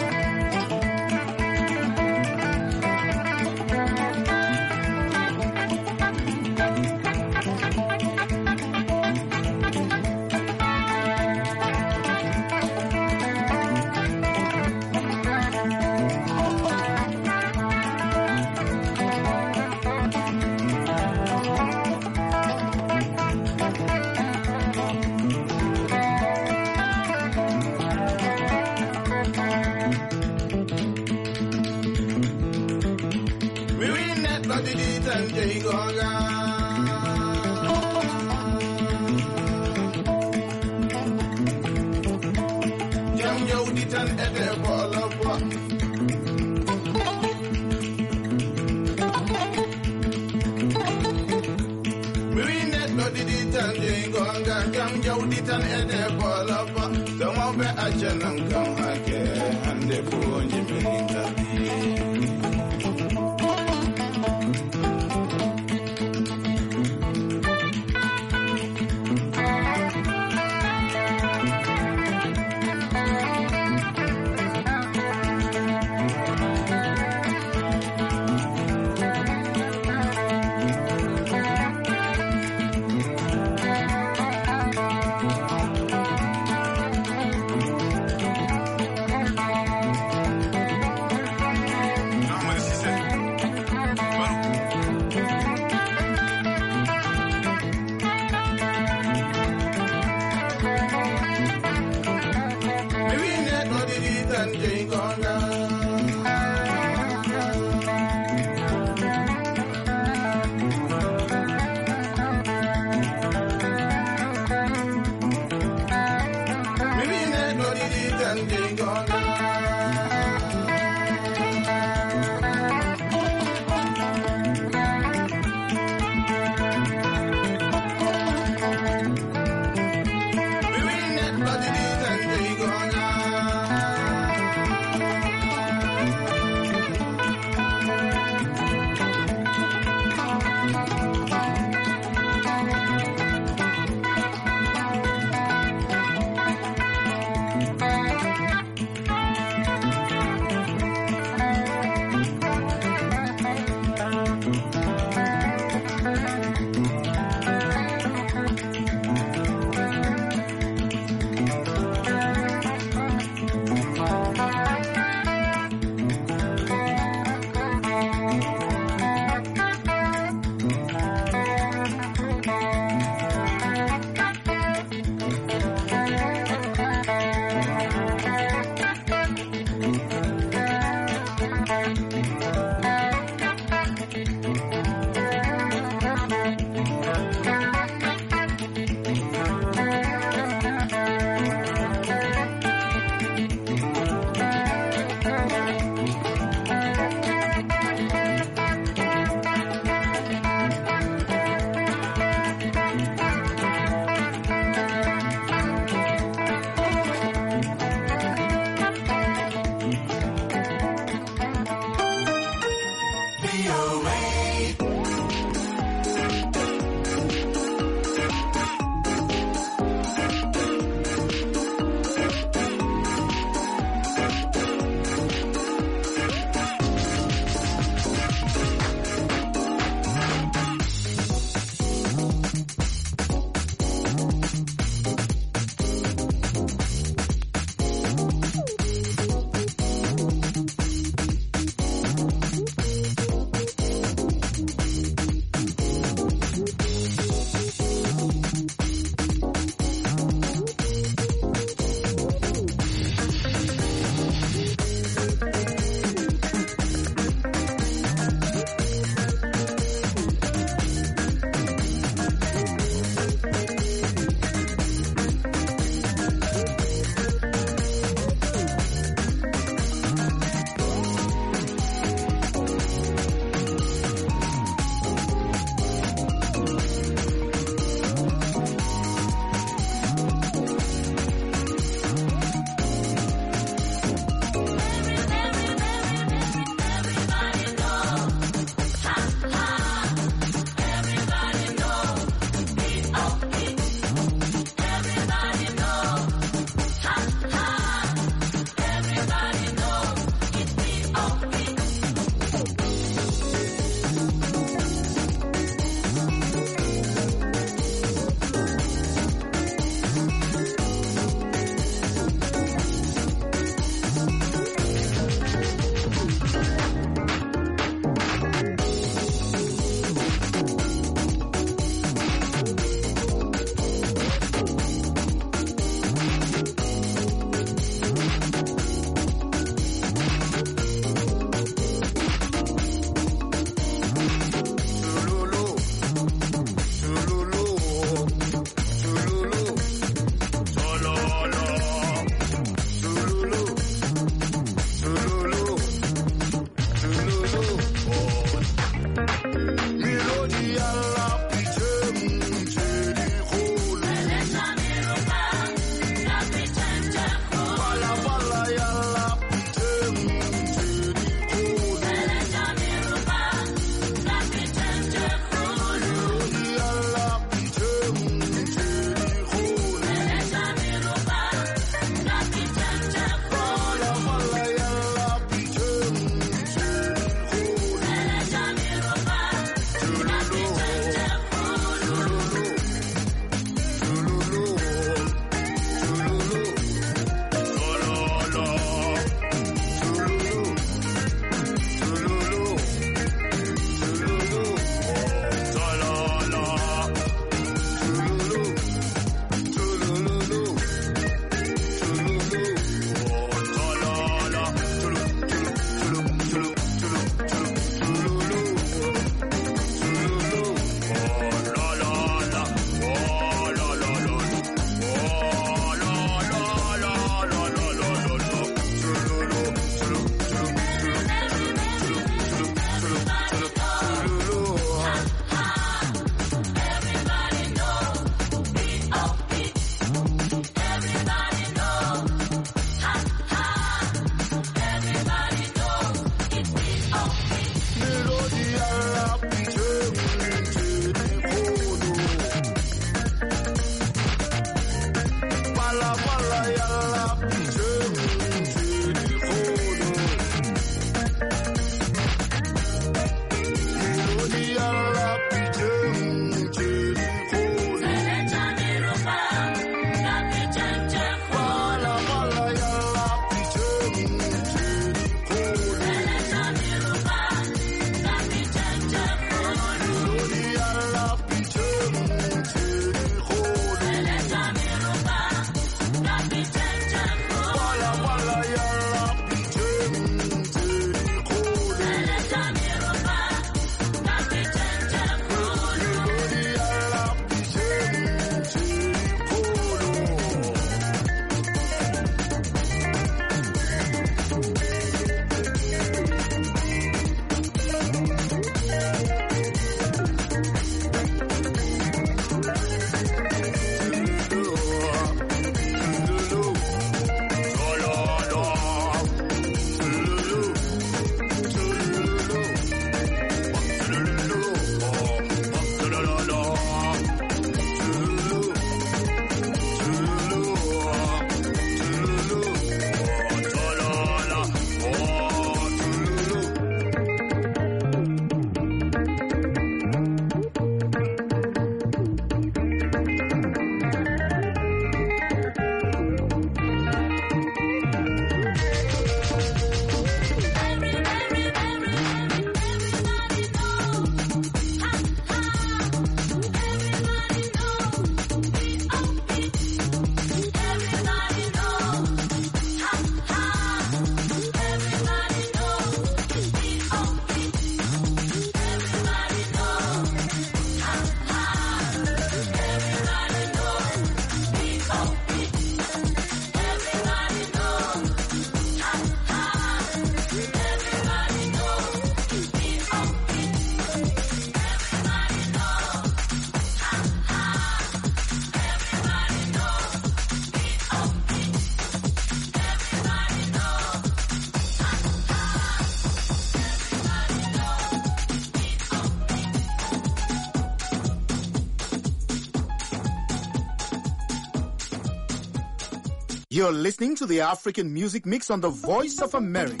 You're listening to the African Music Mix on the Voice of America.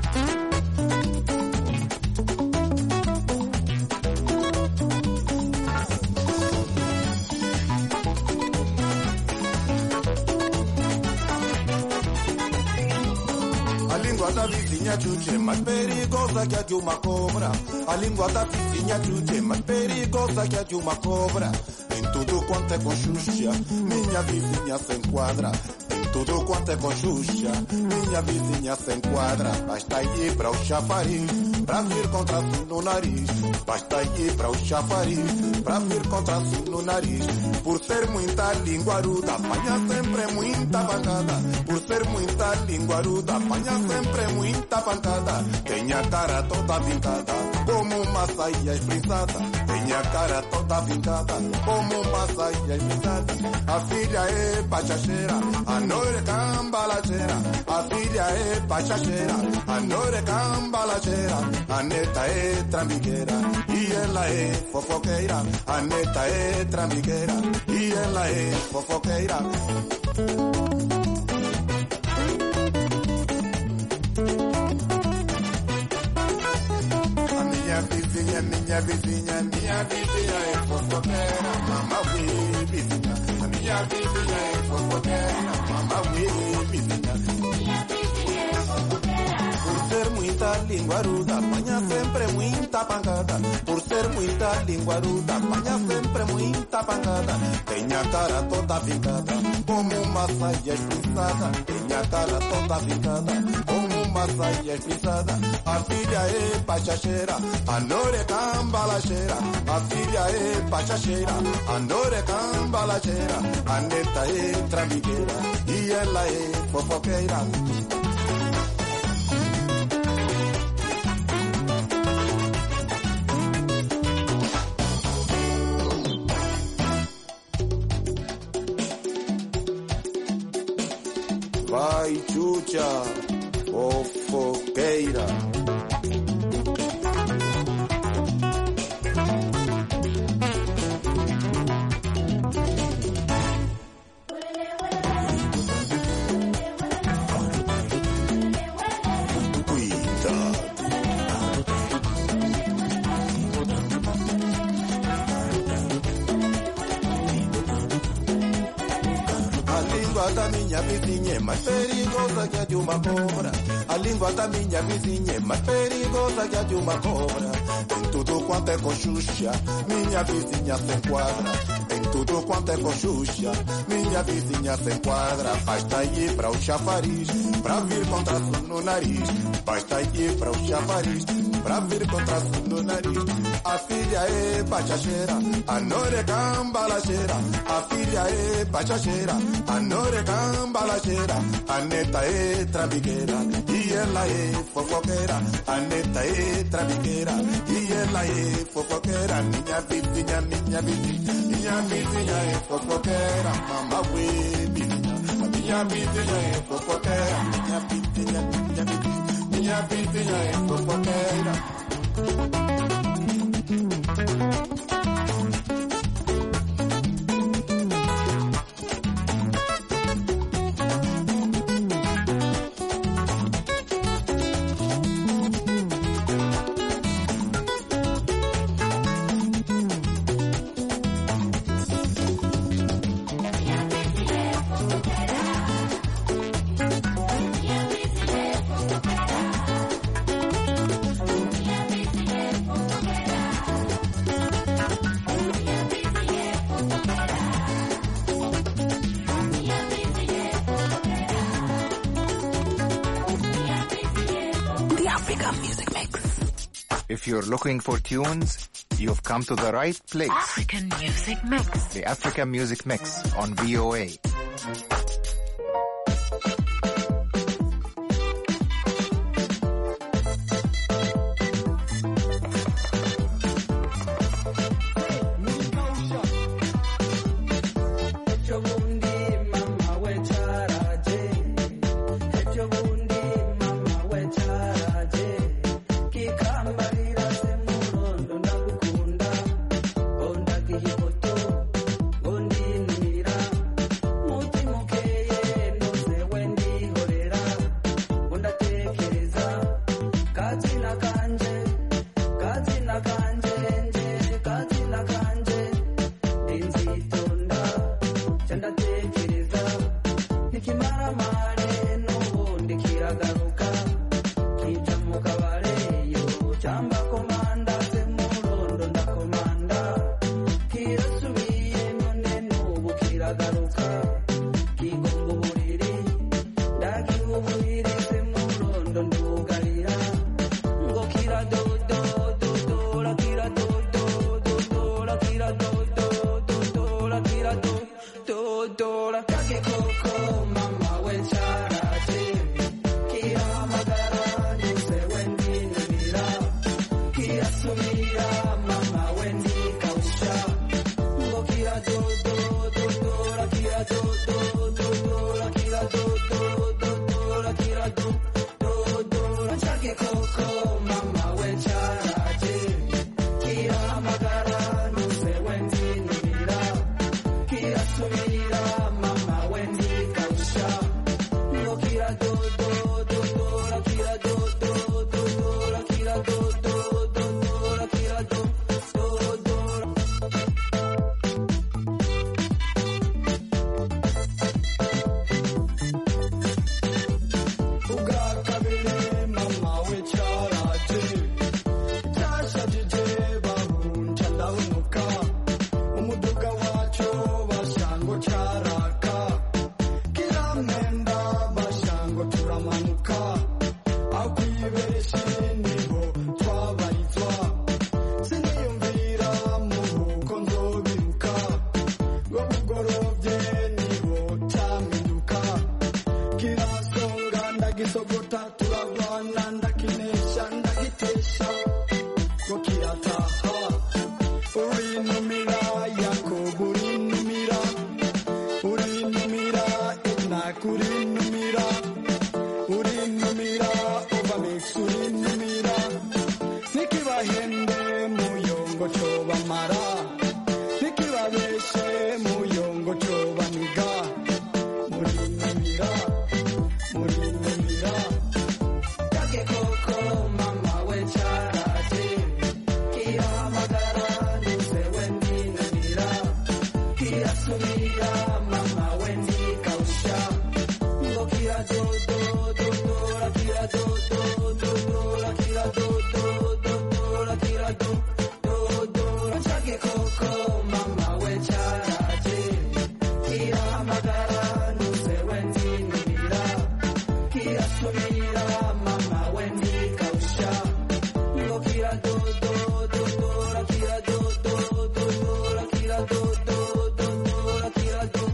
Da vizinha chuche, mais perigosa que a de uma cobra. A língua da vizinha chuche, mais perigosa que a de uma cobra. Em tudo quanto é conchucha, minha vizinha se enquadra. Em tudo quanto é conchucha, minha vizinha se enquadra. Basta ir para o chafariz, pra vir contraço no nariz. Basta ir para o chafariz, pra vir contraço no nariz. Por ser muita linguaruda, apanha sempre muita pancada. Por ser muita linguaruda, apanha sempre muita pancada. Tem a cara toda vincada, como uma saia espreguiçada. Tem a cara toda vincada, como uma saia espreguiçada. A filha é pachacheira, a noite é cambalacheira. A filha é pachacheira, a noite é cambalacheira. A neta é trambiqueira e ela é fofoqueira. A neta é trambiqueira e ela é fofoqueira. Minha vizinha, minha vizinha, minha vizinha é fofoqueira, mamãe vizinha. A minha vizinha é fofoqueira, mamãe vizinha. Minha vizinha é fofoqueira. Por ser muita linguaruda, apanha sempre muita pancada. Por ser muita linguaruda, apanha sempre muita pancada. Tem a cara toda vincada, como uma saia espreguiçada. Tem a cara toda vincada, como uma saia espreguiçada. A filha é pachacheira, a noite é cambalacheira. A filha é pachacheira, a noite é cambalacheira. A neta é trambiqueira e ela é fofoqueira. Vai, chucha, fofoqueira. Da minha vizinha é mais perigosa que a de uma cobra. A língua da minha vizinha é mais perigosa que a de uma cobra. Em tudo quanto é conchucha, minha vizinha se enquadra. Em tudo quanto é conchucha, minha vizinha se enquadra. Basta ir para o chafariz, pra vir contraço no nariz. Basta ir para o chafariz, pra vir contraço no nariz. A filha é pachacheira, a noite é cambalacheira. A filha é pachacheira, a noite é cambalacheira. A neta é trambiqueira e ela é fofoqueira. A neta é trambiqueira e ela é fofoqueira. Minha vizinha, minha vizinha, minha vizinha é fofoqueira. Mamãe vizinha, a minha vizinha é fofoqueira. Minha vizinha, minha vizinha, minha vizinha é fofoqueira. If you're looking for tunes, you've come to the right place. African Music Mix. The African Music Mix on V O A. Okay. kanje kazina kanje nje kazina kanje inzitonda chandatekereza nikimara mare n'ubundi kiragaruka kija mu kabareyo cyamba komanda se murondo ndakomanda kirasubiye none n'ubu kiragaruka kigongo buriri ndagiwe buriri se murondo ndugarira ngo kiradodo dodo kiradodo dodo kiradodo dodo kiradodo dodo kake koko mama we charaje kiramagara nise wendi nira kirasumira mama wendi kausha ngo kiradodo dodo kiradodo dodo kiradodo dodo kiradodo kake koko mama we charaje kiramagara nise wendi nira kirasumira mama wendi kausha ngo kiradodo dodo kiradodo dodo kiradodo dodo kiradodo ugakabiri mama we charaje cyashajije bahunja ndahunuka umuduga wacu bashango caraka kiramenda bashango turamanuka akwibeshi niho twabarizwa siniyumvira muhuko nzobiruka ngo bugorovye niho cyaminduka kirasonga ndagisogota turagwana ndakinesha ndagitesha ngo kirataha urinumira yakobo urinumira urinumira inakurinumira urinumira ovamix urinumira nikibahende muyongo cobamara nikibabeshe muyongo cobaniga murinumira murinumira kake koko mama we charaje kiramagara nise wendi numira kirasumira mama wendi kausha ngo kiradodo dodo kiradodo dodo kiradodo dodo kiradodo kake koko mama we charaje kiramagara nise wendi numira kirasumira mama wendi kausha ngo kiradodo dodo kiradodo dodo kiradodo dodo kiradodo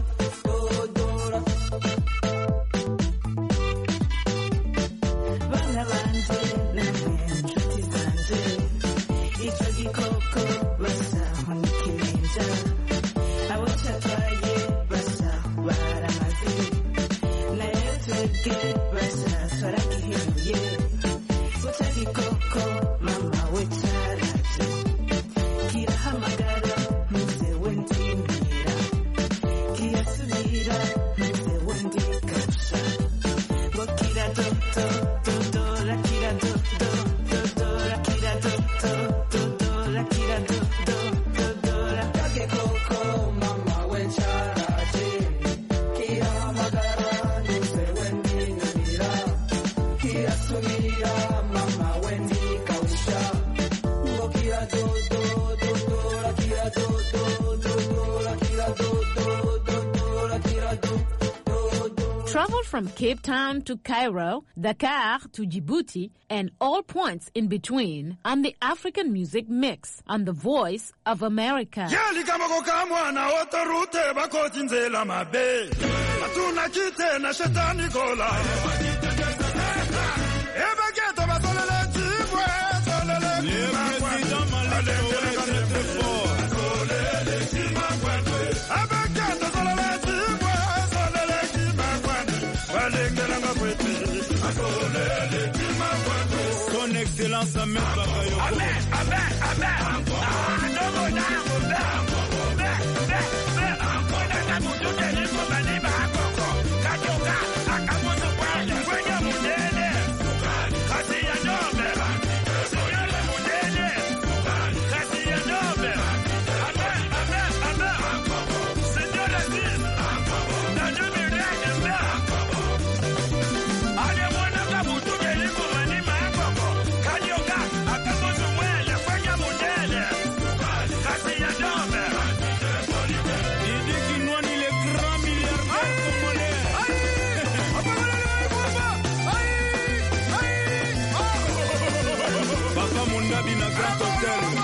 bana banje n'inshuti zanje icyo gikoko basa nk'ikirenja abo cyatwaye basa baramaze nayo twebwe basa twaragihinduye guca gikoko mama we cyaraje kirahamagara muze wendi mbera kirasubira muze wendi kasha ngo kiradodo dodo kiradodo dodo kiradodo dodo kiradodo dodo kake koko mama we charaje kirahamagara nise wendi numira kirasumira mama wendi kausha ngo kiradodo dodo kiradodo dodo kiradodo dodo kiradodo. Travel from Cape Town to Cairo, Dakar to Djibouti, and all points in between on the African Music Mix on the Voice of America. Yali kama kokamwa na otorute bakoti nzela mabe. Atuna kite na shetani kola. Eba geto basolele chibwe, solele chibwe. Alele kane fort. Solele chibwe. Eba geto solele chibwe, solele chibwe. Balengela ngapwete. Solele chibwe. Son excellence Ahmed Bakayoko. Ahmed, Ahmed, Ahmed. Ah, no go down, go down. Be, be, be. Kuna kamutu teni kubani bakoko. Kajoka, akamutu kwanya. Kwenye mudele. Kasi ya nyome. Gabi na Grand Hotel.